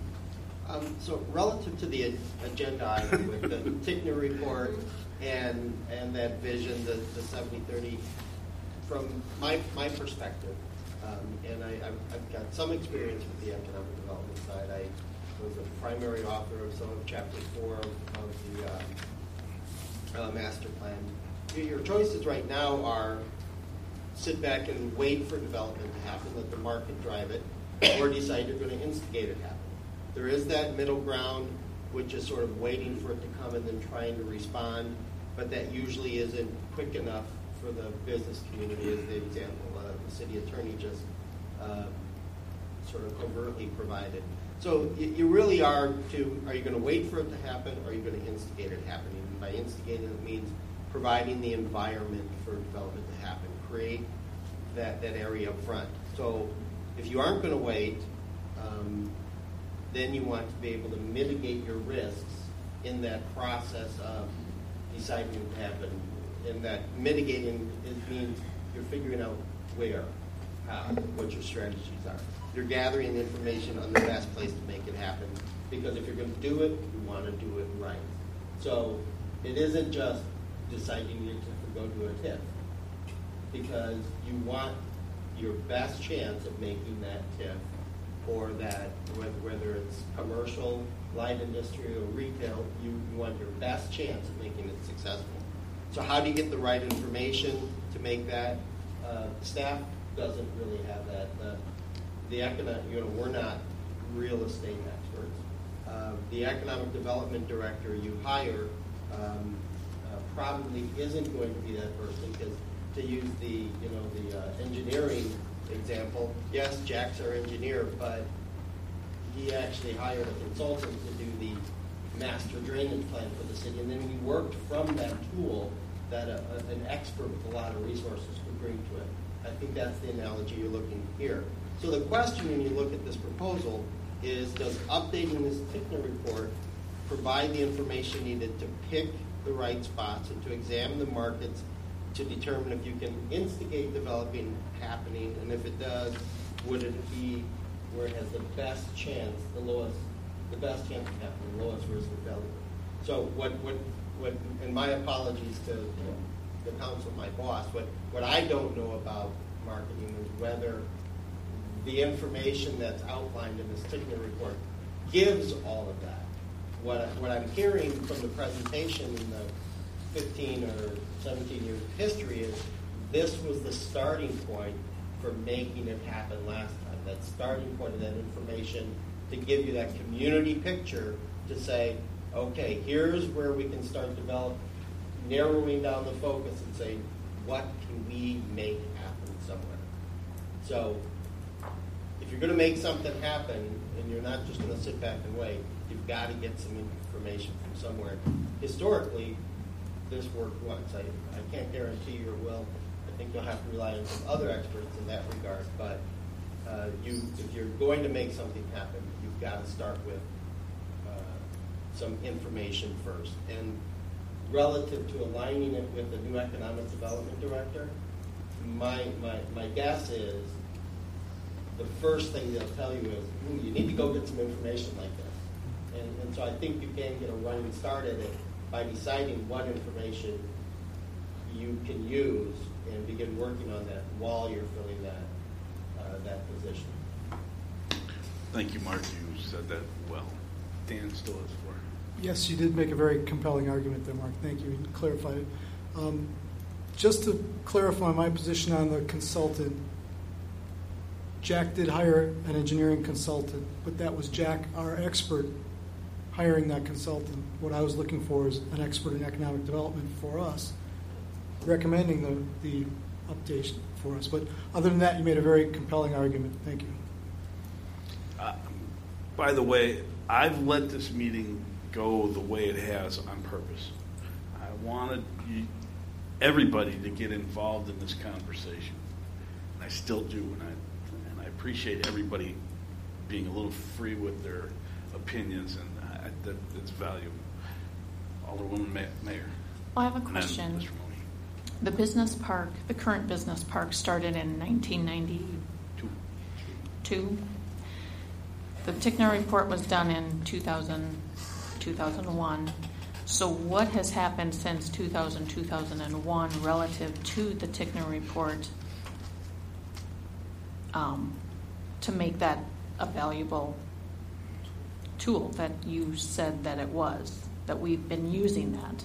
Um, so relative to the agenda item with the Tickner report and and that vision, the, the seventy thirty, from my, my perspective, Um, and I, I've, I've got some experience with the economic development side. I was a primary author of some of chapter four of, of the uh, uh, master plan. Your choices right now are sit back and wait for development to happen, let the market drive it, or decide you're going to instigate it happen. There is that middle ground, which is sort of waiting for it to come and then trying to respond, but that usually isn't quick enough for the business community, as the example uh, the city attorney just uh, sort of covertly provided. So you, you really are to, are you going to wait for it to happen, or are you going to instigate it happening? And by instigating it means providing the environment for development to happen, create that, that area up front. So if you aren't going to wait, um, then you want to be able to mitigate your risks in that process of deciding what to happen. And that mitigating is, means you're figuring out where, how, what your strategies are. You're gathering the information on the best place to make it happen. Because if you're going to do it, you want to do it right. So it isn't just deciding you to go to a T I F. Because you want your best chance of making that T I F, or that, whether it's commercial, light industry, or retail, you, you want your best chance of making it successful. So how do you get the right information to make that? Uh, staff doesn't really have that. Uh, the economic, you know, we're not real estate experts. Uh, the economic development director you hire um, uh, probably isn't going to be that person, because to use the, you know, the uh, engineering example, yes, Jack's our engineer, but he actually hired a consultant to do the master drainage plan for the city, and then we worked from that tool that a, a, an expert with a lot of resources could bring to it. I think that's the analogy you're looking here. So the question when you look at this proposal is, does updating this Tickner report provide the information needed to pick the right spots and to examine the markets to determine if you can instigate developing happening, and if it does, would it be where it has the best chance, the lowest, the best chance of happening, the lowest risk of failure? So what, what, what, and my apologies to you know, the council, my boss, what, what I don't know about marketing is whether the information that's outlined in this Tickner report gives all of that. What, what I'm hearing from the presentation in the fifteen or seventeen years of history is this was the starting point for making it happen last time. That starting point of that information to give you that community picture to say, okay, here's where we can start developing, narrowing down the focus and say, what can we make happen somewhere? So if you're going to make something happen and you're not just going to sit back and wait, you've got to get some information from somewhere. Historically, this worked once. I, I can't guarantee you it will. I think you'll have to rely on some other experts in that regard. But uh, you, if you're going to make something happen, you've got to start with uh, some information first. And relative to aligning it with the new economic development director, my, my, my guess is the first thing they'll tell you is, ooh, you need to go get some information like this. And, and so I think you can get a running start at it by deciding what information you can use and begin working on that while you're filling that uh, that position. Thank you, Mark. You said that well. Dan still has the floor. Yes, you did make a very compelling argument there, Mark. Thank you. You clarified it. Um, just to clarify my position on the consultant, Jack did hire an engineering consultant, but that was Jack, our expert, hiring that consultant. What I was looking for is an expert in economic development for us, recommending the, the updation for us. But other than that, you made a very compelling argument. Thank you. Uh, by the way, I've let this meeting go the way it has on purpose. I wanted you, everybody to get involved in this conversation. And I still do, and I, and I appreciate everybody being a little free with their opinions, and I, that, that's valuable. Alderwoman May, Mayor. Well, I have a question. The business park, the current business park, started in nineteen ninety-two. Two. The Tickner report was done in two thousand, two thousand one. So what has happened since two thousand, two thousand one relative to the Tickner report um, to make that a valuable tool that you said that it was, that we've been using that?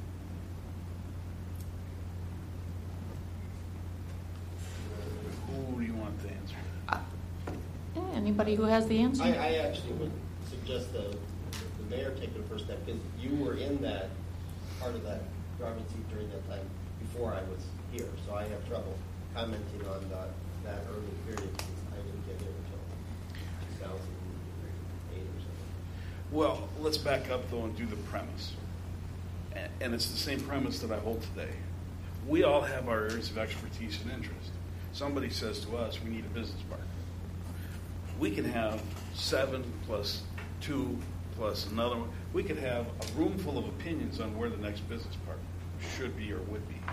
Who do you want to answer? Uh, yeah, anybody who has the answer. I, I actually would suggest the, the mayor take the first step, because you were in that part of that driving seat during that time before I was here, so I have trouble commenting on the, that early period because I didn't get here until two thousand eight or something. Well, let's back up, though, and do the premise. And, and it's the same premise that I hold today. We all have our areas of expertise and interest. Somebody says to us, we need a business park. We can have seven plus two plus another one. We could have a room full of opinions on where the next business park should be or would be.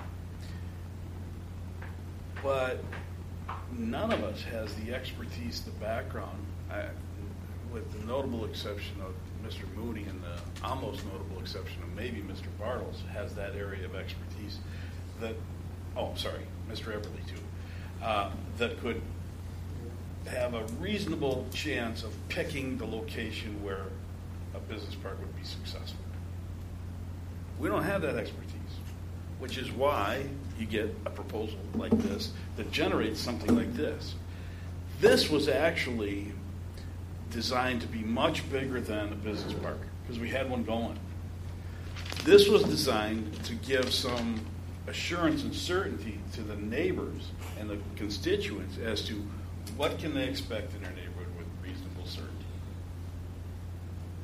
But none of us has the expertise, the background, I, with the notable exception of Mister Mooney and the almost notable exception of maybe Mister Bartles, has that area of expertise that, oh, I'm sorry, Mister Everly too, uh, that could have a reasonable chance of picking the location where a business park would be successful. We don't have that expertise, which is why you get a proposal like this that generates something like this. This was actually designed to be much bigger than a business park because we had one going. This was designed to give some assurance and certainty to the neighbors and the constituents as to what can they expect in their neighborhood with reasonable certainty.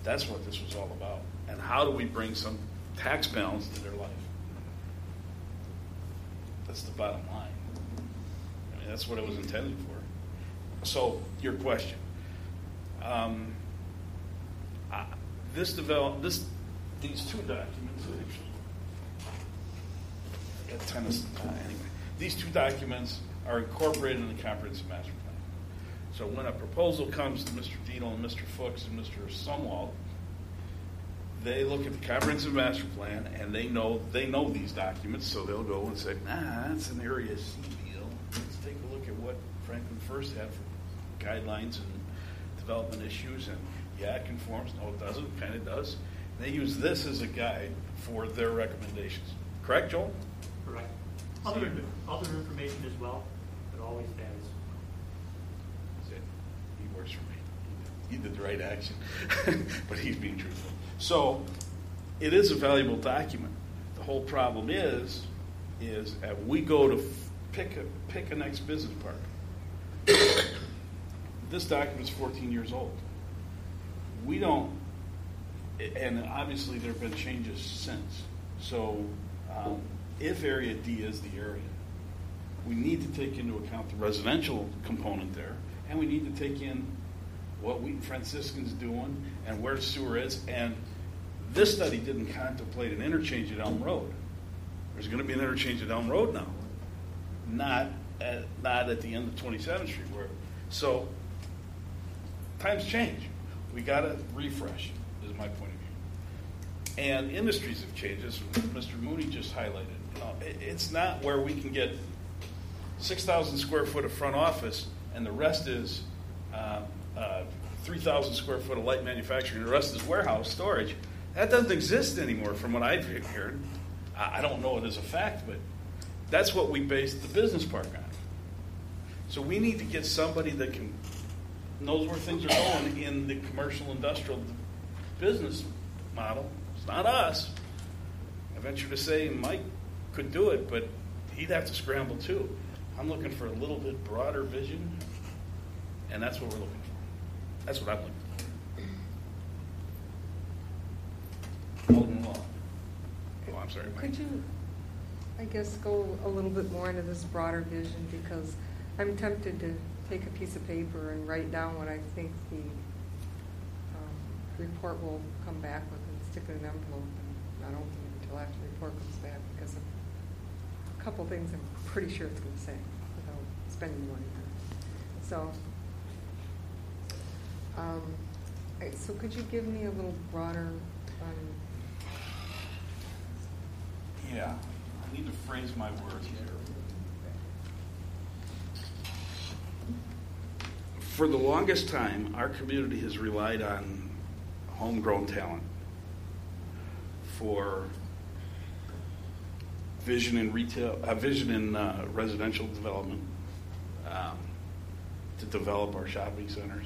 That's what this was all about. And how do we bring some tax balance to their life? That's the bottom line. I mean, that's what it was intended for. So, your question. Um, uh, this develop this these two documents. I got tennis uh, anyway. These two documents are incorporated in the comprehensive master plan. So when a proposal comes to Mister Dietel and Mister Fuchs and Mister Sumwalt, they look at the comprehensive master plan and they know they know these documents, so they'll go and say, nah, that's an Area C deal. Let's take a look at what Franklin First had for guidelines and development issues, and yeah, it conforms. No, it doesn't. Kind of does. And they use this as a guide for their recommendations. Correct, Joel? Correct. Other, other information as well, but always that is. That's it. He works for me. He did the right action, but he's being truthful. So it is a valuable document. The whole problem is, is uh, we go to f- pick a pick a next business park. This document's fourteen years old. We don't, and obviously there have been changes since. So um, if Area D is the area, we need to take into account the residential component there, and we need to take in what Wheaton Franciscan's doing and where sewer is. And this study didn't contemplate an interchange at Elm Road. There's going to be an interchange at Elm Road now, not at, not at the end of twenty-seventh Street. Where so times change. We got to refresh. Is my point of view. And industries have changed. As Mister Mooney just highlighted, you know, it, it's not where we can get six thousand square foot of front office and the rest is uh, uh, three thousand square foot of light manufacturing, and the rest is warehouse storage. That doesn't exist anymore from what I've heard. I don't know it as a fact, but that's what we based the business park on. So we need to get somebody that can knows where things are going in the commercial industrial business model. It's not us. I venture to say Mike could do it, but he'd have to scramble too. I'm looking for a little bit broader vision, and that's what we're looking for. That's what I'm looking for. Alderman Law. Oh, I'm sorry, Mike. Could you, I guess, go a little bit more into this broader vision, because I'm tempted to take a piece of paper and write down what I think the um, report will come back with and stick it in an envelope and not open it until after the report comes back, because of a couple things I'm pretty sure it's going to say without spending money on it. So, um, right, so could you give me a little broader um, Yeah, I need to phrase my words here. For the longest time, our community has relied on homegrown talent for vision in retail, uh, vision in uh, residential development, um, to develop our shopping centers.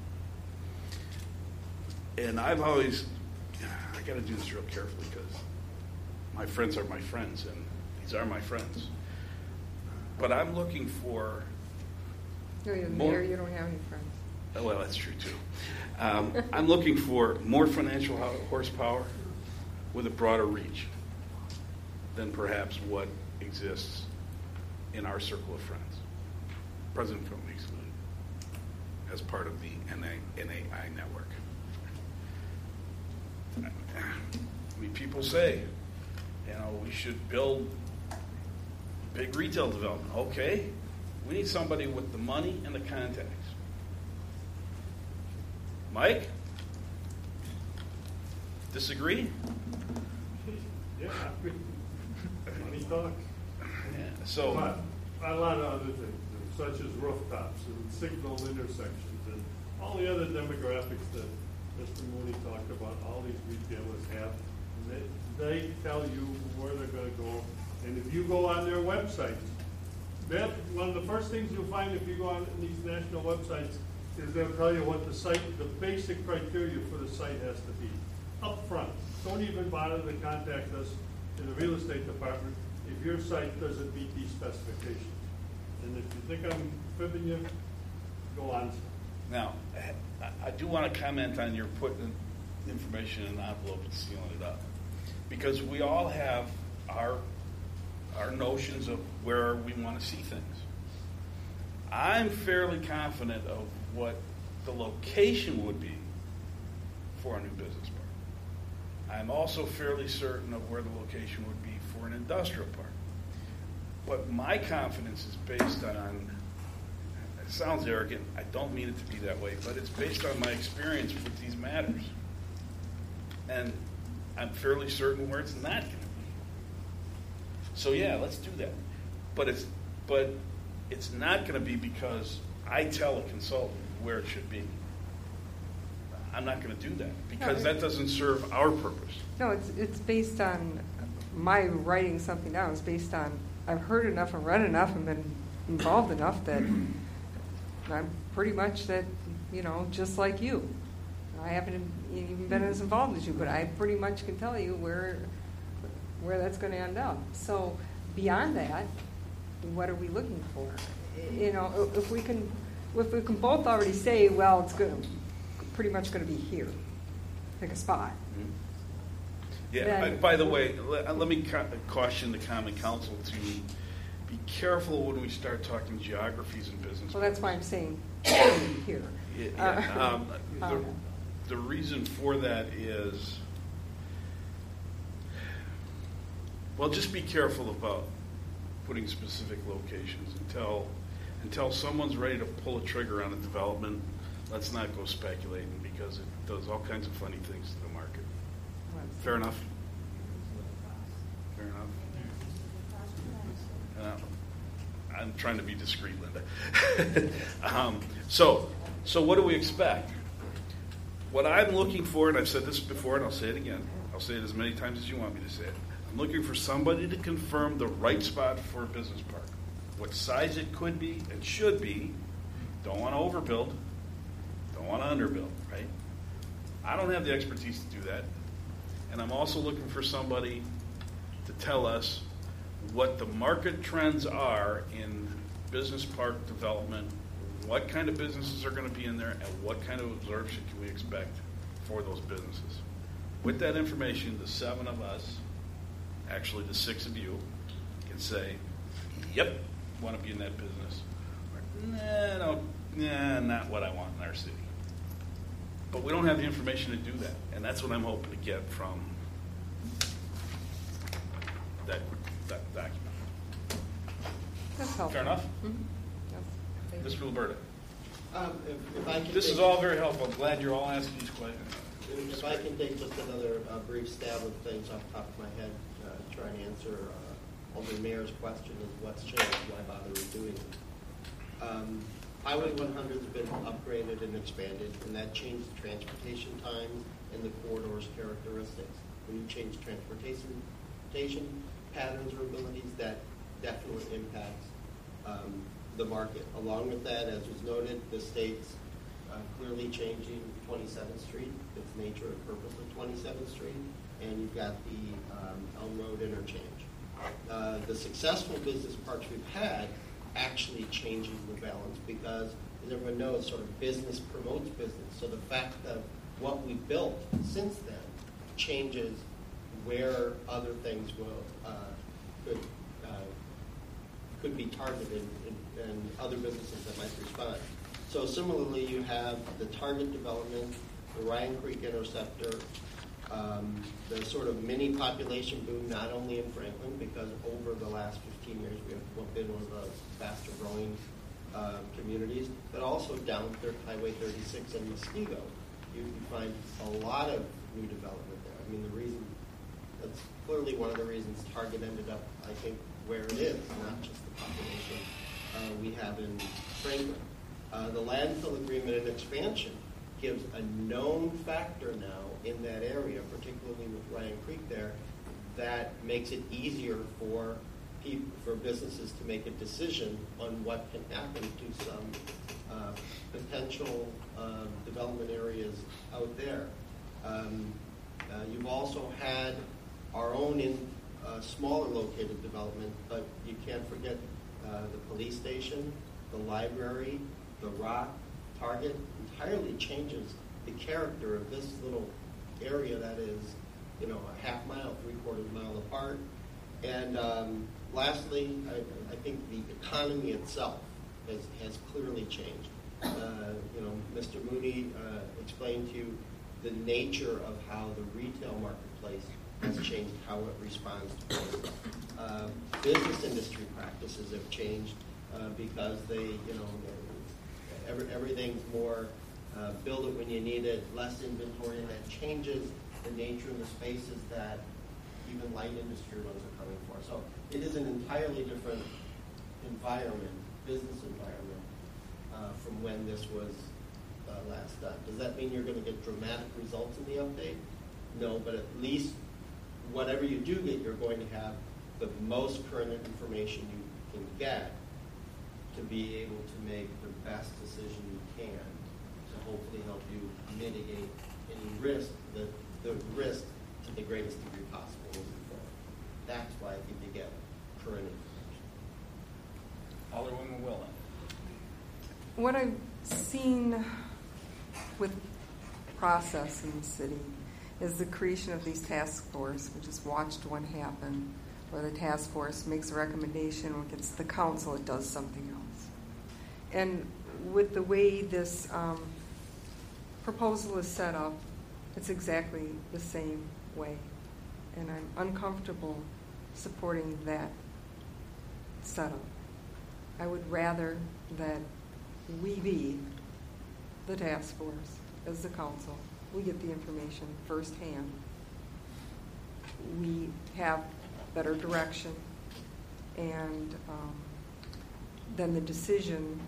And I've always, I got to do this real carefully because my friends are my friends, and these are my friends. But I'm looking for No, you're the more, mayor, you don't have any friends. Oh, well, that's true, too. Um, I'm looking for more financial horsepower with a broader reach than perhaps what exists in our circle of friends. President Company excluded, as part of the N A I network. I mean, people say, you know, we should build big retail development. Okay. We need somebody with the money and the contacts. Mike? Disagree? Yeah, money talk. Yeah, so, but a lot of other things, such as rooftops and signal intersections and all the other demographics that Mister Mooney talked about, all these retailers have. And they, they tell you where they're going to go. And if you go on their websites, that, one of the first things you'll find if you go on these national websites is they'll tell you what the site, the basic criteria for the site has to be. Up front. Don't even bother to contact us in the real estate department if your site doesn't meet these specifications. And if you think I'm fibbing you, go on. now, I, I do want to comment on your putting information in an envelope and sealing it up. Because we all have our, our notions of where we want to see things. I'm fairly confident of what the location would be for a new business park. I'm also fairly certain of where the location would be for an industrial park. But my confidence is based on, it sounds arrogant, I don't mean it to be that way, but it's based on my experience with these matters. And I'm fairly certain where it's not going to be. So yeah, let's do that. But it's but it's not going to be because I tell a consultant where it should be. I'm not going to do that because No, that doesn't serve our purpose. No, it's it's based on my writing something down. It's based on I've heard enough and read enough and been involved enough that I'm pretty much that, you know, just like you. I haven't even been as involved as you, but I pretty much can tell you where where that's going to end up. So beyond that, what are we looking for? You know, if we can, if we can both already say, well, it's going to pretty much going to be here, pick a spot. Mm-hmm. Yeah. Then, I, by the way, let, let me ca- caution the Common Council to be careful when we start talking geographies in business. Well, that's why I'm saying here. Yeah. yeah. Uh, Um, the, the reason for that is, well, just be careful about putting specific locations until until someone's ready to pull a trigger on a development. Let's not go speculating because it does all kinds of funny things to the market. Fair enough? Fair enough? Uh, I'm trying to be discreet, Linda. um, so, so what do we expect? What I'm looking for, and I've said this before and I'll say it again, I'll say it as many times as you want me to say it. I'm looking for somebody to confirm the right spot for a business park. What size it could be and should be. Don't want to overbuild. Don't want to underbuild, right? I don't have the expertise to do that. And I'm also looking for somebody to tell us what the market trends are in business park development, what kind of businesses are going to be in there, and what kind of absorption can we expect for those businesses. With that information, the seven of us, actually the six of you, can say, yep, want to be in that business. Or, nah, no, nah, not what I want in our city. But we don't have the information to do that, and that's what I'm hoping to get from that, that document. That's helpful. Fair enough? Mm-hmm. Yes. Mister Roberta. Um, if, if I can This take, is all very helpful. I'm glad you're all asking these questions. If I can take just another uh, brief stab of things off the top of my head, uh, try and answer uh, Alderman Mayor's question is what's changed, why bother with doing it. Um, Highway one hundred has been upgraded and expanded, and that changed the transportation times and the corridor's characteristics. When you change transportation transportation patterns or abilities, that definitely impacts um, the market. Along with that, as was noted, the state's uh, clearly changing twenty-seventh Street, its nature and purpose of twenty-seventh Street, and you've got the um, Elm Road interchange. Uh, the successful business parks we've had actually changes the balance because, as everyone knows, sort of business promotes business. So the fact of what we built since then changes where other things will uh, could uh, could be targeted in, in other businesses that might respond. So similarly, you have the Target development, the Ryan Creek Interceptor, um, the sort of mini population boom, not only in Franklin, because over the last fifteen years we have been one of the faster growing uh, communities, but also down Highway thirty-six in Muskego. You can find a lot of new development there. I mean, the reason, that's clearly one of the reasons Target ended up, I think, where it is, not just the population uh, we have in Franklin. Uh, the landfill agreement and expansion gives a known factor now in that area, particularly with Ryan Creek there, that makes it easier for people, for businesses to make a decision on what can happen to some uh, potential uh, development areas out there. Um, uh, you've also had our own in uh, smaller located development, but you can't forget uh, the police station, the library, the Rock, Target entirely changes the character of this little area that is, you know, a half mile, three quarters of a mile apart. And um, lastly, I, I think the economy itself has, has clearly changed. Uh, you know, Mister Mooney uh, explained to you the nature of how the retail marketplace has changed, how it responds to prices. Uh, business industry practices have changed uh, because they, you know, every, everything's more uh, build it when you need it, less inventory, and that changes the nature of the spaces that even light industry ones are coming for. So it is an entirely different environment, business environment, uh, from when this was uh, last done. Does that mean you're going to get dramatic results in the update? No, but at least whatever you do get, you're going to have the most current information you can get to be able to make the best decision you can to hopefully help you mitigate any risk, the, the risk to the greatest degree possible moving forward. That's why I think you get current information. Alderwoman Willen. What I've seen with process in the city is the creation of these task force. We just watched one happen where the task force makes a recommendation, when it gets to the council, it does something else. And with the way this um, proposal is set up, it's exactly the same way. And I'm uncomfortable supporting that setup. I would rather that we be the task force as the council. We get the information firsthand. We have better direction, and um, then the decision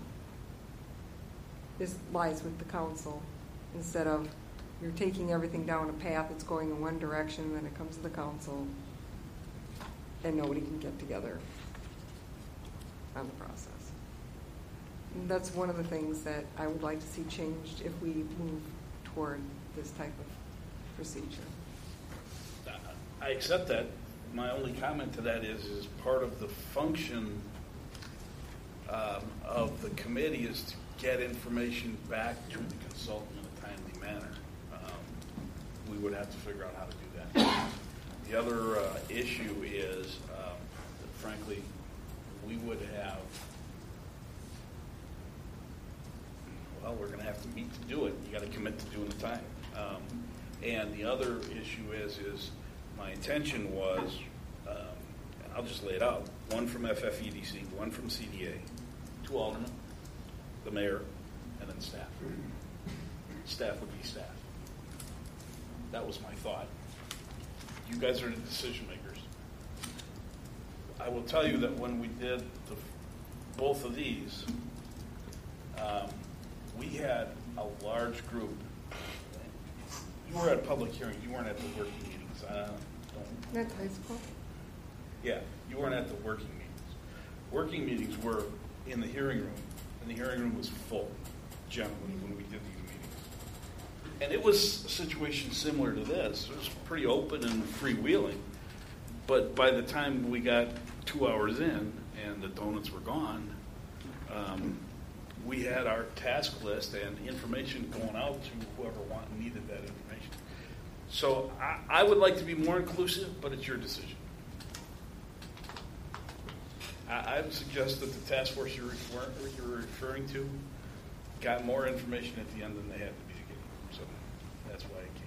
is lies with the council, instead of you're taking everything down a path that's going in one direction, then it comes to the council, and nobody can get together on the process. And that's one of the things that I would like to see changed if we move toward this type of procedure. I accept that. My only comment to that is, is part of the function um, of the committee is to get information back to the consultant in a timely manner. Um, we would have to figure out how to do that. The other uh, issue is, um, that frankly, we would have, well, we're going to have to meet to do it. You got to commit to doing the time. Um, and the other issue is, is my intention was, um, I'll just lay it out, one from F F E D C, one from C D A, two aldermen, the mayor, and then staff. Staff would be staff. That was my thought. You guys are the decision makers. I will tell you that when we did the, both of these, um, we had a large group. You were at public hearings. You weren't at the working meetings. Uh, don't. That's high school. Yeah, you weren't at the working meetings. Working meetings were in the hearing room, and the hearing room was full, generally, when we did these meetings. And it was a situation similar to this. It was pretty open and freewheeling. But by the time we got two hours in and the donuts were gone, um, we had our task list and information going out to whoever want, needed that information. So I, I would like to be more inclusive, but it's your decision. I, I would suggest that the task force you're, refer, you're referring to got more information at the end than they had at the beginning. So that's why it came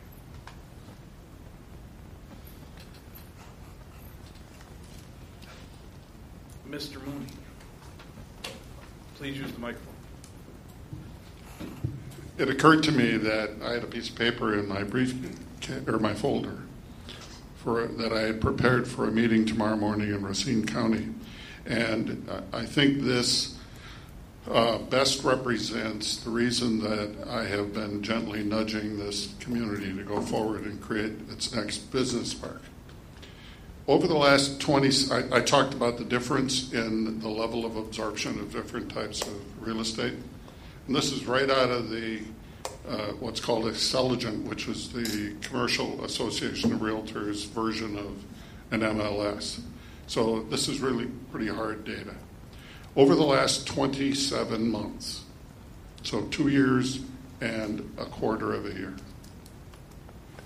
that way. Mister Mooney, please use the microphone. It occurred to me that I had a piece of paper in my brief or my folder for that I had prepared for a meeting tomorrow morning in Racine County, and I think this uh, best represents the reason that I have been gently nudging this community to go forward and create its next business park. Over the last twenty, I, I talked about the difference in the level of absorption of different types of real estate. And this is right out of the uh, what's called Xceligent, which was the Commercial Association of Realtors version of an M L S. So this is really pretty hard data. Over the last twenty-seven months, so two years and a quarter of a year,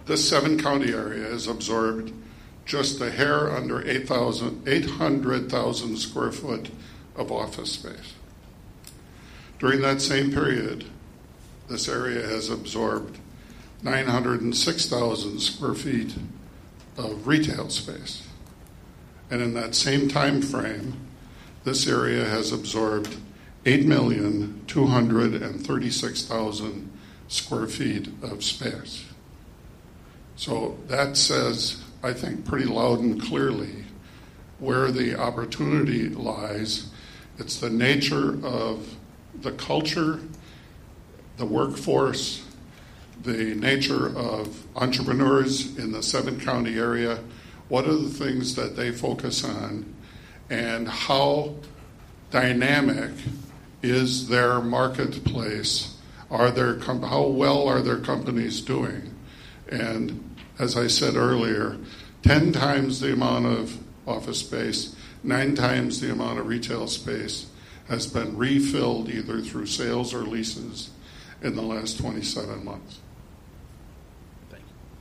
this seven-county area has absorbed just a hair under eight hundred thousand square foot of office space. During that same period, this area has absorbed nine hundred six thousand square feet of retail space. And in that same time frame, this area has absorbed eight million two hundred thirty-six thousand square feet of space. So that says, I think, pretty loud and clearly where the opportunity lies. It's the nature of the culture, the workforce, the nature of entrepreneurs in the seven-county area. What are the things that they focus on, and how dynamic is their marketplace? Are their com- how well are their companies doing? And as I said earlier, ten times the amount of office space, nine times the amount of retail space has been refilled either through sales or leases in the last twenty-seven months. Thank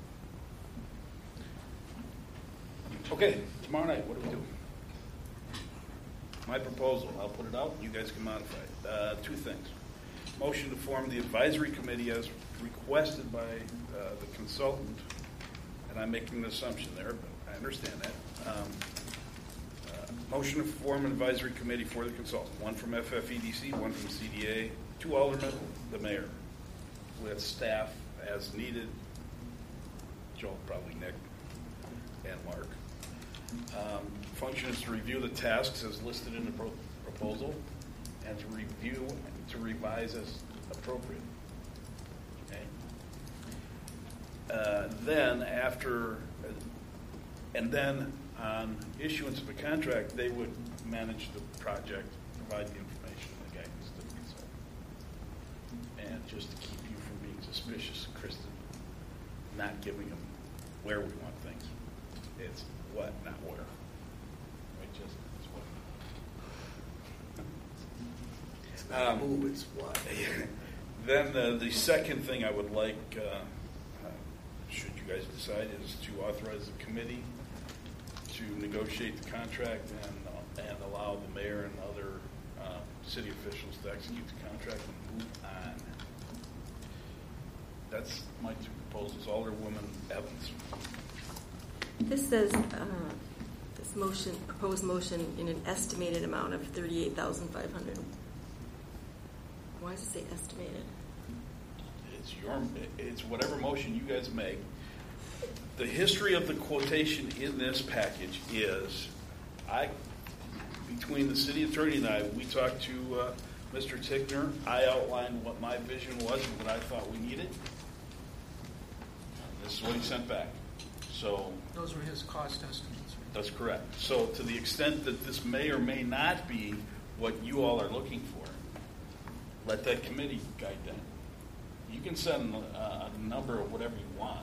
you. Okay, tomorrow night, what do we do? My proposal, I'll put it out, you guys can modify it. Uh, two things. Motion to form the advisory committee as requested by uh, the consultant, and I'm making an assumption there, but I understand that. Um, uh, motion to form an advisory committee for the consultant, one from F F E D C, one from C D A, two aldermen, the mayor, with staff as needed, Joel, probably Nick, and Mark. Um, function is to review the tasks as listed in the pro- proposal and to review to revise as appropriate. Okay. Uh, then after, uh, and then on issuance of a contract, they would manage the project, provide the information and the guidance to the consultant. And just to keep you from being suspicious, Kristen, not giving them where we want things. It's what, not where. It just it's what. It's not um, move, it's what. Then uh, the second thing I would like, uh, uh, should you guys decide, is to authorize the committee to negotiate the contract and uh, and allow the mayor and other uh, city officials to execute the contract and move on. That's my two proposals. Alderwoman Evans. This says, uh, this motion, proposed motion in an estimated amount of thirty-eight thousand five hundred. Why does it say estimated? It's your, it's whatever motion you guys make. The history of the quotation in this package is, I, between the city attorney and I, we talked to uh, Mister Tickner. I outlined what my vision was and what I thought we needed. This is what he sent back. So those were his cost estimates. Right? That's correct. So to the extent that this may or may not be what you all are looking for, let that committee guide that. You can send uh, a number of whatever you want.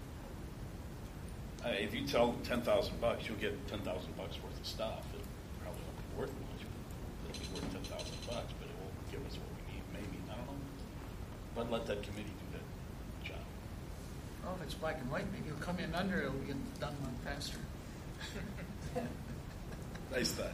Uh, if you tell them ten thousand bucks, you'll get ten thousand bucks worth of stuff. It probably won't be worth much. It'll be worth ten thousand bucks, but it won't give us what we need. Maybe, I don't know. But let that committee do that job. Well, if it's black and white, maybe it'll come in under. It'll get done a lot faster. Nice thought.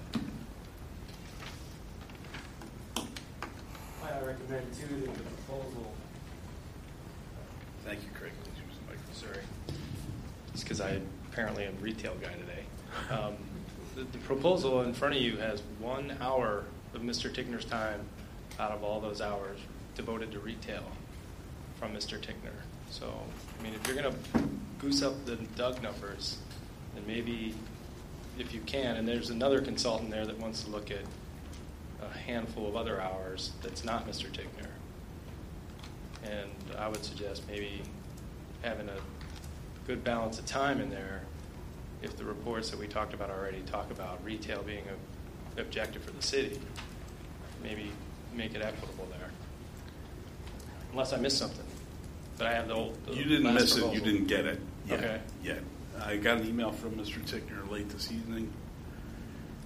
I recommend too that the proposal. Thank you, Craig. Please use the microphone. Sorry. It's because I apparently am a retail guy today. Um, the, the proposal in front of you has one hour of Mister Tickner's time out of all those hours devoted to retail from Mister Tickner. So, I mean, if you're going to goose up the Doug numbers, then maybe if you can, and there's another consultant there that wants to look at a handful of other hours that's not Mister Tickner. And I would suggest maybe having a good balance of time in there if the reports that we talked about already talk about retail being an objective for the city. Maybe make it equitable there. Unless I missed something. But I have the old. The you didn't last miss proposal. it. You didn't get it. Yet. Okay. Yet. I got an email from Mister Tickner late this evening.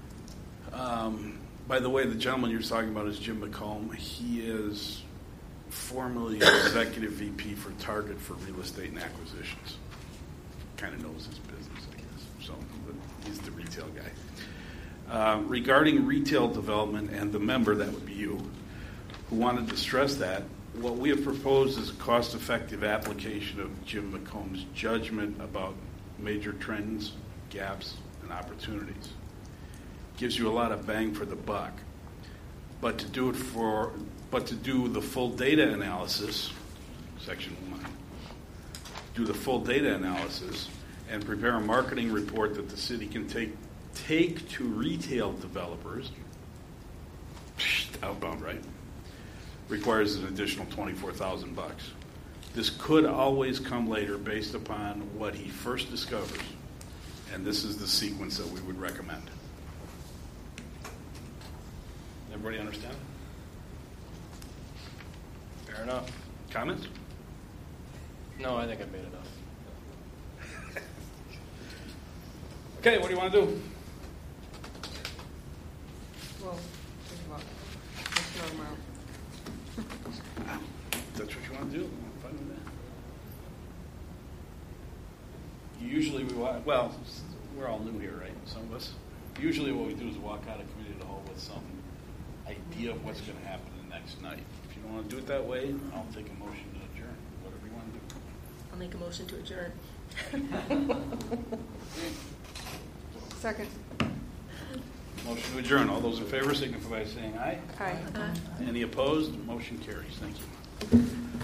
Um, by the way, the gentleman you're talking about is Jim McComb. He is formerly executive V P for Target for real estate and acquisitions. Kind of knows his business, I guess. So but he's the retail guy. Uh, regarding retail development and the member, that would be you, who wanted to stress that, what we have proposed is a cost-effective application of Jim McComb's judgment about major trends, gaps, and opportunities. Gives you a lot of bang for the buck. But to do it for, but to do the full data analysis, section one, do the full data analysis and prepare a marketing report that the city can take take to retail developers, outbound, right? Requires an additional twenty-four thousand bucks. This could always come later based upon what he first discovers, and this is the sequence that we would recommend. Everybody understand? Fair enough. Comments? No, I think I've made enough. Okay, what do you want to do? Well, think about it. Let's throw them out. If that's what you want to do, I'm fine with that. Usually we walk, well, we're all new here, right? Some of us. Usually what we do is walk out of committee of the whole with some idea of what's going to happen the next night. If you don't want to do it that way, I'll take a motion to adjourn. Whatever you want to do. I'll make a motion to adjourn. Second. Motion to adjourn. All those in favor signify by saying aye. Aye. Aye. Any opposed? Motion carries. Thank you.